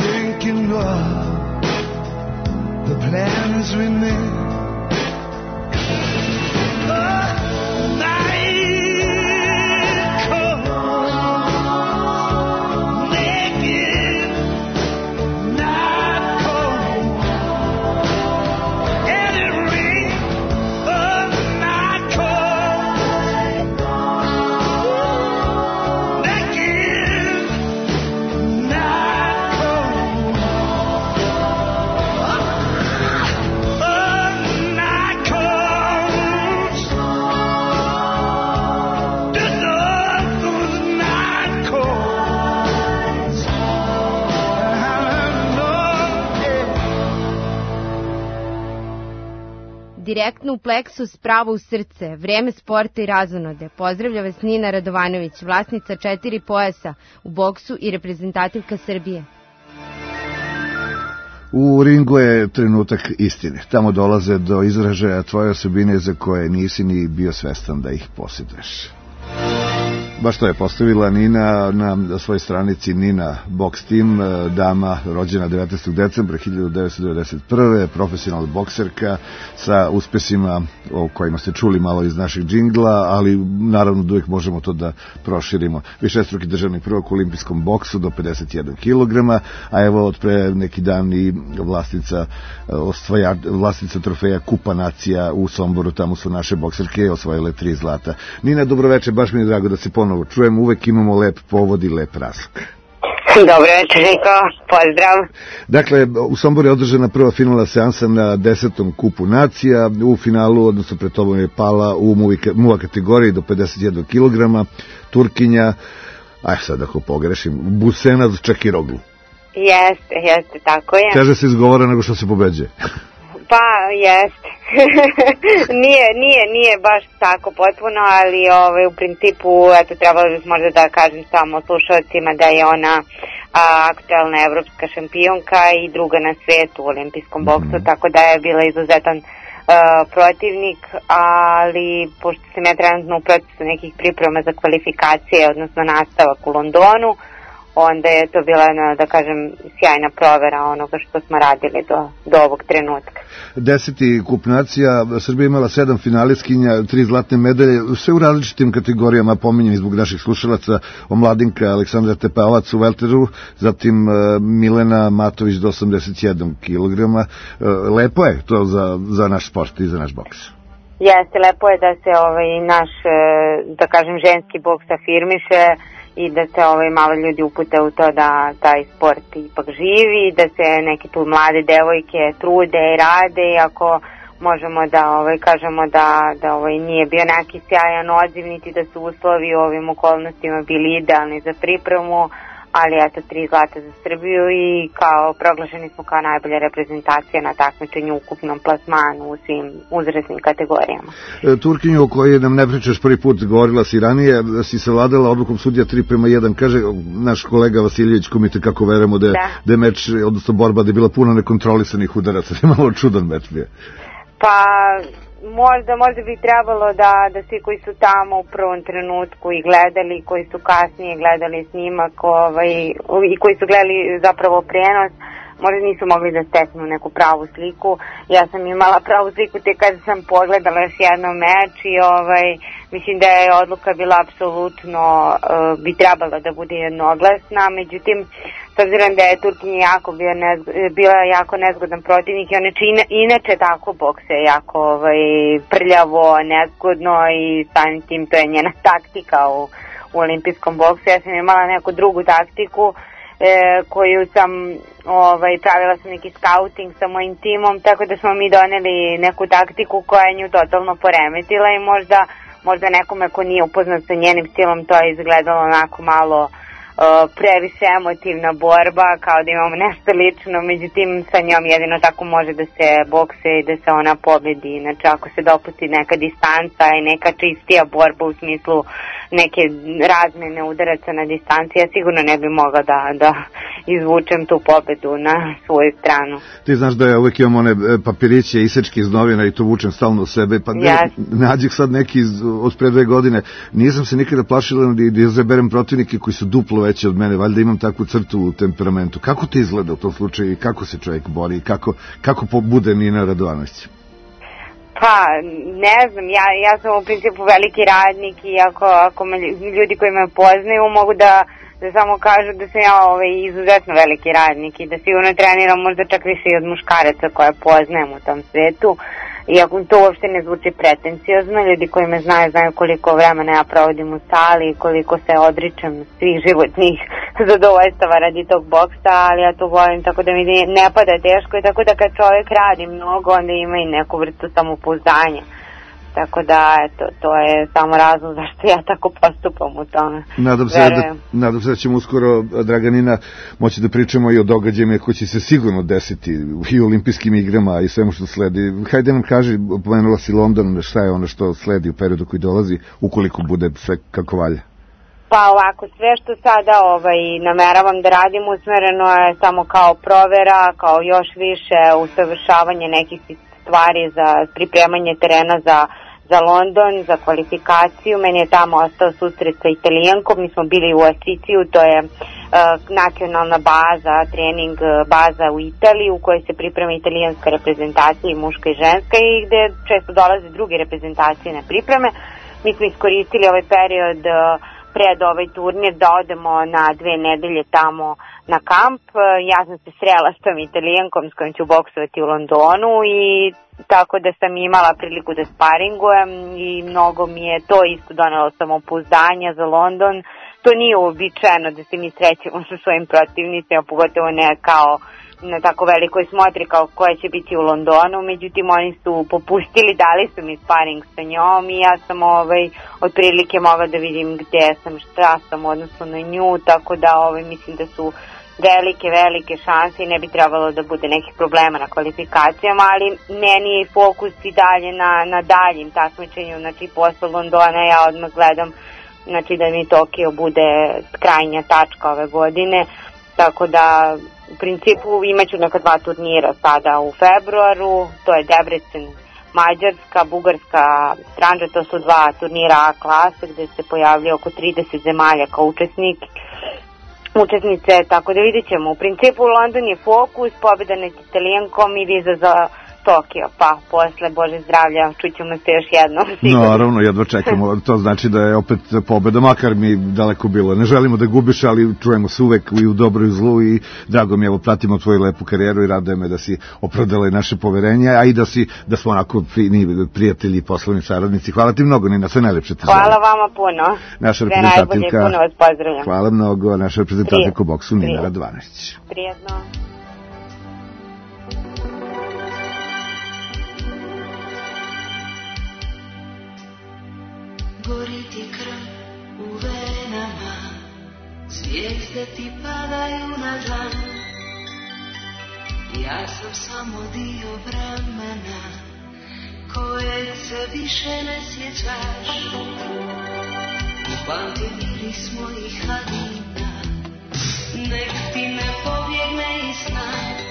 The plans we made Direktno u pleksus, pravo u srce, vreme sporta i razonode. Pozdravlja vas Nina Radovanović, vlasnica 4 pojasa u boksu i reprezentativka Srbije. U ringu je trenutak istine. Tamo dolaze do izražaja tvoje osobine za koje nisi ni bio svestan da ih posjeduješ. Baš to je postavila Nina na svojoj stranici Nina Box Team, dama rođena 19. decembra 1991. profesionalna bokserka sa uspesima o kojima ste čuli malo iz naših džingla, ali naravno da uvijek možemo to da proširimo. Višestruki državni prvak u olimpijskom boksu do 51 kg, a evo od pre neki dan i vlastica trofeja Kupa nacija u Somboru, tamo su naše bokserke osvojile 3 zlata. Nina, dobroveče, baš mi je drago da se ponovo čujem, uvek imamo lep povod i lep razlog. Dobro večer, Niko, pozdrav. Dakle, u Somboru je održana prva finalna seansa na 10. Kupu nacija. U finalu, odnosno pred tobom je pala u muva kategoriji do 51 kg Turkinja, sad ako pogrešim, Busenaz Čakiroglu. Jeste, tako je. Teže se izgovara nego što se pobeđuje. Pa, jeste. nije baš tako potpuno, ali u principu, eto, trebalo bi možda da kažem samo slušalcima da je ona aktualna evropska šampionka i druga na svetu u olimpijskom boksu, tako da je bila izuzetan protivnik, ali pošto sam ja trenutno u procesu nekih priprema za kvalifikacije, odnosno nastavak u Londonu, onda je to bila, da kažem, sjajna provera onoga što smo radili do ovog trenutka. 10. kup nacija, Srbija imala 7 finalistkinja, 3 zlatne medalje, sve u različitim kategorijama, pominjem zbog naših slušalaca, omladinka Aleksandra Tepalovac u welteru, zatim Milena Matović do 81 kg. Lepo je to za naš sport i za naš boks. Jeste, lepo je da se naš, da kažem, ženski boks afirmiše i da se malo ljudi upute u to da taj sport ipak živi, da se neke tu mlade devojke trude i rade, iako možemo da kažemo da nije bio neki sjajan odziv, niti da su uslovi u ovim okolnostima bili idealni za pripremu, ali eto 3 zlata za Srbiju i proglašeni smo kao najbolja reprezentacija na takmičenju u ukupnom plasmanu u svim uzrasnim kategorijama. Turkinju o kojoj nam ne pričaš prvi put, govorila si ranije, si savladala odlukom sudija 3:1, kaže naš kolega Vasiljević, kome te kako verujemo da je meč, odnosno borba, da je bila puno nekontrolisanih udaraca, da je malo čudan meč bio. Pa možda bi trebalo da svi koji su tamo u prvom trenutku i gledali, koji su kasnije gledali snimak i koji su gledali zapravo prenos, možda nisu mogli da steknu neku pravu sliku. Ja sam imala pravu sliku tek kada sam pogledala još jednom meč i mislim da je odluka bila apsolutno, bi trebala da bude jednoglasna, međutim, s obzirom da je Turkinja bila jako nezgodan protivnik i ona inače tako bokse jako prljavo, nezgodno i samim tim to je njena taktika u olimpijskom boksu. Ja sam imala neku drugu taktiku koju sam pravila sam neki scouting sa mojim timom, tako da smo mi doneli neku taktiku koja je nju totalno poremetila i možda nekome ko nije upoznat sa njenim stilom to je izgledalo onako malo previše emotivna borba, kao da imamo nešto lično, međutim sa njom jedino tako može da se bokse i da se ona pobedi. Znači ako se dopusti neka distanca i neka čistija borba u smislu neke razmene udaraca na distanci, ja sigurno ne bi mogla da izvučem tu pobedu na svoju stranu. Ti znaš da ja uvek imam one papiriće isečke iz novina i to vučem stalno u sebe, pa nađih sad neki od pre 2 godine, nisam se nikada plašila da izaberem protivnike koji su duplo veći od mene, valjda imam takvu crtu u temperamentu. Kako ti izgleda u tom slučaju i kako se čovjek bori i kako bude Nina Radovanović? Pa, ne znam, ja sam u principu veliki radnik i ako me ljudi koji me poznaju mogu da samo kažu da sam ja izuzetno veliki radnik i da sigurno treniram možda čak više i od muškaraca koje poznajem u tom svetu. Iako to uopšte ne zvuči pretencijozno, ljudi koji me znaju koliko vremena ja provodim u sali, koliko se odričem svih životnih zadovoljstava radi tog boksa, ali ja to volim tako da mi ne pada teško i tako da kad čovjek radi mnogo onda ima i neku vrstu samopouzdanja. Tako da, eto, to je samo razlog zašto ja tako postupam u tome. Nadam se da ćemo uskoro, Draganina, moći da pričamo i o događajima koji će se sigurno desiti i u olimpijskim igrama i svemu što sledi. Hajde nam kaži, pomenula si London, šta je ono što sledi u periodu koji dolazi, ukoliko bude sve kako valja? Pa ovako, sve što sada nameravam da radim usmereno je samo kao provera, kao još više usavršavanje nekih stvari za pripremanje terena za London, za kvalifikaciju. Meni je tamo ostao susret sa Italijankom, mi smo bili u Asiciju, to je nacionalna baza, trening baza u Italiji u kojoj se priprema italijanska reprezentacija i muška i ženska i gde često dolaze druge reprezentacije na pripreme. Mi smo iskoristili ovaj period pred ovaj turnir da odemo na 2 nedelje tamo na kamp. Ja sam se srela s tom Italijankom s kojom ću boksovati u Londonu i tako da sam imala priliku da sparingujem i mnogo mi je to isto donelo samopouzdanja za London. To nije uobičajeno da se mi srećemo sa svojim protivnicima, pogotovo ne kao na tako velikoj smotri kao koja će biti u Londonu, međutim oni su popustili, dali su mi sparing sa njom i ja sam otprilike mogla da vidim gde sam, šta sam u odnosu na nju, tako da mislim da su velike šanse i ne bi trebalo da bude nekih problema na kvalifikacijama, ali meni je fokus i dalje na daljim takmičenju, znači posle Londona ja odmah gledam da mi Tokio bude krajnja tačka ove godine, tako da u principu imaću neka 2 turnira sada u februaru, to je Debrecen, Mađarska, Bugarska, Stranđa, to su 2 turnira A klase gde se pojavlja oko 30 zemalja kao učesnice, tako da vidjet ćemo. U principu London je fokus, pobjeda nad Italijankom i viza za Tokio, pa posle, Bože zdravlja, čućemo se još jednom. Naravno, jedva čekamo, to znači da je opet pobjeda, makar mi daleko bilo. Ne želimo da gubiš, ali čujemo se uvek i u dobru i u zlu i drago mi, evo, pratimo tvoju lepu karijeru i raduje me da si opravdala i naše poverenje, a i da smo onako prijatelji i poslovni saradnici. Hvala ti mnogo, Nina, sve najlepše te želim. Hvala vama puno. Naša sve najbolje, puno vas pozdravljam. Hvala mnogo, naša reprezentativka u boksu, Nina Radovanović. Prijetno. Gori ti krv u venama, zvijezde ti padaju na dlan. Ja sam samo dio vremena koje se više ne sjećaš. Upamti miris mojih hadina, nek ti ne pobjegne iz sna.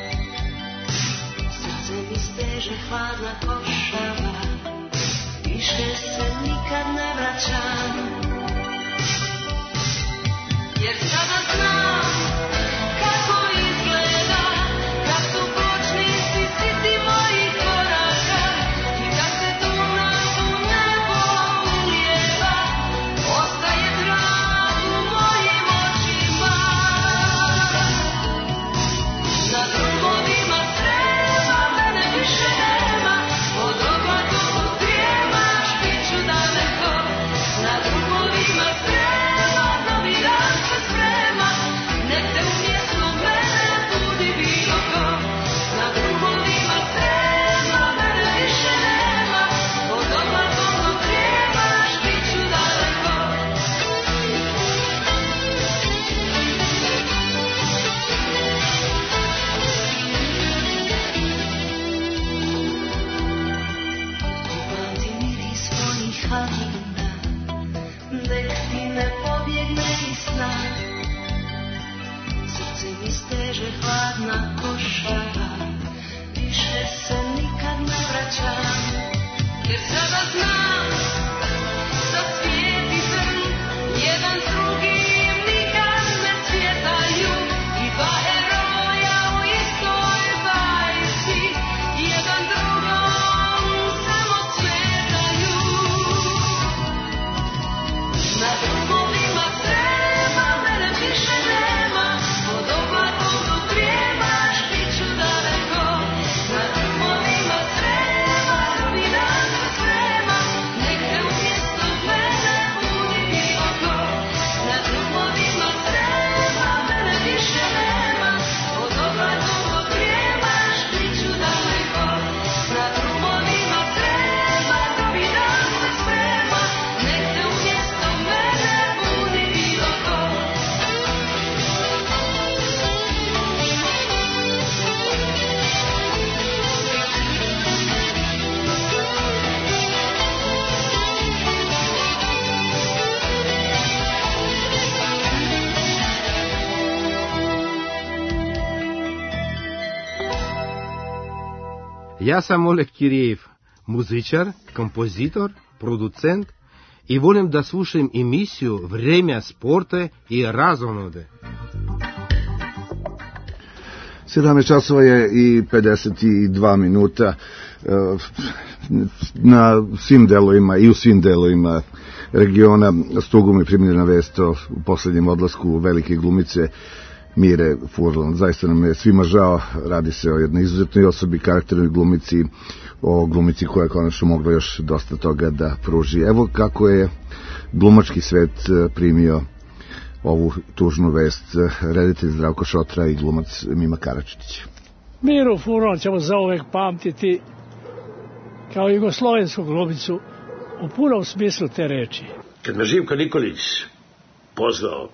Srce mi steže hladna košava, više se nikad ne vraćam, jer sada znam kako izgleda kad su pločnici siti mojih koraka i kad se tuna u nebo ulijeva, ostaje trag u mojim očima. Na drugovima strema mene više nema, od oblaka prijemaš biću daleko. Na drugovima strema novi dan se sprema, nek te umjesto mene budi bilo ko. Na drugovima strema mene više nema, od oblaka prijemaš biću daleko. Upamti miris svojih halina, nek ti ne pobjegne iz sna. Srce mi steže hladna košara, više se nikad ne vraćam, jer sada znam da svijet i zrn jedan s drugim nikad ne cvjetaju. I 2 heroja u istoj bajci, jedan drugom samo Ja sam Oleg Kirijev, muzičar, kompozitor, producent i volim da slušam emisiju Vreme sporta i razonode. 17 časova je i 52 minuta. Na svim delovima i u svim delovima regiona stugom je primljena vest o poslednjem odlasku velike glumice Mire Furlan. Zaista nam je svima žao, radi se o jednoj izuzetnoj osobi, karakternoj glumici, o glumici koja je konačno mogla još dosta toga da pruži. Evo kako je glumački svet primio ovu tužnu vest, reditelj Zdravko Šotra i glumac Mima Karačić. Miru Furlan ćemo zauvek pamtiti kao jugoslovensku glumicu u punom smislu te reči. Kad me Živko Nikolić pozvao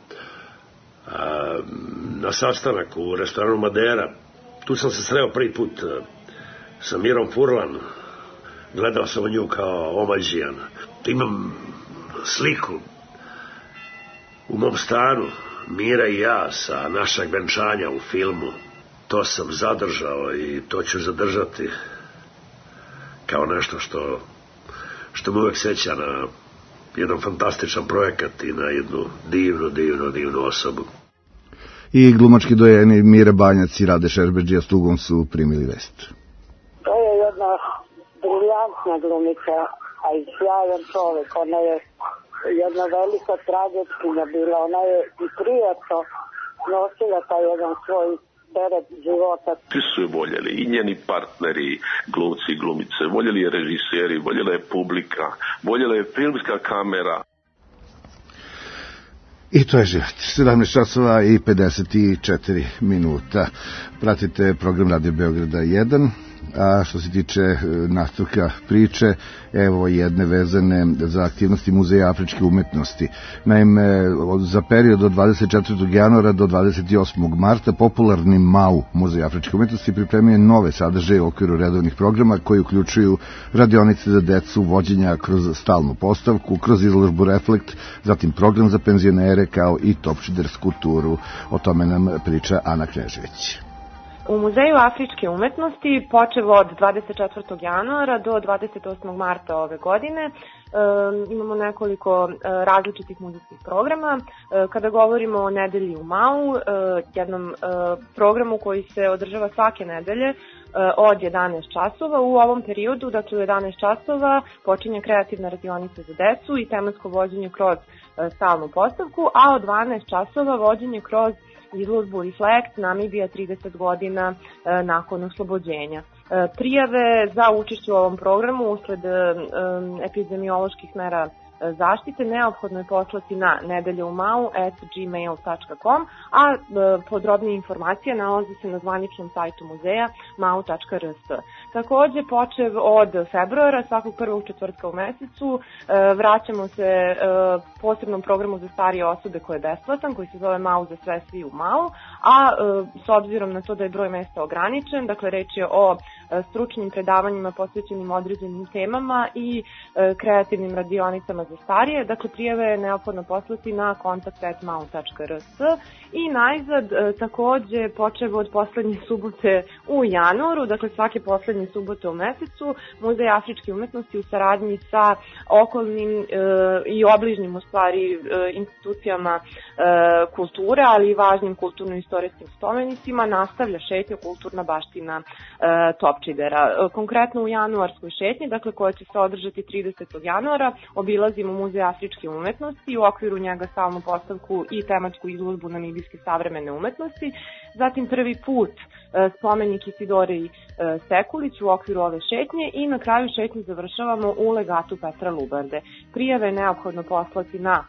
na sastanak u restoranu Madera, tu sam se sreo prvi put sa Mirom Furlan. Gledao sam nju kao omađijan. Imam sliku u mom stanu, Mira i ja sa našeg venčanja u filmu. To sam zadržao i to ću zadržati kao nešto što me uvek seća na jedan fantastičan projekat i na jednu divnu osobu. I glumački dojeni Mira Banjac i Rade Šerbeđija s tugom su primili vest. To je jedna briljantna glumica, a i sjajan čovek. Ona je jedna velika tragedija bila. Ona je i prijatno nosila taj jedan svoj teret života. Svi su je voljeli, i njeni partneri, glumci i glumice, voljeli je režiseri, voljela je publika, voljela je filmska kamera. I to je život. 17 časova i 54 minuta. Pratite program Radio Beograda 1. A što se tiče nastavka priče, evo jedne vezane za aktivnosti Muzeja afričke umetnosti. Naime, za period od 24. januara do 28. marta popularni MAU, Muzej afričke umetnosti, pripremio nove sadržaje u okviru redovnih programa koji uključuju radionice za decu, vođenja kroz stalnu postavku, kroz izložbu Reflekt, zatim program za penzionere kao i topčidersku turu. O tome nam priča Ana Knežević. U Muzeju afričke umetnosti, počev od 24. januara do 28. marta ove godine, imamo nekoliko različitih muzejskih programa. Kada govorimo o nedelji u MAU, jednom programu koji se održava svake nedelje od 11 časova, u ovom periodu, dakle u 11 časova, počinje kreativna radionica za decu i tematsko vođenje kroz stalnu postavku, a od 12 časova vođenje kroz izložbu Reflekt, Namibija 30 godina nakon oslobođenja. Prijave za učešće u ovom programu usled epidemioloških mera zaštite neophodno je poslati na nedeljumau@gmail.com, a podrobnije informacije nalazi se na zvaničnom sajtu muzeja mau.rs. Takođe, počev od februara, svakog prvog četvrtka u mesecu, vraćamo se posebnom programu za starije osobe koji je besplatan, koji se zove Mau za sve, svi u Mau, a s obzirom na to da je broj mesta ograničen, dakle reč je o stručnim predavanjima posvećenim određenim temama i kreativnim radionicama za starije. Dakle, prijave je neophodno poslati na kontakt@mau.rs. I najzad, takođe, počev od poslednje subote u januaru, dakle svake poslednje subote u mesecu, Muzej afričke umetnosti u saradnji sa okolnim i obližnjim, u stvari, institucijama kulture, ali i važnim kulturno-istorijskim spomenicima, nastavlja šetnju Kulturna baština Topčidera. Konkretno u januarskoj šetnji, dakle koja će se održati 30. januara, obilazimo Muzej afričke umetnosti, u okviru njega stalnu postavku i tematsku izložbu namibijske savremene umetnosti. Zatim prvi put spomenik Isidori Sekulić u okviru ove šetnje i na kraju šetnje završavamo u legatu Petra Lubarde. Prijave je neophodno poslati na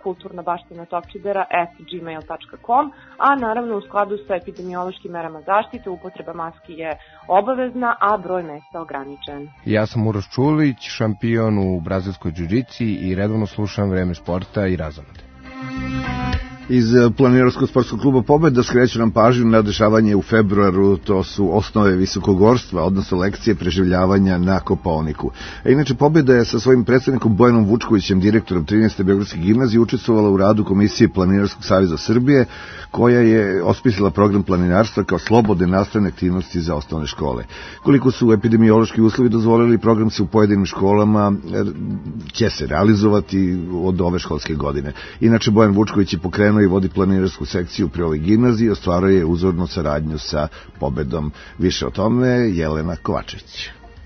kulturnabaština.gmail.com, a naravno u skladu sa epidemiološkim merama zaštite upotreba maski je obavezna, a broj mesta ograničen. Ja sam Uroš Čulić, šampion u brazilskoj džiu-džici i redovno slušam Vreme sporta i razonode. Iz Planinarskog sportskog kluba Pobeda skreću nam pažnju na dešavanje u februaru, to su osnove visokogorstva, odnosno lekcije preživljavanja na Kopaoniku. Inače, Pobeda je sa svojim predstavnikom Bojanom Vučkovićem, direktorom 13. Beogradske gimnazije, učestvovala u radu Komisije Planinarskog saveza Srbije, koja je osmislila program planinarstva kao slobodne nastavne aktivnosti za osnovne škole. Koliko su epidemiološki uslovi dozvolili, program se u pojedinim školama će se realizovati od ove školske godine. Inače, Bojan Vučković je pokrenuo i vodi planinarsku sekciju pri ovoj gimnaziji i ostvaruje uzornu saradnju sa Pobedom. Više o tome Jelena Kovačević.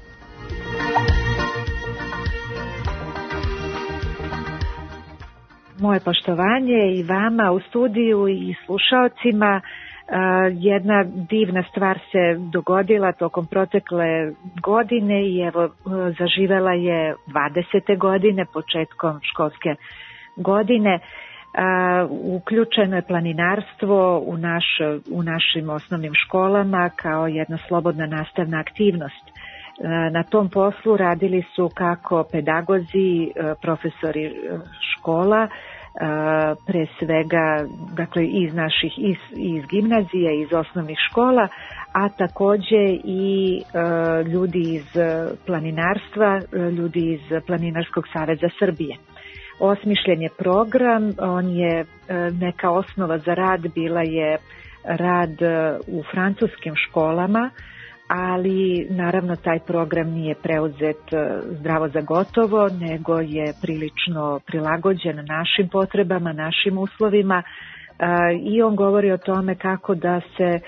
Moje poštovanje i vama u studiju i slušaocima. Jedna divna stvar se dogodila tokom protekle godine i evo zaživela je 20. godine, početkom školske godine. Uključeno je planinarstvo u našim osnovnim školama kao jedna slobodna nastavna aktivnost. Na tom poslu radili su kako pedagozi, profesori škola, pre svega dakle iz gimnazije, iz osnovnih škola, a takođe i ljudi iz planinarstva, ljudi iz Planinarskog saveza Srbije. Osmišljen je program, on je neka osnova za rad, bila je rad u francuskim školama, ali naravno taj program nije preuzet zdravo za gotovo, nego je prilično prilagođen našim potrebama, našim uslovima i on govori o tome kako da se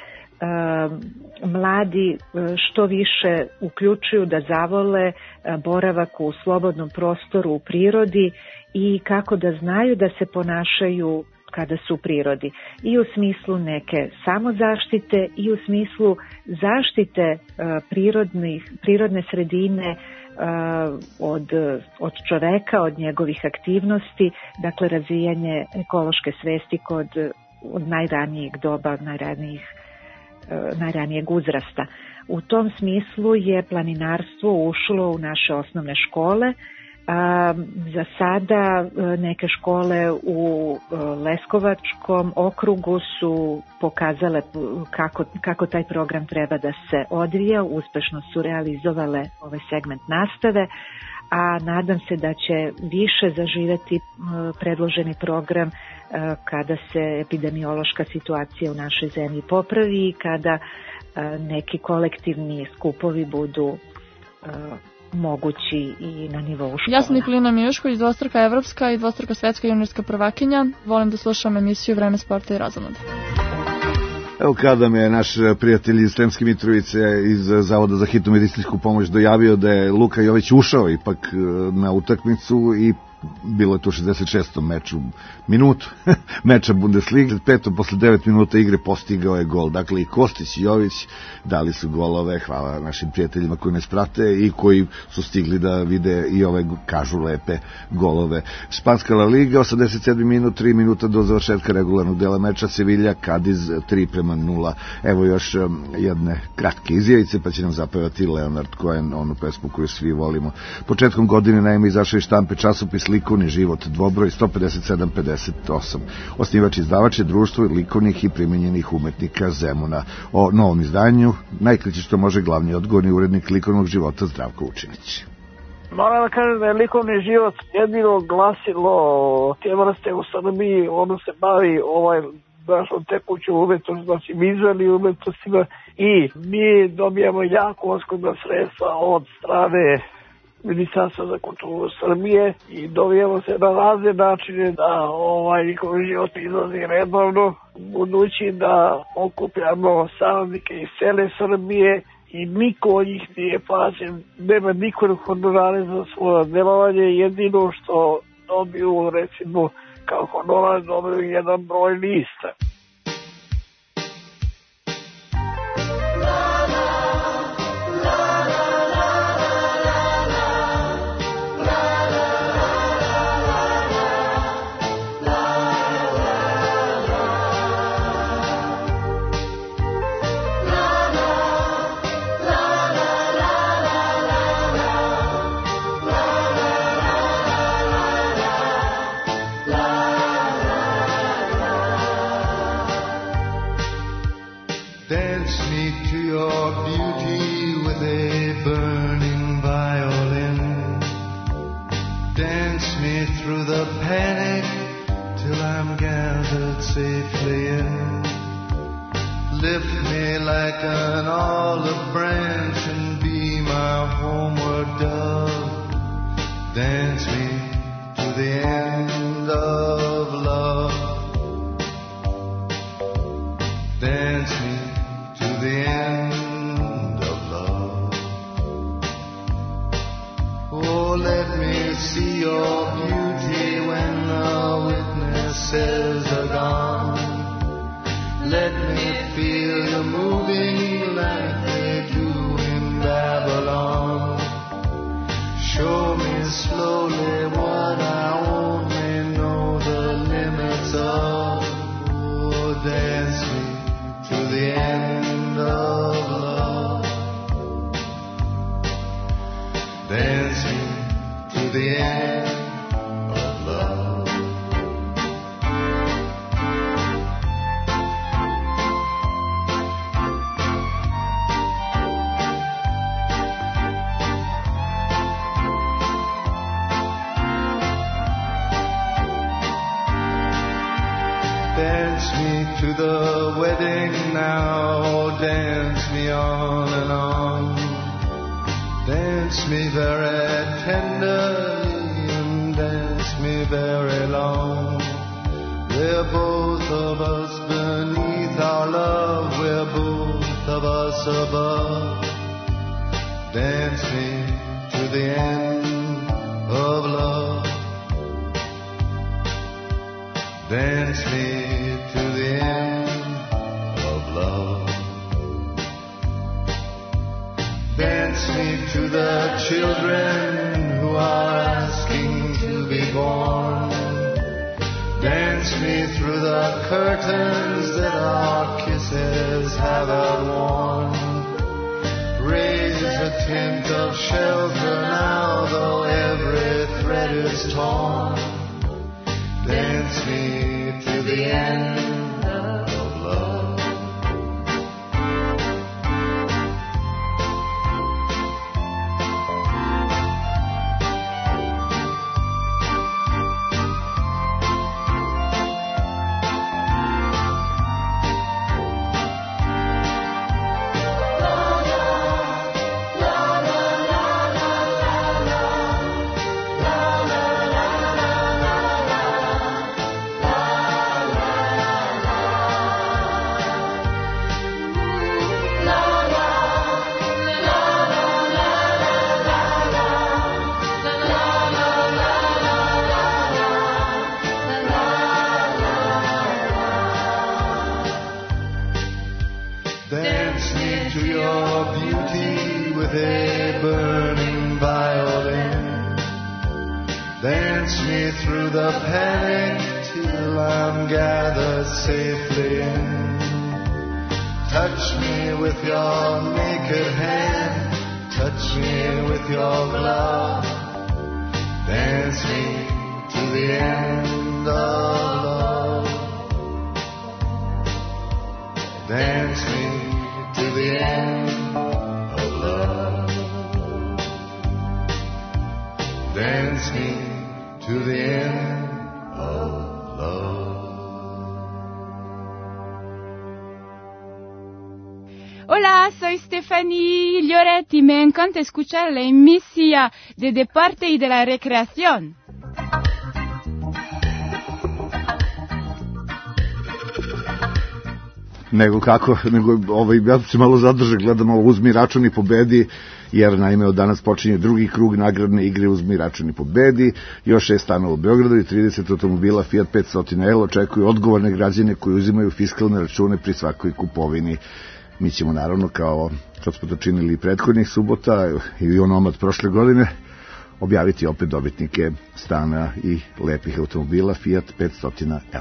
mladi što više uključuju, da zavole boravak u slobodnom prostoru u prirodi i kako da znaju da se ponašaju kada su u prirodi. I u smislu neke samozaštite i u smislu zaštite prirodne sredine od čoveka, od njegovih aktivnosti, dakle razvijanje ekološke svesti od najranijeg doba, najranijeg uzrasta. U tom smislu je planinarstvo ušlo u naše osnovne škole. Za sada neke škole u Leskovačkom okrugu su pokazale kako taj program treba da se odvija, uspešno su realizovale ovaj segment nastave, a nadam se da će više zaživeti predloženi program kada se epidemiološka situacija u našoj zemlji popravi i kada neki kolektivni skupovi budu mogući i na nivou škola. Ja sam Nikolina Mijušković, dvostruka evropska i dvostruka svetska juniorska prvakinja. Volim da slušam emisiju Vreme sporta i razonoda. Evo kada me naš prijatelj iz Sremske Mitrovice iz Zavoda za hitnu medicinsku pomoć dojavio da je Luka Jović ušao ipak na utakmicu i bilo je tu 66. minutu meča Bundesliga, peto posle 9 minuta igre postigao je gol. Dakle, i Kostić i Jović dali su golove, hvala našim prijateljima koji nas prate i koji su stigli da vide i ove, kažu, lepe golove. Španska La Liga, 87. minut, 3 minuta do završetka regularnog dela meča, Sevilla, Cadiz 3:0. Evo još jedne kratke izjavice, pa će nam zapevati Leonard Cohen, onu pesmu koju svi volimo. Početkom godine naime izašao iz štampe časopis Likovni život, dvobroj 157-58. Osnivač izdavač je Društvo likovnih i primenjenih umetnika Zemuna. O novom izdanju najkraće što može glavni odgovorni urednik Likovnog života Zdravko Učinić. Moram da kažem da je Likovni život jedino glasilo te vrste u Srbiji, ono se bavi našom tekućom umetnosti, znači vizualnim umetnostima i mi dobijamo jako oskudna sredstva od strane Ministarstva za kulturu Srbije i dobijamo se na razne načine da Likovni život izlazi redovno, budući da okupljamo saradnike iz cele Srbije i niko od njih nije plaćen, nema niko honorare za svoje delovanje, jedino što dobiju, recimo, kao honorar dobiju jedan broj lista. safely in. Lift me like an olive branch and be my homeward dove. Dance me to the end of love. Dance me to the end of love. Oh, let me see your beauty when the witnesses are gone. Let me feel you moving like they do in Babylon. Show me slowly what I only know the limits of. Oh, dance me to the end of love. Dance me to the end of love. Dance me to the wedding now, dance me on and on. Dance me very tenderly and dance me very long. We're both of us beneath our love, we're both of us above. Dance me to the end of love. Dance me to the end of love. Dance me to the children who are asking to be born. Dance me through the curtains that our kisses have outworn. Raise a tent of shelter now, though every thread is torn. Dance me to the end of love. Dance me to your beauty with a burning violin. Dance me through the panic till I'm gathered safely in. Touch me with your naked hand, touch me with your glove. Dance me to the end of love. Dance me to the end of love. Dance me to the end of love. Hola, soy Stephanie Lloret y me encanta escuchar la emisija de Deporte y de la Recreación. Nego kako, ja se malo zadržam, gledam ovo Uzmi račun i pobedi, jer naime od danas počinje drugi krug nagradne igre Uzmi račun i pobedi, još 6 stanova u Beogradu i 30 automobila Fiat 500L očekuju odgovorne građane koji uzimaju fiskalne račune pri svakoj kupovini. Mi ćemo naravno, kao što smo to činili i prethodnih subota i onomad prošle godine, objaviti opet dobitnike stana i lepih automobila Fiat 500L.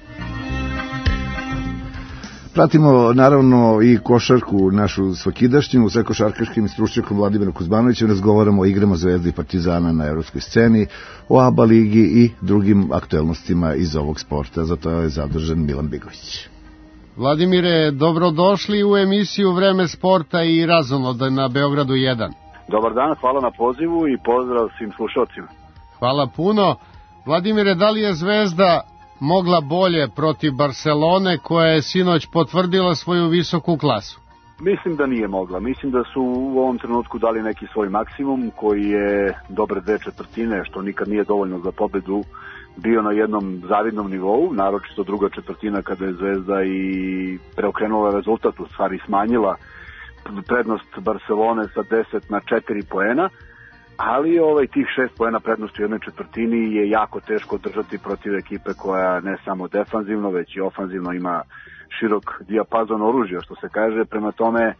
Pratimo naravno i košarku našu svakidašnju, sa košarkaškim stručnjakom Vladimirom Kuzmanovićem razgovaramo o igrama Zvezde i Partizana na evropskoj sceni, o ABA ligi i drugim aktuelnostima iz ovog sporta. Za to je zadužen Milan Bigović. Vladimire, dobrodošli u emisiju Vreme sporta i razonoda na Beogradu 1. Dobar dan, hvala na pozivu i pozdrav svim slušalcima. Hvala puno. Vladimire, da li je Zvezda mogla bolje protiv Barcelone, koja je sinoć potvrdila svoju visoku klasu? Mislim da nije mogla. Mislim da su u ovom trenutku dali neki svoj maksimum koji je dobre 2/4, što nikad nije dovoljno za pobedu, bio na jednom zavidnom nivou, naročito druga četvrtina kada je Zvezda i preokrenula rezultat, u stvari smanjila prednost Barcelone sa 10 na 4 poena, ali tih 6 poena prednosti u jednoj četvrtini je jako teško držati protiv ekipe koja ne samo defanzivno, već i ofanzivno ima širok dijapazon oružja, što se kaže. Prema tome,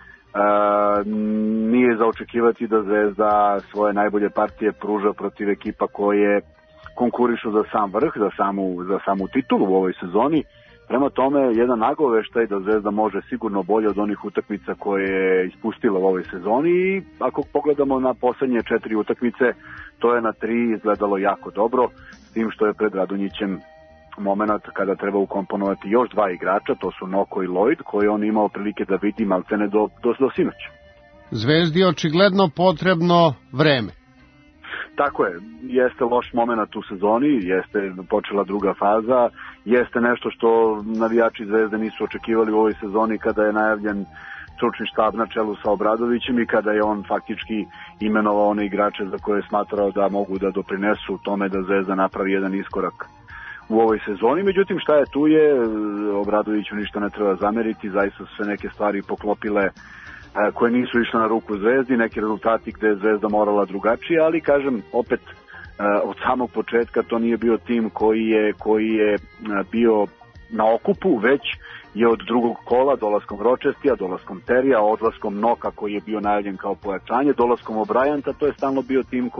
nije za očekivati da Zvezda svoje najbolje partije pruža protiv ekipa koje konkurišu za sam vrh, za samu titulu u ovoj sezoni. Prema tome, jedan nagoveštaj da Zvezda može sigurno bolje od onih utakmica koje je ispustila u ovoj sezoni i ako pogledamo na poslednje 4 utakmice, to je na 3 izgledalo jako dobro, s tim što je pred Radonjićem moment kada treba ukomponovati još 2 igrača, to su Noko i Lloyd, koje on imao prilike da vidi maltene do sinoć. Zvezdi je očigledno potrebno vreme. Tako je, jeste loš moment u sezoni, jeste počela druga faza, jeste nešto što navijači Zvezde nisu očekivali u ovoj sezoni kada je najavljen stručni štab na čelu sa Obradovićem i kada je on faktički imenovao one igrače za koje je smatrao da mogu da doprinesu tome da Zvezda napravi jedan iskorak u ovoj sezoni. Međutim, šta je tu je, Obradoviću ništa ne treba zameriti, zaista su se neke stvari poklopile koje nisu išle na ruku Zvezdi, neki rezultati gde je Zvezda morala drugačije, ali kažem, opet od samog početka to nije bio tim koji je bio na okupu, već je od drugog kola, dolaskom Ročestija, dolaskom Terija, odlaskom Noka koji je bio najavljen kao pojačanje, dolaskom O'Brienta, to je stalno bio tim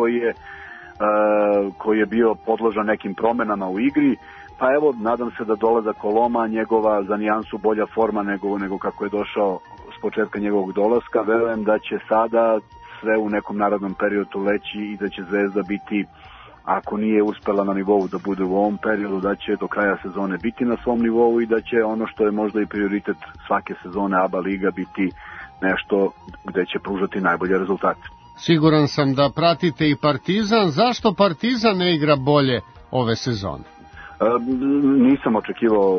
koji je bio podložan nekim promenama u igri. Pa evo, nadam se da dolazak Koloma, njegova za nijansu bolja forma nego kako je došao s početka njegovog dolaska, verujem da će sada sve u nekom narodnom periodu leći i da će Zvezda biti, ako nije uspela na nivou da bude u ovom periodu, da će do kraja sezone biti na svom nivou i da će ono što je možda i prioritet svake sezone ABA Liga biti nešto gde će pružati najbolje rezultate. Siguran sam da pratite i Partizan. Zašto Partizan ne igra bolje ove sezone? Nisam očekivao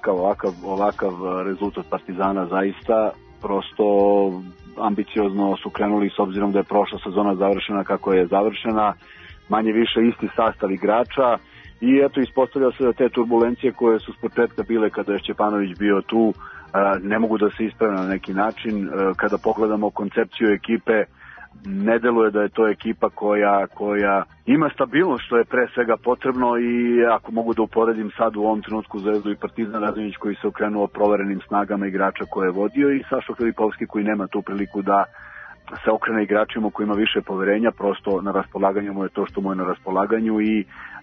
ovakav rezultat Partizana, zaista prosto ambiciozno su krenuli s obzirom da je prošla sezona završena kako je završena, manje više isti sastav igrača i eto ispostavlja se da te turbulencije koje su s početka bile kada je Šćepanović bio tu ne mogu da se isprave na neki način. Kada pogledamo koncepciju ekipe, ne deluje da je to ekipa koja ima stabilnost, što je pre svega potrebno i ako mogu da uporedim sad u ovom trenutku Zvezdu i Partizan, Radonjić koji se okrenuo proverenim snagama igrača koje je vodio i Sašo Filipovski koji nema tu priliku da se okrene igračima koji ima više poverenja, prosto na raspolaganju mu je to što mu je na raspolaganju i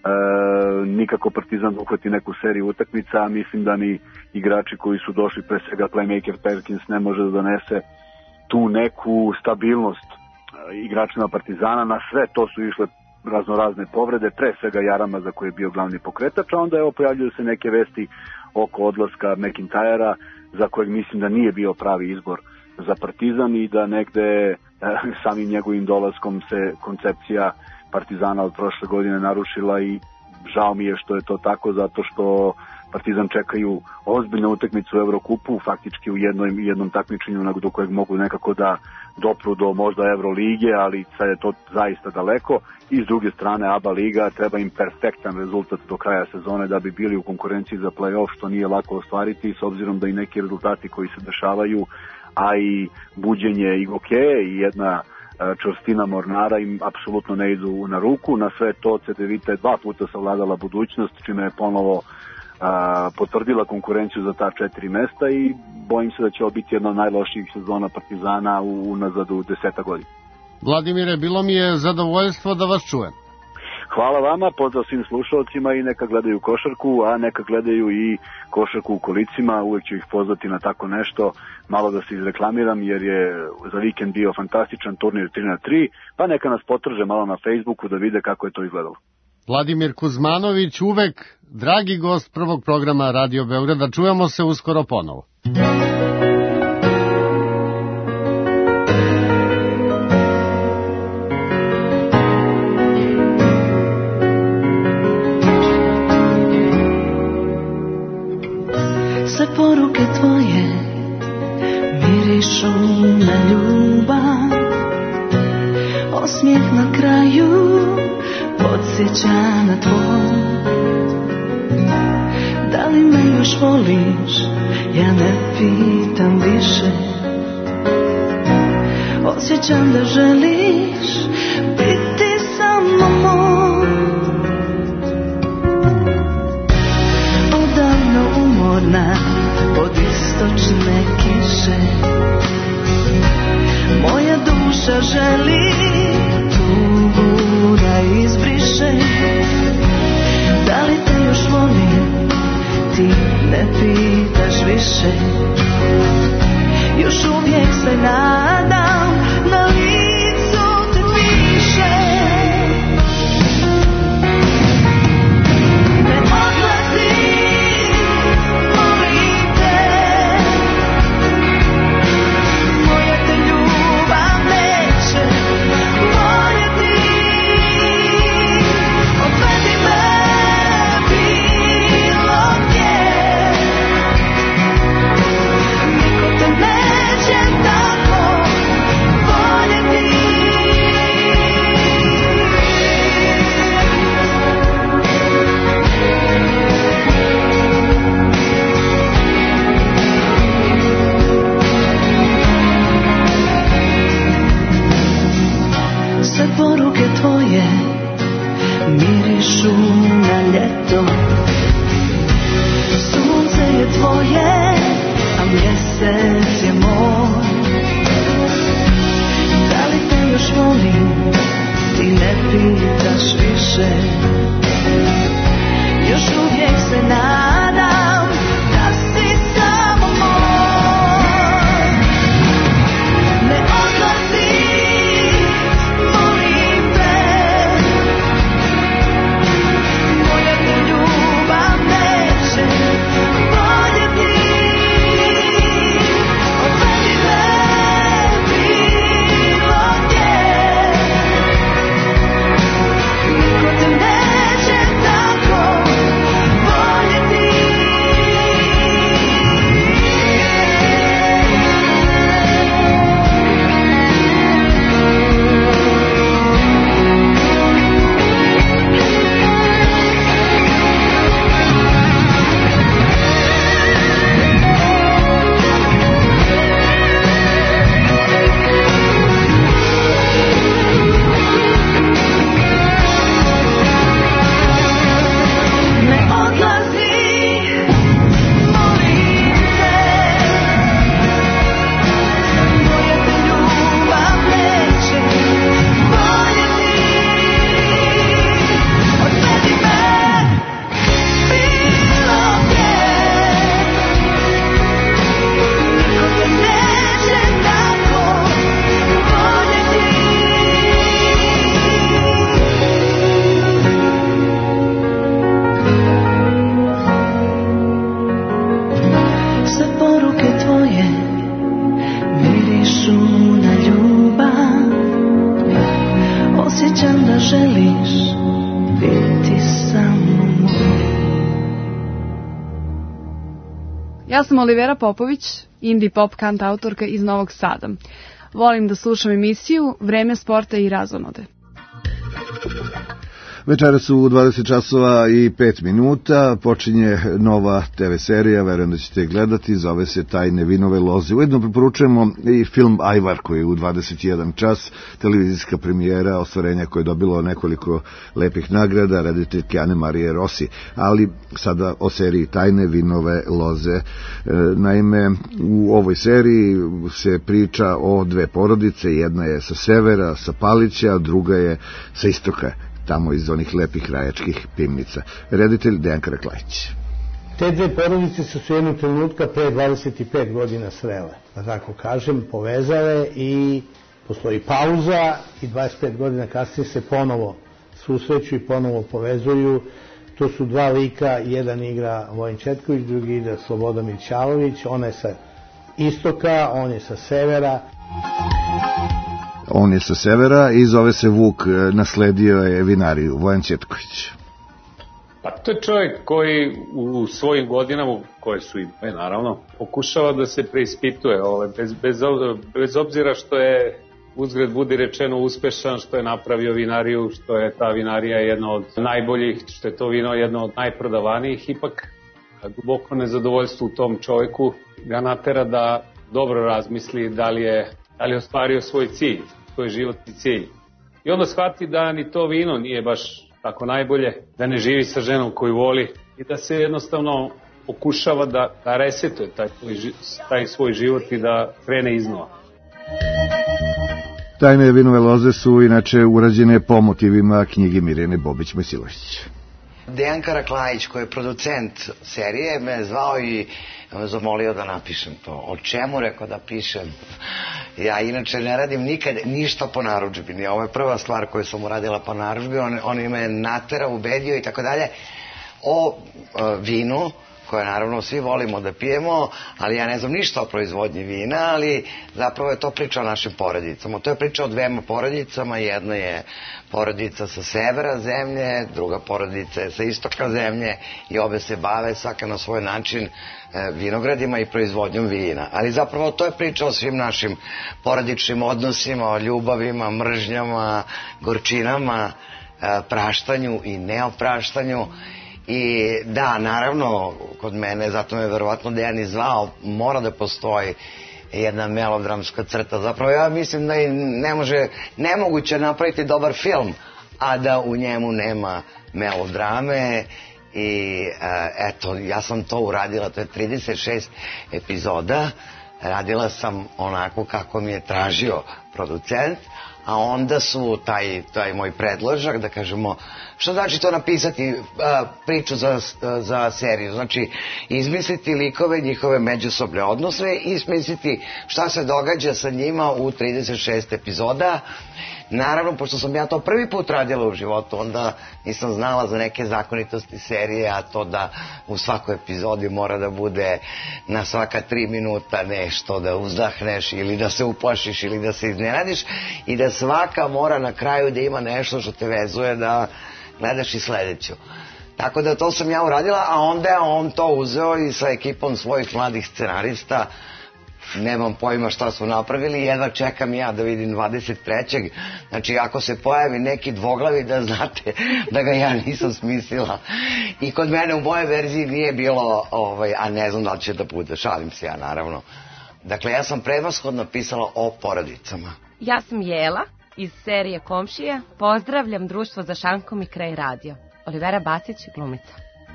nikako Partizan da uhvati neku seriju utakmica, mislim da ni igrači koji su došli, pre svega playmaker Perkins, ne može da donese tu neku stabilnost igračima Partizana. Na sve to su išle raznorazne povrede, pre svega Jarama za koji je bio glavni pokretač, a onda pojavljuju se neke vesti oko odlaska McIntyra za kojeg mislim da nije bio pravi izbor za Partizan i da negde samim njegovim dolaskom se koncepcija Partizana od prošle godine narušila i žao mi je što je to tako, zato što Partizan čekaju ozbiljnu utakmicu u Evrokupu, faktički u jednom takmičenju do kojeg mogu nekako da dopru do možda Evrolige, ali sad je to zaista daleko. I s druge strane ABA Liga, treba im perfektan rezultat do kraja sezone da bi bili u konkurenciji za play-off, što nije lako ostvariti s obzirom da i neki rezultati koji se dešavaju, a i buđenje Igokeje i jedna čvrstina Mornara im apsolutno ne idu na ruku. Na sve to CDVita je 2 puta savladala budućnost, čime je ponovo potvrdila konkurenciju za ta 4 mesta i bojim se da će ovo biti jedna od najlošijih sezona Partizana unazad u 10 godina. Vladimire, bilo mi je zadovoljstvo da vas čujem. Hvala vama, pozdrav svim slušalcima i neka gledaju košarku, a neka gledaju i košarku u kolicima, uvek ću ih pozvati na tako nešto, malo da se izreklamiram jer je za vikend bio fantastičan turnir 3x3, pa neka nas potraže malo na Facebooku da vide kako je to izgledalo. Vladimir Kuzmanović, uvek dragi gost prvog programa Radio Beograda, čujemo se uskoro ponovo. osmijeh na kraju podsjeća na tvoj. Da li me još voliš, ja ne pitam više. Osjećam da želiš biti samo moj. Odavno umorna od istočne kiše, moja duša želi tugu da izbriše. Da li te još volim, ti ne pitaš više. Još uvijek se nadam, na licu te piše. Ne odlazi, molim te, moja te ljubav neće voljeti. Odvedi me bilo gdje, niko te neće tako voljeti. Sve poruke tvoje mirišu na ljeto. Sunce je tvoje, a mjesec je moj. Da li te još volim, ti ne pitaš više. Još uvijek se nadam da si samo moj. Ne odlazi, molim te, moja te ljubav neće voljeti. Odvedi me bilo gdje, niko te neće tako voljeti. Ne odlazi, molim te, moja te ljubav neće voljeti. Odvedi me bilo gdje, niko te neće tako voljeti. Sve poruke tvoje mirišu na ljubav. Osjećam da želiš biti samo moj. Ja sam Olivera Popović, indie pop kantautorka iz Novog Sada. Volim da slušam emisiju Vreme sporta i razonode. Večera su u 20 časova i 5 minuta, počinje nova TV serija, verujem da ćete gledati, zove se Tajne vinove loze. Ujedno preporučujemo i film Ajvar koji je u 21 čas, televizijska premijera, ostvarenja koje je dobilo nekoliko lepih nagrada, rediteljke Ane Marije Rossi, ali sada o seriji Tajne vinove loze. Naime, u ovoj seriji se priča o dve porodice, jedna je sa severa, sa Palića, a druga je sa istoka, tamo iz onih lepih rajačkih pivnica. Reditelj Dejan Karaklajić. Te dve porodice su se jednog trenutka pre 25 godina srele, da tako kažem, povezale i postoji pauza i 25 godina kasnije se ponovo susreću i ponovo povezuju. To su dva lika, jedan igra Vojin Četković, drugi igra Slobodan Mićalović, ona je sa istoka, on je sa severa. On je sa severa i zove se Vuk, nasledio je vinariju, Vojan Četković. Pa to je čovjek koji u svojim godinama, koje su i naravno, pokušava da se preispituje, bez obzira što je uzgred budi rečeno uspešan, što je napravio vinariju, što je ta vinarija jedna od najboljih, što je to vino jedno od najprodavanijih, ipak duboko nezadovoljstvo u tom čovjeku ga natera da dobro razmisli da li je ostvario svoj cilj, svoj životni cilj. I onda shvati da ni to vino nije baš tako najbolje, da ne živi sa ženom koju voli i da se jednostavno pokušava da resetuje taj svoj život i da krene iznova. Tajne vinove loze su inače urađene po motivima knjige Mirjane Bobić-Mojsilović. Dejan Karaklajić, koji je producent serije, me zvao i me zamolio da napišem to. O čemu, rekao, da pišem? Ja inače ne radim nikad ništa po narudžbini. Ovo je prva stvar koju sam uradila po narudžbi. On me natera, ubedio i tako dalje. O vinu, koje naravno svi volimo da pijemo, ali ja ne znam ništa o proizvodnji vina, ali zapravo je to priča o našim porodicama. To je priča o dvema porodicama, jedna je porodica sa severa zemlje, druga porodica je sa istoka zemlje i obe se bave svaka na svoj način vinogradima i proizvodnjom vina. Ali zapravo to je priča o svim našim porodičnim odnosima, o ljubavima, mržnjama, gorčinama, praštanju i neopraštanju. I da, naravno, kod mene, zato me verovatno Dejan i zvao, mora da postoji jedna melodramska crta. Zapravo ja mislim da je nemoguće napraviti dobar film, a da u njemu nema melodrame. I eto, ja sam to uradila, to je 36 epizoda, radila sam onako kako mi je tražio producent, a onda su taj moj predložak, da kažemo, što znači to napisati priču za seriju, znači izmisliti likove, njihove međusobne odnose i izmisliti šta se događa sa njima u 36 epizoda. Naravno, pošto sam ja to prvi put radila u životu, onda nisam znala za neke zakonitosti serije, a to da u svakoj epizodi mora da bude na svaka 3 minuta nešto, da uzdahneš ili da se uplašiš ili da se iznenadiš i da svaka mora na kraju da ima nešto što te vezuje da gledaš i sledeću. Tako da to sam ja uradila, a onda je on to uzeo i sa ekipom svojih mladih scenarista, nemam pojma šta su napravili, jedva čekam ja da vidim 23. Znači, ako se pojavi neki dvoglavi, da znate da ga ja nisam smislila. I kod mene u moje verziji nije bilo, a ne znam da li će da bude, šalim se ja naravno. Dakle, ja sam prevashodno pisala o porodicama. Ja sam Jela iz serije Komšije, pozdravljam Društvo za šankom i Kraj radio. Olivera Batić, glumica.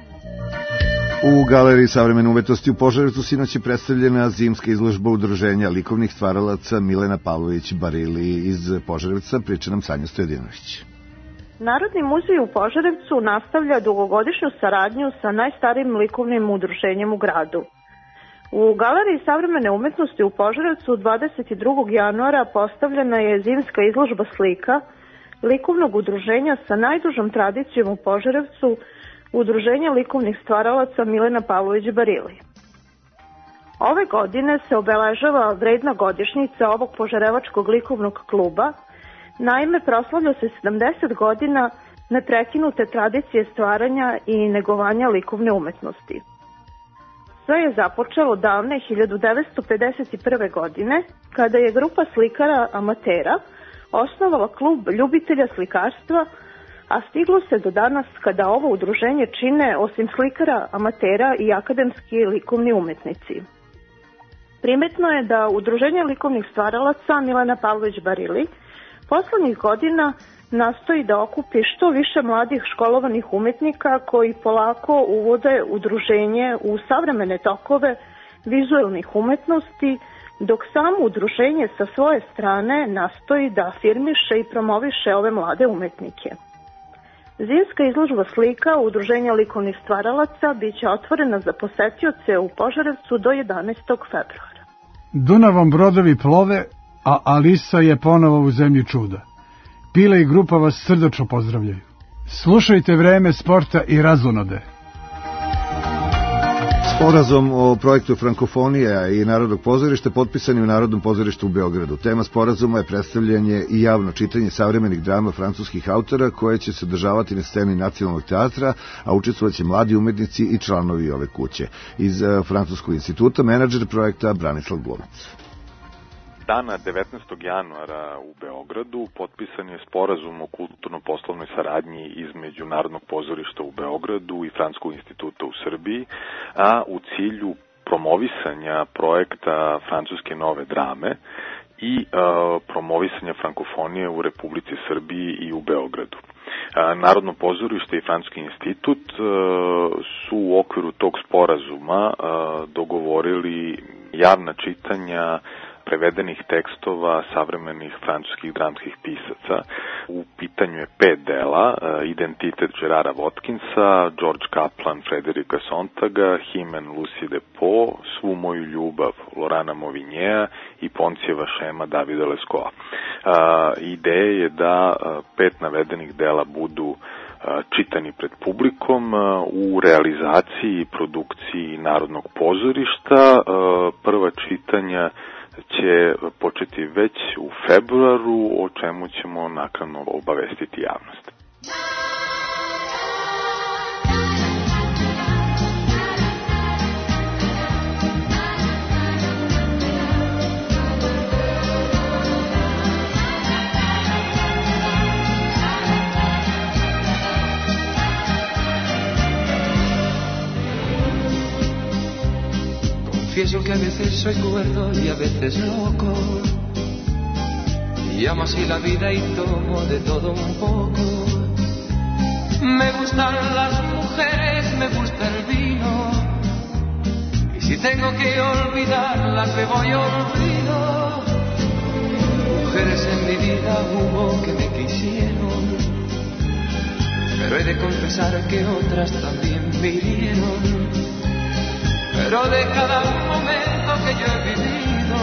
U Galeriji savremene umetnosti u Požarevcu sinoć je predstavljena zimska izložba udruženja likovnih stvaralaca Milena Pavlović-Barili iz Požarevca, priča nam Sanja Stojadinović. Narodni muzej u Požarevcu nastavlja dugogodišnju saradnju sa najstarijim likovnim udruženjem u gradu. U Galeriji savremene umetnosti u Požarevcu 22. januara postavljena je zimska izložba slika likovnog udruženja sa najdužom tradicijom u Požarevcu, Udruženje likovnih stvaralaca Milena Pavlović-Barili. Ove godine se obeležava vredna godišnjica ovog požarevačkog likovnog kluba. Naime, proslavlja se 70 godina neprekinute tradicije stvaranja i negovanja likovne umetnosti. Sve je započelo davne 1951. godine, kada je grupa slikara amatera osnovala klub ljubitelja slikarstva, a stiglo se do danas kada ovo udruženje čine, osim slikara amatera, i akademski likovni umetnici. Primetno je da Udruženje likovnih stvaralaca Milena Pavlović-Barili poslednjih godina nastoji da okupi što više mladih školovanih umetnika koji polako uvode udruženje u savremene tokove vizuelnih umetnosti, dok samo udruženje sa svoje strane nastoji da afirmiše i promoviše ove mlade umetnike. Zimska izložba slika Udruženja likovnih stvaralaca biće otvorena za posetioce u Požarevcu do 11. februara. Dunavom brodovi plove, a Alisa je ponovo u zemlji čuda. Pile i grupa vas srdačno pozdravljaju. Slušajte Vreme sporta i razonode. Sporazum o projektu Frankofonija i Narodnog pozorišta potpisan je u Narodnom pozorištu u Beogradu. Tema sporazuma je predstavljanje i javno čitanje savremenih drama francuskih autora koje će se održavati na sceni Nacionalnog teatra, a učestvovaće mladi umetnici i članovi ove kuće. Iz Francuskog instituta menadžer projekta Branislav Glumac. Dana 19. januara u Beogradu potpisan je sporazum o kulturno-poslovnoj saradnji između Narodnog pozorišta u Beogradu i Francuskog instituta u Srbiji, a u cilju promovisanja projekta francuske nove drame i promovisanja frankofonije u Republici Srbiji i u Beogradu. Narodno pozorište i Francuski institut su u okviru tog sporazuma dogovorili javna čitanja prevedenih tekstova savremenih francuskih dramskih pisaca. U pitanju je 5 dela: Identitet Gerarda Watkinsa, George Kaplan, Frederika Sontaga, Himen Lucie Despaux, Svu moju ljubav Lorana Movinjea i Poncijeva šema Davida Lescoa. Ideja je da 5 navedenih dela budu čitani pred publikom u realizaciji i produkciji Narodnog pozorišta. Prva čitanja će početi već u februaru, o čemu ćemo naknadno obavestiti javnost. Confieso que a veces soy cuerdo y a veces loco, y amo así la vida y tomo de todo un poco. Me gustan las mujeres, me gusta el vino, y si tengo que olvidarlas bebo y olvido. Mujeres en mi vida hubo que me quisieron, pero he de confesar que otras también me hirieron. Pero de cada momento que yo he vivido,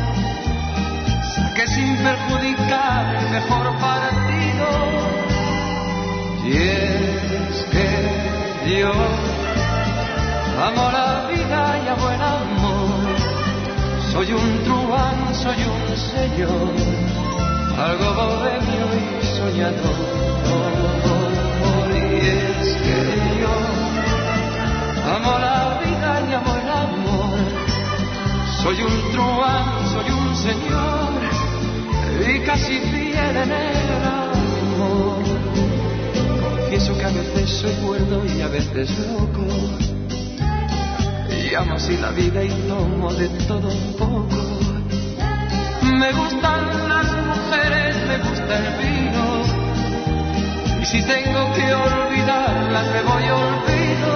saqué sin perjudicar el mejor partido. Y es que yo amo la vida y amo el amor. Soy un truán, soy un señor, algo bohemio y soñador. Y es que yo amo la vida y amo el amor. Soy un truán, soy un señor y casi fiel en el amor. Confieso que a veces soy cuerdo y a veces loco, y amo así la vida y tomo de todo un poco. Me gustan las mujeres, me gusta el vino, y si tengo que olvidarlas me voy a olvido.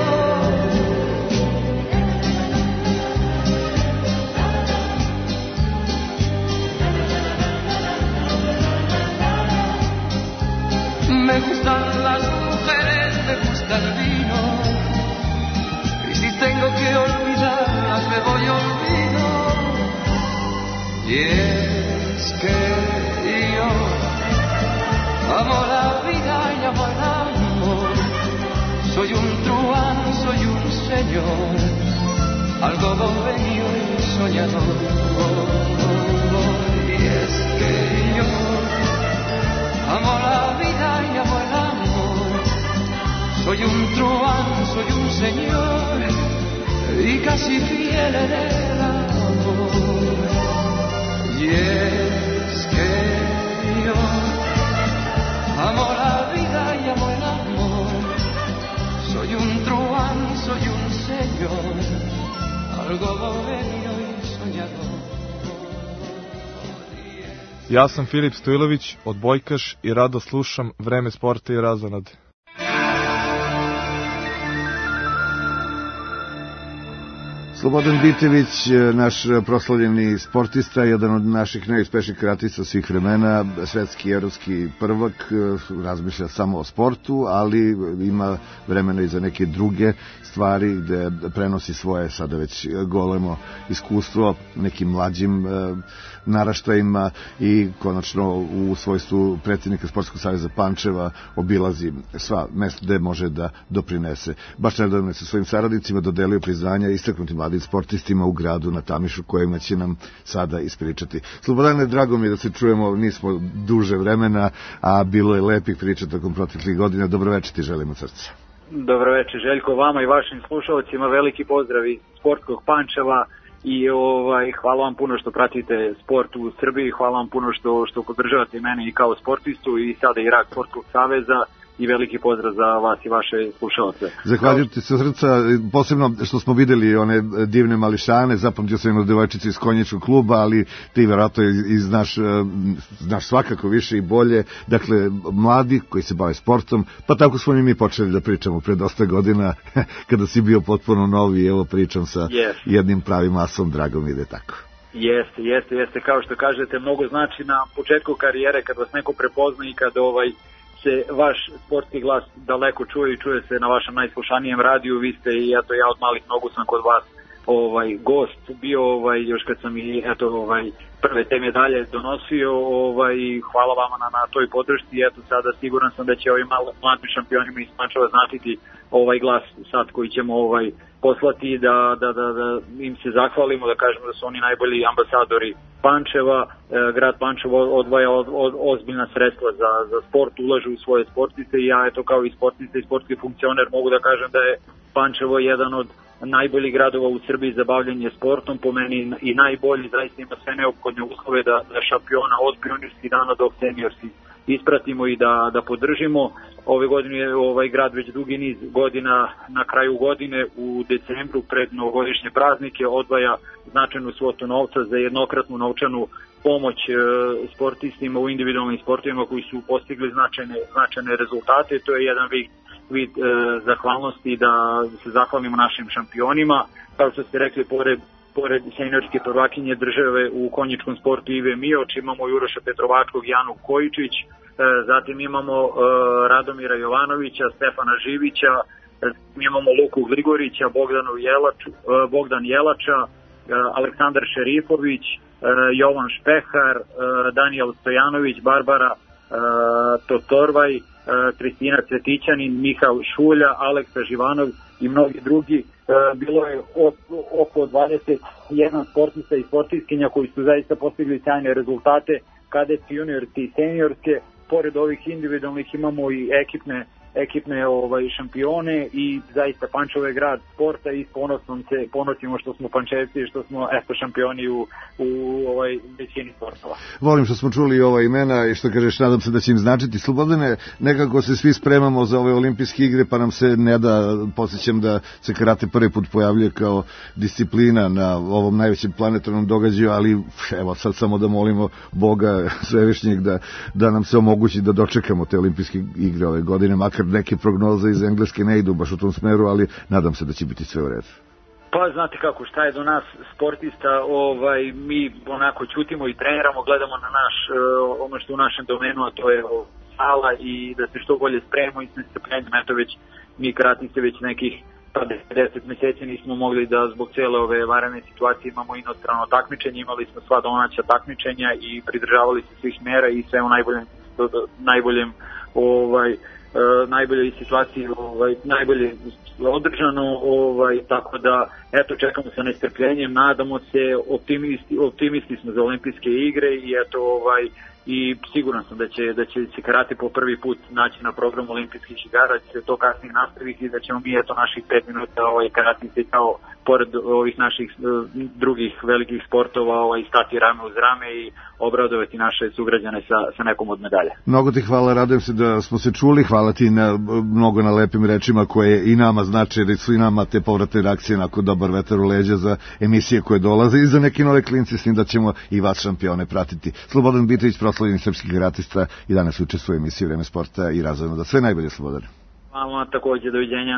Me gustan las mujeres, me gusta el vino, y si tengo que olvidarlas me voy a olvido. Y es que yo amo la vida y amo el amor. Soy un truán, soy un señor, algo bohemio y soñador. Y es que yo amo la vida y amo el amor. Soy un truán, soy un señor y casi fiel en el amor. Y es que yo amo la vida y amo el amor. Soy un truán, soy un señor, algo bohemio y soñador. Ja sam Filip Stojlović, odbojkaš i rado slušam Vreme sporta i razonode. Slobodan Bitević, naš proslavljeni sportista, jedan od naših najuspešnijih karatista svih vremena, svetski i evropski prvak, razmišlja samo o sportu, ali ima vremena i za neke druge stvari gde prenosi svoje sada već golemo iskustvo nekim mlađim naraštajima i konačno u svojstvu predsjednika Sportskog saveza Pančeva obilazi sva mesta gde može da doprinese. Baš nedavno je sa svojim saradnicima dodelio priznanja istaknutim mladim sportistima u gradu na Tamišu, kojima će nam sada ispričati. Slobodane, drago mi je da se čujemo, nismo duže vremena, a bilo je lepih priča tokom proteklih godina. Dobroveče ti želim od srca. Dobroveče Željko, vama i vašim slušalcima veliki pozdrav iz Sportskog Pančeva i hvala vam puno što pratite sport u Srbiji, hvala vam puno što podržavate mene i kao sportistu i sada i rad Sportskog saveza i veliki pozdrav za vas i vaše slušalce. Zahvaljujem ti se srca, posebno što smo videli one divne mališane, zapamtio sam jednu devojčicu iz konjičkog kluba, ali ti verovatno i znaš svakako više i bolje, dakle mladi koji se bave sportom, pa tako smo i mi počeli da pričamo pre dosta godina kada si bio potpuno novi, evo pričam sa jednim pravim asom, drago mi ide tako. Jeste, kao što kažete, mnogo znači na početku karijere kad vas neko prepozna i kad se vaš sportski glas daleko čuje i čuje se na vašem najslušanijem radiju. Vi ste i eto ja od malih nogu sam kod vas gost bio još kad sam i prve te medalje donosio hvala vama na toj podršci. Eto sada siguran sam da će ovim mladim šampionima iz Pančeva značiti glas sad koji ćemo poslati da im se zahvalimo, da kažemo da su oni najbolji ambasadori Pančeva. Grad Pančevo odvaja ozbiljna sredstva za sport, ulaže u svoje sportiste i ja eto kao i sportista i sportski funkcioner mogu da kažem da je Pančevo jedan od najboljih gradova u Srbiji za bavljanje sportom, po meni i najbolji, zaista ima sve neophodne uslove da šampiona od pionirskih dana do seniorskih ispratimo i da podržimo. Ove godine je grad već dugi niz godina na kraju godine u decembru pred novogodišnje praznike odvaja značajnu svotu novca za jednokratnu novčanu pomoć sportistima u individualnim sportovima koji su postigli značajne rezultate. To je jedan vid zahvalnosti da se zahvalimo našim šampionima. Kao što ste rekli, pored seniorske prvakinje države u konjičkom sportu Ive Mioč, imamo Uroša Petrovačkog, Janu Kojičić, zatim imamo Radomira Jovanovića, Stefana Živića, imamo Luku Grigorića, Bogdan Jelača, Aleksandar Šerifović, Jovan Špehar, Danijel Stojanović, Barbara Totorvaj, Kristina Cvetićanin, Mihal Šulja, Aleksa Živanov i mnogi drugi. Bilo je oko 21 sportista i sportistkinja koji su zaista postigli sjajne rezultate, kadetski, juniorski i seniorske. Pored ovih individualnih imamo i ekipne šampione i zaista Pančevo je grad sporta i ponosimo što smo Pančevci i što smo šampioni u većini sportova. Volim što smo čuli ova imena i što kažeš, nadam se da će im značiti. Slobodane, nekako se svi spremamo za ove olimpijske igre, pa nam se ne da, podsjećam da se karate prvi put pojavljuje kao disciplina na ovom najvećem planetarnom događaju, ali evo sad samo da molimo Boga Svevišnjeg da nam se omogući da dočekamo te olimpijske igre ove godine, makar neke prognoze iz Engleske ne idu baš u tom smeru, ali nadam se da će biti sve u redu. Pa znate kako, šta je do nas sportista, mi onako ćutimo i treniramo, gledamo na ono što u našem domenu, a to je sala i da se što bolje spremimo i s nestrpljenjem. Eto već mi karatisti već nekih 10 meseci nismo mogli da zbog cijele ove vanredne situacije imamo inostrano takmičenje, imali smo sva domaća takmičenja i pridržavali se svih mera i sve u najboljoj situaciji, najbolje održano, tako da eto čekamo sa nestrpljenjem, nadamo se, optimisti smo za olimpijske igre i eto i siguran sam da će se karate po prvi put naći na programu olimpijskih igara, da će se to kasnije nastaviti i da ćemo mi eto naših 5 minuta karatiste kao pored ovih naših drugih velikih sportova stati rame uz rame i obradovati naše sugrađane sa nekom od medalja. Mnogo ti hvala, radujem se da smo se čuli, hvala ti mnogo na lepim rečima koje i nama znači, jer su i nama te povratne reakcije nakon dobar vetar u leđa za emisije koje dolaze i za neke nove klinci, s tim da ćemo i vas šampione pratiti. Slobodan Bitović, proslavljeni srpski karatista, i danas učestvuje u emisiji Vreme sporta i razvojno. Da sve najbolje, Slobodane. Hvala, takođe, doviđenja.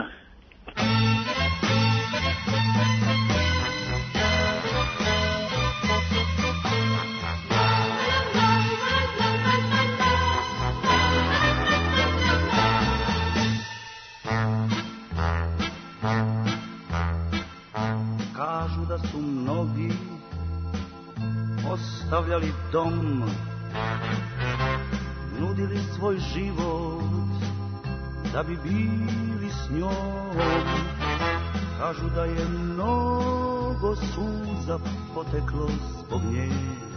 Kažu da su mnogi ostavljali dom, nudili svoj život da bi bili s njom. Kažu da je mnogo suza poteklo zbog nje,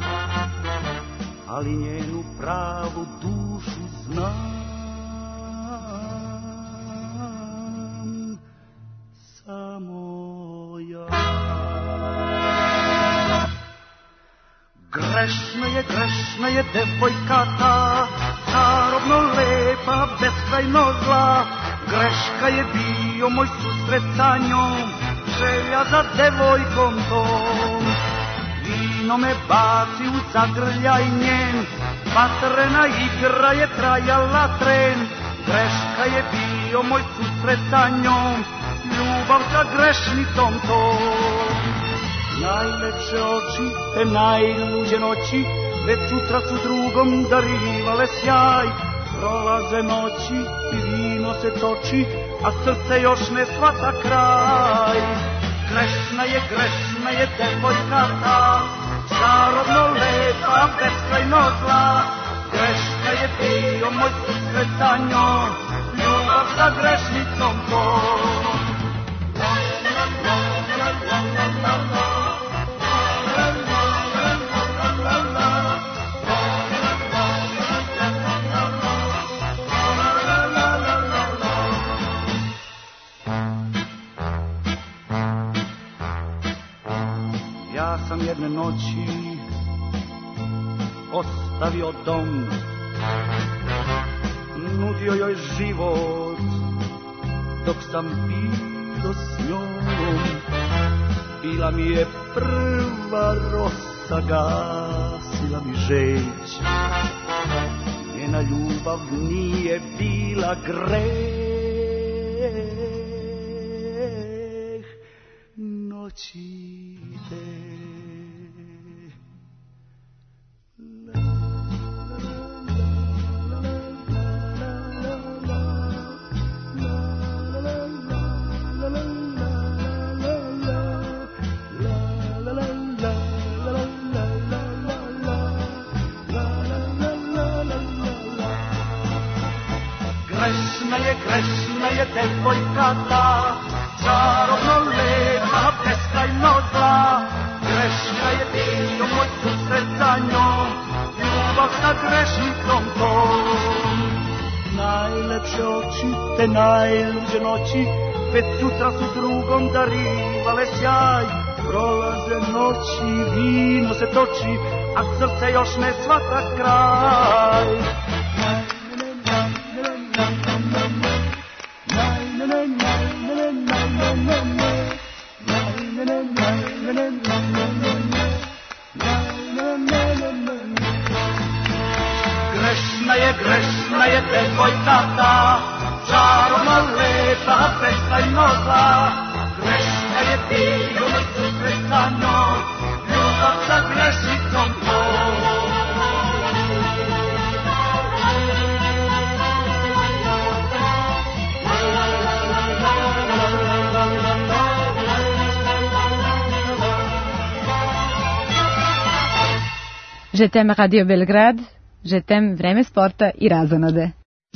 ali njenu pravu dušu znam. Samo ja. grešna je devojka ta, čarobno lepa, beskrajno zla. Greška je bio moj susret sa njom, želja za devojkom tom. Vino me baci u zagrljaj njen, vatrena igra je trajala tren. Greška je bio moj susret sa njom, ljubav sa grešnicom tom. Najlepše oči, te najluđe noći, već sutra su drugom darivale sjaj. Prolaze noći i vino se toči, a srce još ne shvata kraj. Grešna je devojka ta, čarobno lepa, beskrajno zla. Greška je bio moj susret sa njom, ljubav sa grešnicom tom. Ja sam jedne noći ostavio dom, nudio joj život dok sam bio s njom. Bila mi je prva rosa, gasila mi žeć, njena ljubav nije bila greh. Noći te grešna je devojka ta, čarobno lepa, beskrajno zla. Grešna je bio moj susret sa njom, ljubav sa grešnicom tom. Najlepše oči, te najluđe noći, već sutra su drugom darivale sjaj. Prolaze noći, vino se toči, a srce još ne shvata kraj. Grešna je devojka ta, čarobno lepa, beskrajno zla. Grešna je bio moj susret sa njom, ljubav sa grešnicom tom. Je t'aime Radio Belgrad, je t'aime Vreme sporta i razonode.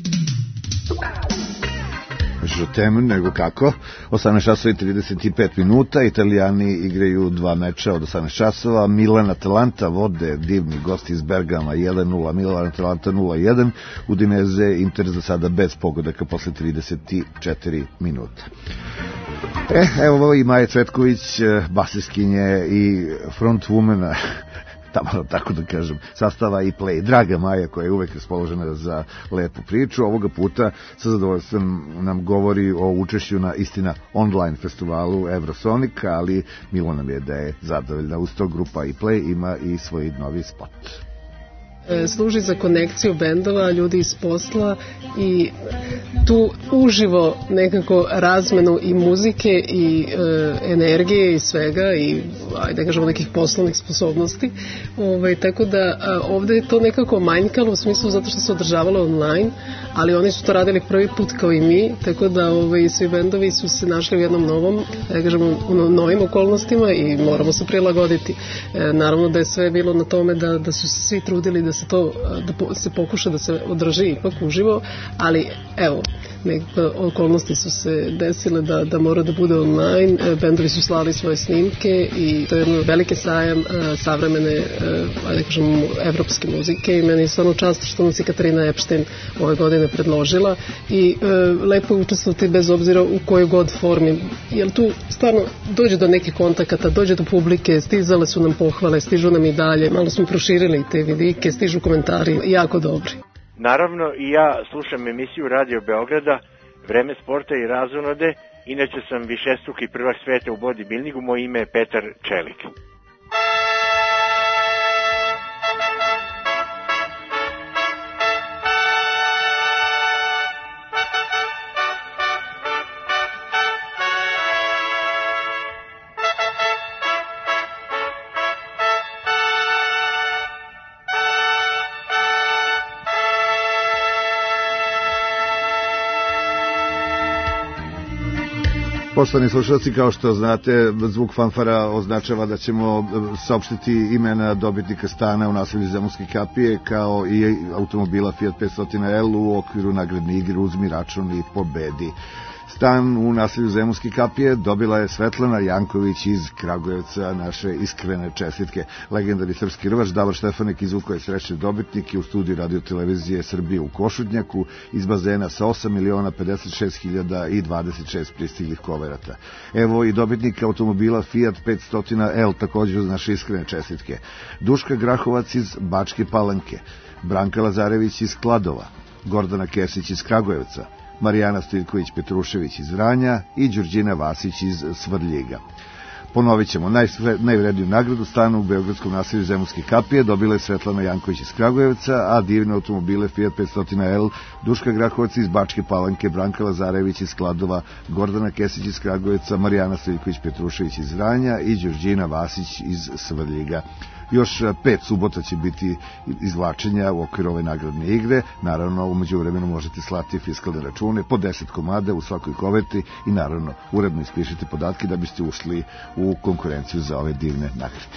Je t'aime, nego kako? 18 časova i 35 minuta, Italijani igraju dva meča od 18 časova, Milan Atalanta vode divni gosti iz Bergama 1-0, Milan Atalanta 0-1, Udineze Inter za sada bez pogodaka posle 34 minuta. Evo i Maja Cvetković, basiskinje i frontwomena tamo, tako da kažem, sastava i Play. Draga Maja, koja je uvek raspoložena za lepu priču, ovoga puta sa zadovoljstvom nam govori o učešću na Istina online festivalu Eurosonic, ali milo nam je da je zadovoljna. Uz to grupa i Play ima i svoj novi spot. Služi za konekciju bendova, ljudi iz posla i tu uživo nekako razmenu i muzike i energije i svega i ajde kažemo nekih poslovnih sposobnosti. Tako da ovde je to nekako manjkalo u smislu zato što se održavalo online, ali oni su to radili prvi put kao i mi, tako da svi bendovi su se našli u jednom novom, kažemo, u novim okolnostima i moramo se prilagoditi. Naravno da je sve bilo na tome da su se svi trudili da se to da se pokuša da se održi ipak uživo, ali evo, neke okolnosti su se desile da mora da bude online. Bendovi su slali svoje snimke i to je jedno velike sajam savremene, da kažem, evropske muzike i meni je stvarno čast što nas je Katarina Epstein ove godine predložila i lepo je učestvovati bez obzira u kojoj god formi, jer tu stvarno dođe do nekih kontakata, dođe do publike, stizale su nam pohvale, stižu nam i dalje, malo smo proširili te vidike, stižu komentari, jako dobri. Naravno i ja slušam emisiju Radio Beograda, Vreme sporta i razonode, inače sam višestruki prvak sveta u bodybuildingu, moje ime je Petar Čelik. Poštovani slušalci, kao što znate, zvuk fanfara označava da ćemo saopštiti imena dobitnika stana u naselju Zemunske kapije, kao i automobila Fiat 500L u okviru nagradne igre Uzmi račun i pobedi. Stan u naselju Zemunske kapije dobila je Svetlana Janković iz Kragujevca, naše iskrene čestitke. Legendarni srpski rvač Davor Štefanek izvukao je srećne dobitnike u studiju Radio Televizije Srbije u Košutnjaku iz bazena sa 8.056.026 pristiglih koverata. Evo i dobitnika automobila Fiat 500L, također uz naše iskrene čestitke. Duška Grahovac iz Bačke Palanke, Branka Lazarević iz Kladova, Gordana Kesić iz Kragujevca, Marijana Stojković-Petrušević iz Vranja i Đurđina Vasić iz Svrljiga. Ponovit ćemo, najvredniju nagradu stanu u beogradskom naselju Zemunske kapije dobila je Svetlana Janković iz Kragujevca, a divne automobile Fiat 500L Duška Grahovac iz Bačke Palanke, Branka Lazarević iz Kladova, Gordana Kesić iz Kragujevca, Marijana Stojković-Petrušević iz Vranja i Đurđina Vasić iz Svrljiga. Još 5 subota će biti izvlačenja u okviru ove nagradne igre. Naravno, umeđu vremenu možete slati fiskalne račune po 10 komada u svakoj koverti i naravno uredno ispišite podatke da biste ušli u konkurenciju za ove divne nagrade.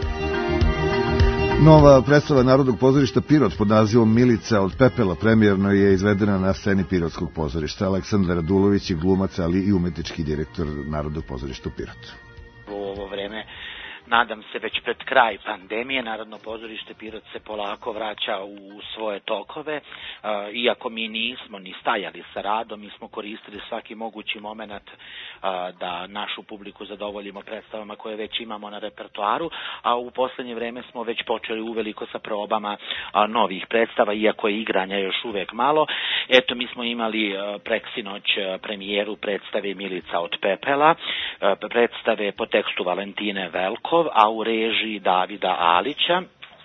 Nova predstava Narodnog pozorišta Pirot pod nazivom Milica od pepela premijerno je izvedena na sceni Pirotskog pozorišta. Aleksandar Radulović je glumac, ali i umetnički direktor Narodnog pozorišta u Pirotu. U ovo vreme, nadam se već pred kraj pandemije, Narodno pozorište Pirot se polako vraća u svoje tokove. Iako mi nismo ni stajali sa radom, mi smo koristili svaki mogući moment da našu publiku zadovoljimo predstavama koje već imamo na repertoaru, a u poslednje vreme smo već počeli uveliko sa probama novih predstava, iako je igranja još uvek malo. Eto, mi smo imali preksinoć premijeru predstave Milica od pepela, predstave po tekstu Valentine Velkov, a u režiji Davida Alića.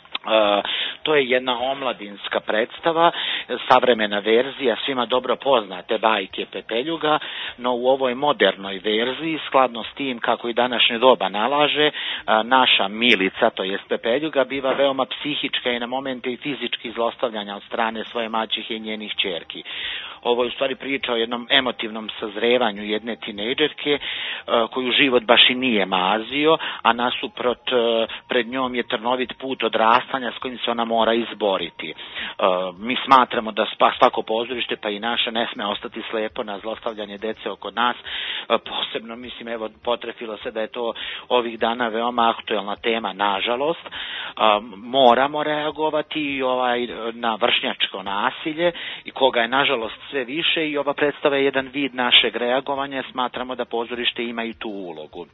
To je jedna omladinska predstava, savremena verzija svima dobro poznate bajke Pepeljuga, no u ovoj modernoj verziji, skladno s tim kako i današnje doba nalaže, naša Milica, to jest Pepeljuga, biva veoma psihička i na momente i fizički zlostavljanja od strane svoje maćehe i njenih ćerki. Ovo je u stvari priča o jednom emotivnom sazrevanju jedne tinejdžerke koju život baš i nije mazio, a nasuprot pred njom je trnovit put odrastanja s kojim se ona mora izboriti. Mi smatramo da svako pozorište, pa i naše, ne sme ostati slepo na zlostavljanje dece oko nas. Posebno, mislim, evo, potrefilo se da je to ovih dana veoma aktuelna tema, nažalost. Moramo reagovati na vršnjačko nasilje, i koga je nažalost sve više, i ova predstava je jedan vid našeg reagovanja. Smatramo da pozorište ima i tu ulogu.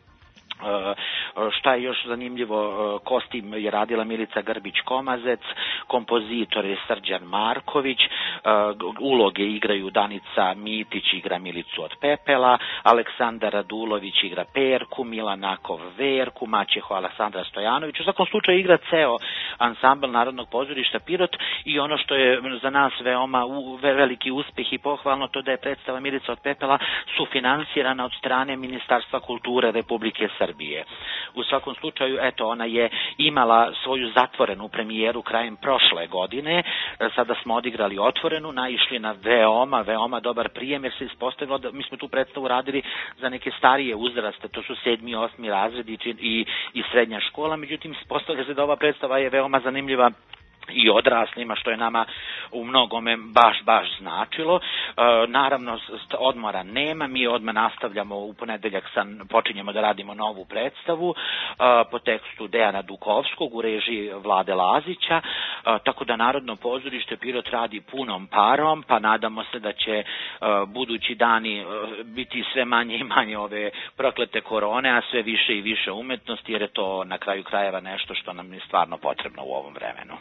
Šta je još zanimljivo, kostim je radila Milica Grbić-Komazec, kompozitor je Srđan Marković, uloge igraju Danica Mitić, igra Milicu od pepela, Aleksandar Radulović igra Perku, Milan Nakov Verku, maćeho Aleksandra Stojanović. U svakom slučaju igra ceo ansambl Narodnog pozorišta Pirot, i ono što je za nas veoma veliki uspeh i pohvalno, to da je predstava Milica od pepela sufinansirana od strane Ministarstva kulture Republike Srbije. U svakom slučaju, eto, ona je imala svoju zatvorenu premijeru krajem prošle godine. Sada smo odigrali otvorenu, naišli na veoma dobar prijem, jer se ispostavilo da mi smo tu predstavu radili za neke starije uzraste, to su 7. i 8. razred i srednja škola. Međutim, ispostavilo se da ova predstava je veoma zanimljiva i odraslima, što je nama u mnogome baš značilo. Naravno, odmora nema, mi odmah nastavljamo u ponedeljak, počinjemo da radimo novu predstavu po tekstu Dejana Dukovskog u režiji Vlade Lazića, tako da Narodno pozorište Pirot radi punom parom, pa nadamo se da će budući dani biti sve manje i manje ove proklete korone, a sve više i više umetnosti, jer je to na kraju krajeva nešto što nam je stvarno potrebno u ovom vremenu.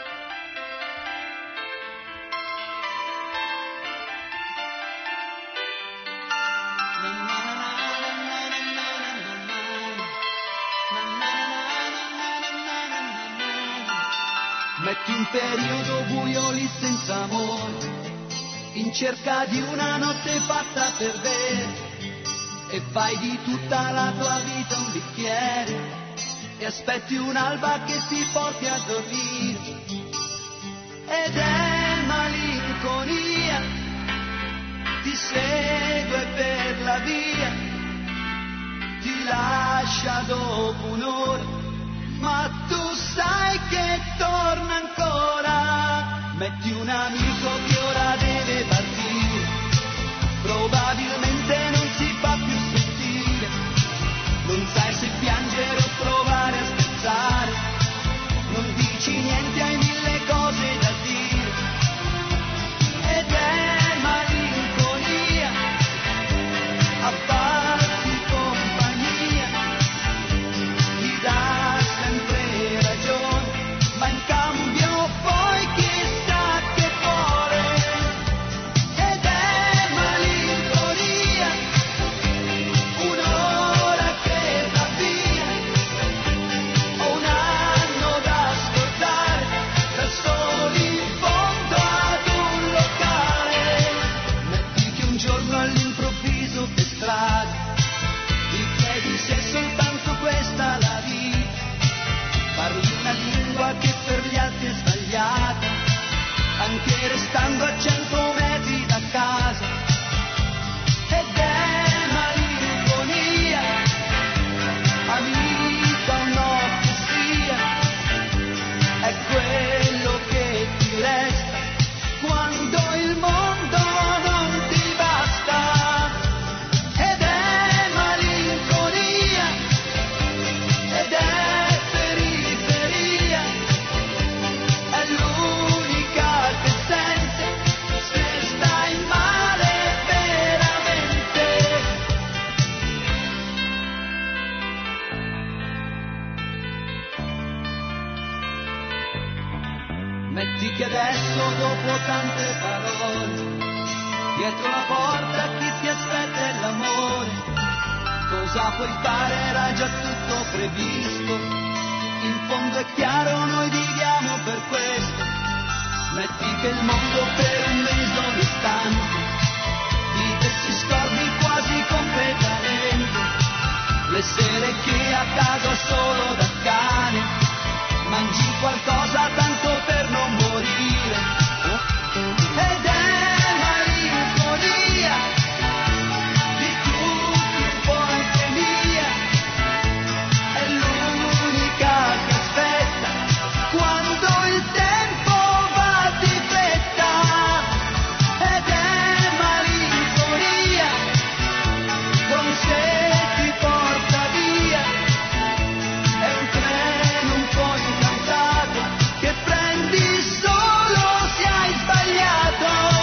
Metti un periodo buio lì senza amore, in cerca di una notte fatta per bere, e fai di tutta la tua vita un bicchiere, e aspetti un'alba che ti porti a dormire. Ed è malinconia, ti segue per la via, ti lascia dopo un'ora, ma tu sai che torna ancora. Metti un amico che ora deve partire, probabilmente non si fa più sentire, non sai se piangere o provare a scherzare, non dici niente, hai mille cose da dire. Ed è malinconia, a farti compagnia, ti dà sempre ragione, ma in cambio poi chissà che vuole. Ed è malinconia, un'ora che va via, o un anno da scordare, da soli in fondo ad un locale. Metti che un giorno all'improvviso per strada ti chiedi se è soltanto questa la vita, parli una lingua che per gli altri è sbagliata, anche restando a 100 metri da casa. Ed è malinconia, amica o no che sia, è quello che ti resta quando il mondo non ti basta. Ed è malinconia, ed è periferia, è l'unica che sente se stai male veramente. Metti che adesso, dopo tante parole, dietro la porta chi ti aspetta è l'amore. Cosa puoi fare? Era già tutto previsto, in fondo è chiaro, noi viviamo per questo. Metti che il mondo per un briciolo istante di te si scordi quasi completamente, le sere che a casa solo da cane mangi qualcosa tanto per non morire. Ed è malinconia, di tutti un po' anche mia, è l'unica che aspetta quando il tempo va di fretta. Ed è malinconia, con sé ti porta via, è un treno un po' incantato che prendi solo se hai sbagliato.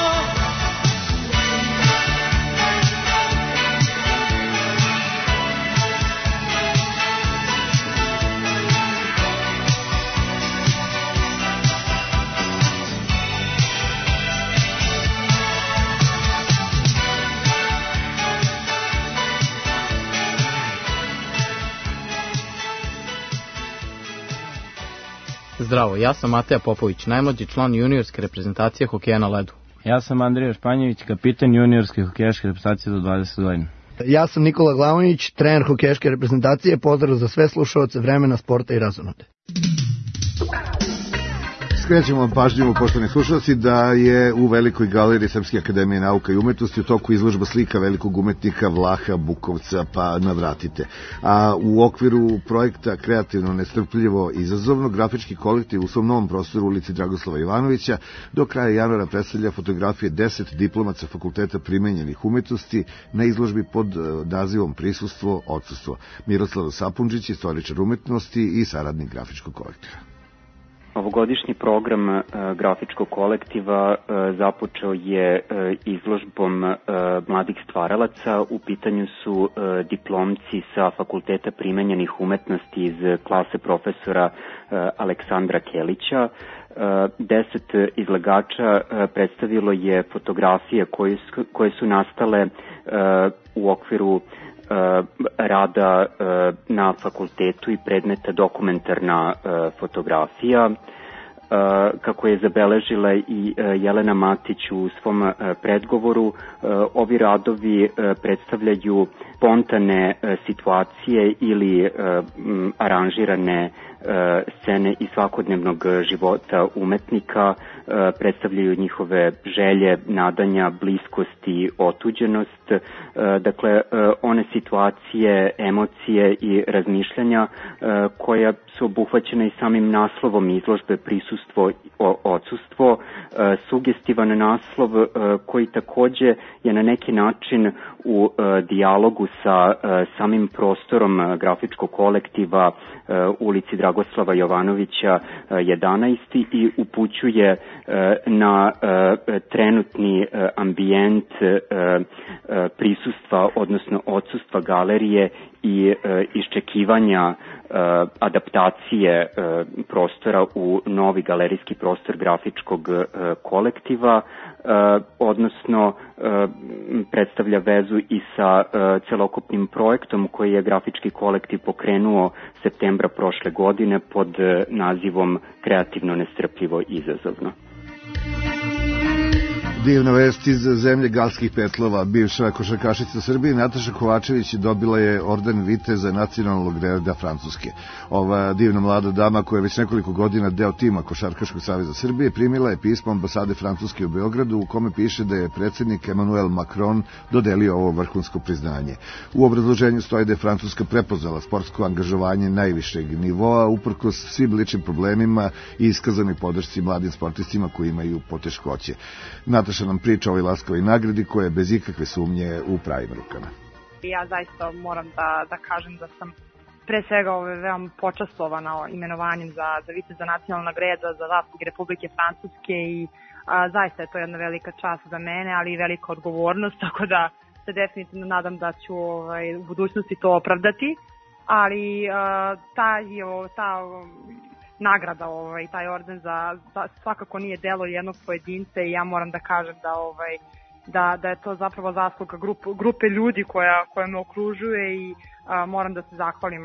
Zdravo, ja sam Mateja Popović, najmlađi član juniorske reprezentacije hokeja na ledu. Ja sam Andrija Španjević, kapitan juniorske hokejaške reprezentacije do 20 godina. Ja sam Nikola Glavonić, trener hokejaške reprezentacije. Pozdrav za sve slušaoce Vremena, sporta i razonode. Skrećemo vam pažnju, poštovani slušalci, da je u Velikoj galeriji Srpske akademije nauka i umetnosti u toku izložba slika velikog umetnika Vlaha Bukovca, pa navratite. A u okviru projekta Kreativno, nestrpljivo, izazovno, grafički kolektiv u svom novom prostoru u ulici Dragoslava Jovanovića do kraja januara predstavlja fotografije 10 diplomaca Fakulteta primenjenih umetnosti na izložbi pod nazivom Prisustvo, odsustvo. Miroslav Sapundžić, istoričar umetnosti i saradnik grafičkog kolektiva. Ovogodišnji program grafičkog kolektiva započeo je izložbom mladih stvaralaca. U pitanju su diplomci sa Fakulteta primenjenih umetnosti iz klase profesora Aleksandra Kelića. 10 izlagača predstavilo je fotografije koje su nastale u okviru rada na fakultetu i predmeta dokumentarna fotografija. Kako je zabeležila i Jelena Matić u svom predgovoru, ovi radovi predstavljaju spontane situacije ili aranžirane scene iz svakodnevnog života umetnika, predstavljaju njihove želje, nadanja, bliskost i otuđenost. Dakle, one situacije, emocije i razmišljanja koja su obuhvaćena i samim naslovom izložbe Prisustvo, odsustvo, sugestivan naslov koji takođe je na neki način u dijalogu sa samim prostorom grafičkog kolektiva ulici Dragoslava Jovanovića 11 i upućuje na trenutni ambijent prisustva, odnosno odsustva galerije i iščekivanja adaptacije prostora u novi galerijski prostor grafičkog kolektiva, odnosno predstavlja vezu i sa celokupnim projektom koji je grafički kolektiv pokrenuo septembra prošle godine pod nazivom Kreativno, nestrpljivo, izazovno. Divna vest iz zemlje galskih petlova. Bivša košarkašica Srbije Nataša Kovačević dobila je orden viteza nacionalnog reda Francuske. Ova divna mlada dama, koja je već nekoliko godina deo tima Košarkaškog saveza Srbije, primila je pismo ambasade Francuske u Beogradu u kome piše da je predsjednik Emmanuel Macron dodelio ovo vrhunsko priznanje. U obrazloženju stoji da je Francuska prepoznala sportsko angažovanje najvišeg nivoa uprkos svim ličnim problemima i iskazanoj podršci mladim sportistima koji imaju poteškoće. Nataša nam priča o ovoj laskavoj nagradi koja je bez ikakve sumnje u pravim rukama. Ja zaista moram da kažem da sam pre svega veoma počastvovana imenovanjem za viteza nacionalnog reda za zastupnike Republike Francuske i zaista je to jedna velika čast za mene, ali i velika odgovornost, tako da se definitivno nadam da ću u budućnosti to opravdati, ali ta nagrada, taj orden za svakako nije delo jednog pojedinca i ja moram da kažem da je to zapravo zasluga grupe ljudi koja me okružuje i moram da se zahvalim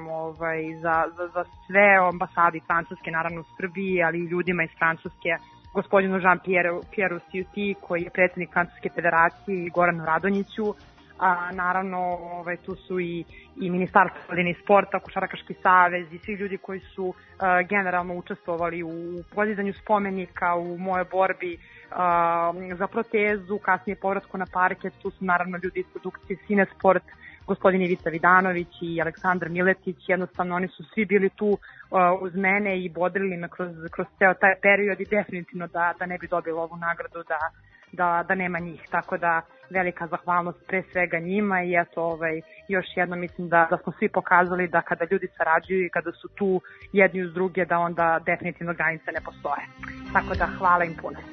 za sve ambasadi Francuske, naravno u Srbiji, ali i ljudima iz Francuske, gospodinu Jean-Pierre Siuti, koji je predsjednik Francuske federacije, i Goranu Radonjiću. Naravno, tu su i Ministarstvo omladine i sporta, Košarkaški savez i svi ljudi koji su generalno učestvovali u podizanju spomenika, u moje borbi za protezu, kasnije povratku na parket. Tu su naravno ljudi iz produkcije Cinesport, gospodin Ivica Vidanović i Aleksandar Miletić. Jednostavno oni su svi bili tu uz mene i bodrili me kroz ceo taj period i definitivno da ne bi dobila ovu nagradu da nema njih, tako da velika zahvalnost pre svega njima i eto još jedno mislim da smo svi pokazali da kada ljudi sarađuju i kada su tu jedni uz druge da onda definitivno granice ne postoje. Tako da hvala im puno.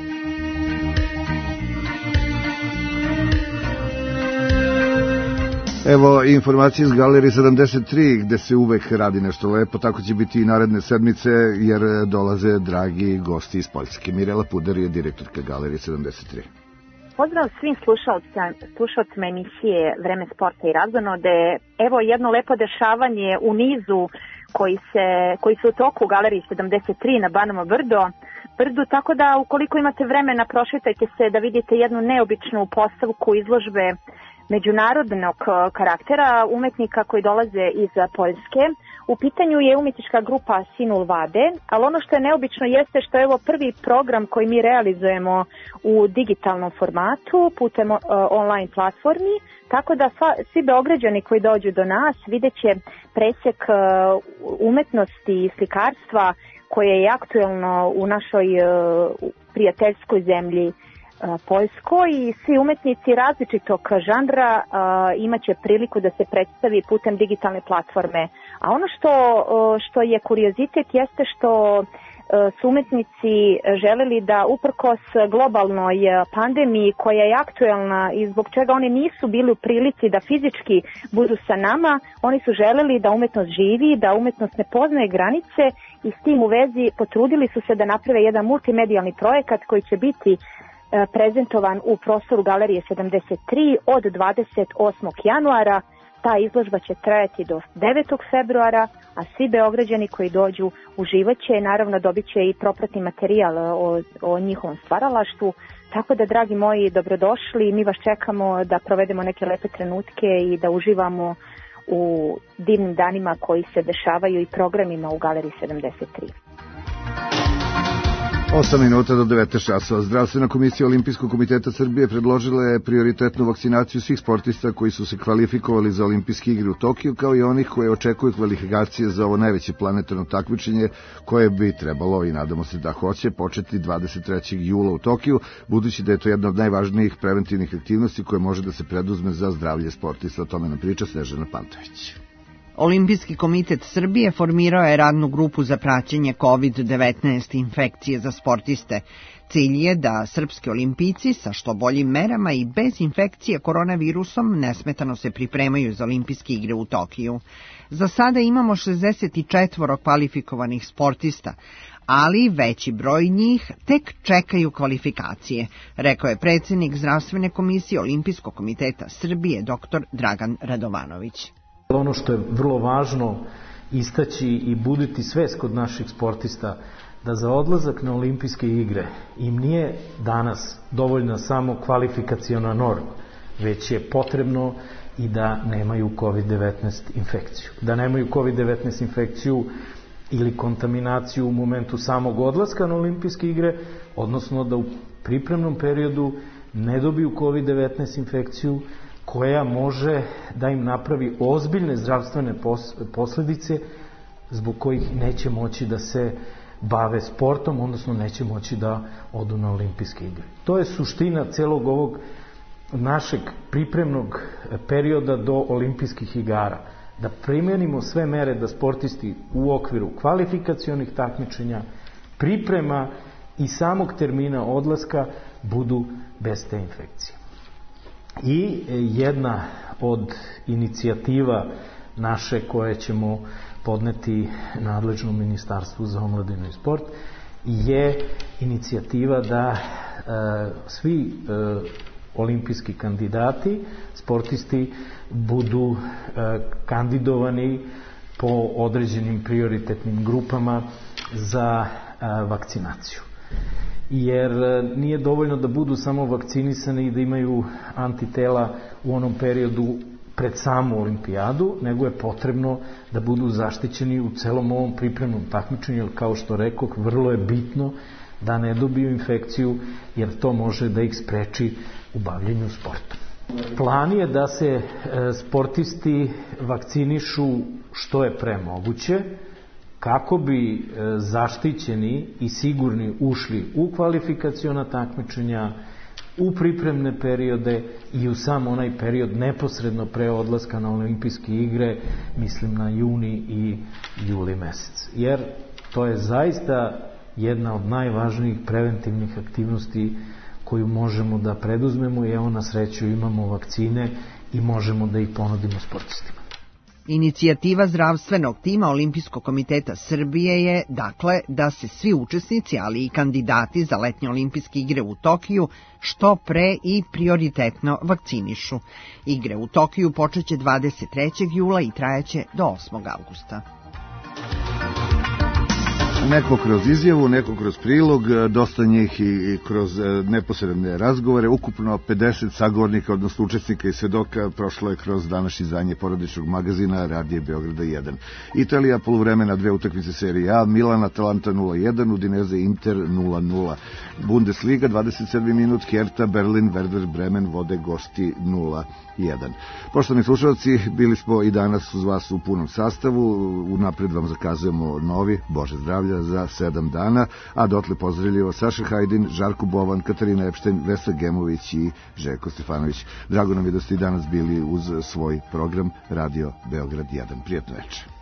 Evo informacije iz Galerije 73 gde se uvek radi nešto lepo, tako će biti i naredne sedmice jer dolaze dragi gosti iz Poljske. Mirela Puder je direktorka Galerije 73. Pozdrav svim slušalcima emisije Vreme sporta i razonode. Evo jedno lepo dešavanje u nizu koji su u toku u Galeriji 73 na Banovo Brdu, tako da ukoliko imate vremena prošetajte se da vidite jednu neobičnu postavku izložbe međunarodnog karaktera umetnika koji dolaze iz Poljske. U pitanju je umetnička grupa Sinul Vade, ali ono što je neobično jeste što je ovo prvi program koji mi realizujemo u digitalnom formatu putem online platformi, tako da svi Beograđani koji dođu do nas vidjet će presjek umetnosti i slikarstva koje je aktuelno u našoj prijateljskoj zemlji Poljskoj i svi umetnici različitog žanra imat će priliku da se predstavi putem digitalne platforme. A ono što je kuriozitet jeste što su umetnici želeli da uprkos globalnoj pandemiji koja je aktuelna i zbog čega oni nisu bili u prilici da fizički budu sa nama, oni su želeli da umetnost živi, da umetnost ne poznaje granice i s tim u vezi potrudili su se da naprave jedan multimedijalni projekat koji će biti prezentovan u prostoru Galerije 73 od 28. januara. Ta izložba će trajati do 9. februara, a svi Beograđani koji dođu uživaće, naravno dobit će i propratni materijal o njihovom stvaralaštvu. Tako da, dragi moji, dobrodošli, mi vas čekamo da provedemo neke lepe trenutke i da uživamo u divnim danima koji se dešavaju i programima u Galeriji 73. 8 minuta do 19 časova. Zdravstvena komisija Olimpijskog komiteta Srbije predložila je prioritetnu vakcinaciju svih sportista koji su se kvalifikovali za olimpijske igre u Tokiju, kao i onih koje očekuju kvalifikacije za ovo najveće planetarno takmičenje koje bi trebalo, i nadamo se da hoće, početi 23. jula u Tokiju, budući da je to jedna od najvažnijih preventivnih aktivnosti koje može da se preduzme za zdravlje sportista. O tome nam priča Snežana Pantović. Olimpijski komitet Srbije formirao je radnu grupu za praćenje COVID-19 infekcije za sportiste. Cilj je da srpski olimpijci sa što boljim merama i bez infekcije koronavirusom nesmetano se pripremaju za olimpijske igre u Tokiju. Za sada imamo 64 kvalifikovanih sportista, ali veći broj njih tek čekaju kvalifikacije, rekao je predsjednik Zdravstvene komisije Olimpijskog komiteta Srbije dr. Dragan Radovanović. Ono što je vrlo važno istaći i buditi svest kod naših sportista da za odlazak na olimpijske igre im nije danas dovoljna samo kvalifikaciona norma, već je potrebno i da nemaju COVID-19 infekciju. Da nemaju COVID-19 infekciju ili kontaminaciju u momentu samog odlaska na olimpijske igre, odnosno da u pripremnom periodu ne dobiju COVID-19 infekciju koja može da im napravi ozbiljne zdravstvene posljedice zbog kojih neće moći da se bave sportom, odnosno neće moći da odu na olimpijske igre. To je suština celog ovog našeg pripremnog perioda do olimpijskih igara. Da primenimo sve mere da sportisti u okviru kvalifikacionih takmičenja, priprema i samog termina odlaska budu bez te infekcije. I jedna od inicijativa naše koje ćemo podneti nadležnom ministarstvu za omladinu i sport je inicijativa da svi olimpijski kandidati, sportisti budu kandidovani po određenim prioritetnim grupama za vakcinaciju. Jer nije dovoljno da budu samo vakcinisani i da imaju antitela u onom periodu pred samu olimpijadu, nego je potrebno da budu zaštićeni u celom ovom pripremnom takmičenju, jer kao što rekoh, vrlo je bitno da ne dobiju infekciju, jer to može da ih spreči u bavljenju sportom. Plan je da se sportisti vakcinišu što je pre moguće, kako bi zaštićeni i sigurni ušli u kvalifikaciona takmičenja, u pripremne periode i u sam onaj period neposredno pre odlaska na olimpijske igre, mislim na juni i juli mesec. Jer to je zaista jedna od najvažnijih preventivnih aktivnosti koju možemo da preduzmemo i evo na sreću imamo vakcine i možemo da ih ponudimo sportistima. Inicijativa zdravstvenog tima Olimpijskog komiteta Srbije je, dakle, da se svi učesnici, ali i kandidati za letnje olimpijske igre u Tokiju što pre i prioritetno vakcinišu. Igre u Tokiju počeće 23. jula i trajaće do 8. augusta. Neko kroz izjavu, neko kroz prilog, dosta njih i kroz neposredne razgovore. Ukupno 50 sagovornika, odnosno učesnika i svedoka prošlo je kroz današnje izdanje porodičnog magazina Radija Beograda 1. Italija poluvremena 2 utakmice serije A, Milan Atalanta 0-1, Udineze Inter 0-0. Bundesliga 27. minut, Hertha Berlin Werder Bremen vode gosti 0-1. Poštovani slušalci, bili smo i danas uz vas u punom sastavu. Unapred vam zakazujemo novi, Bože zdravlja, za 7 dana, a dotle pozdravljivo Saša Hajdin, Žarko Bovan, Katarina Epštajn, Vesna Gemović i Željko Stefanović. Drago nam je da ste i danas bili uz svoj program Radio Beograd 1. Prijetno večer.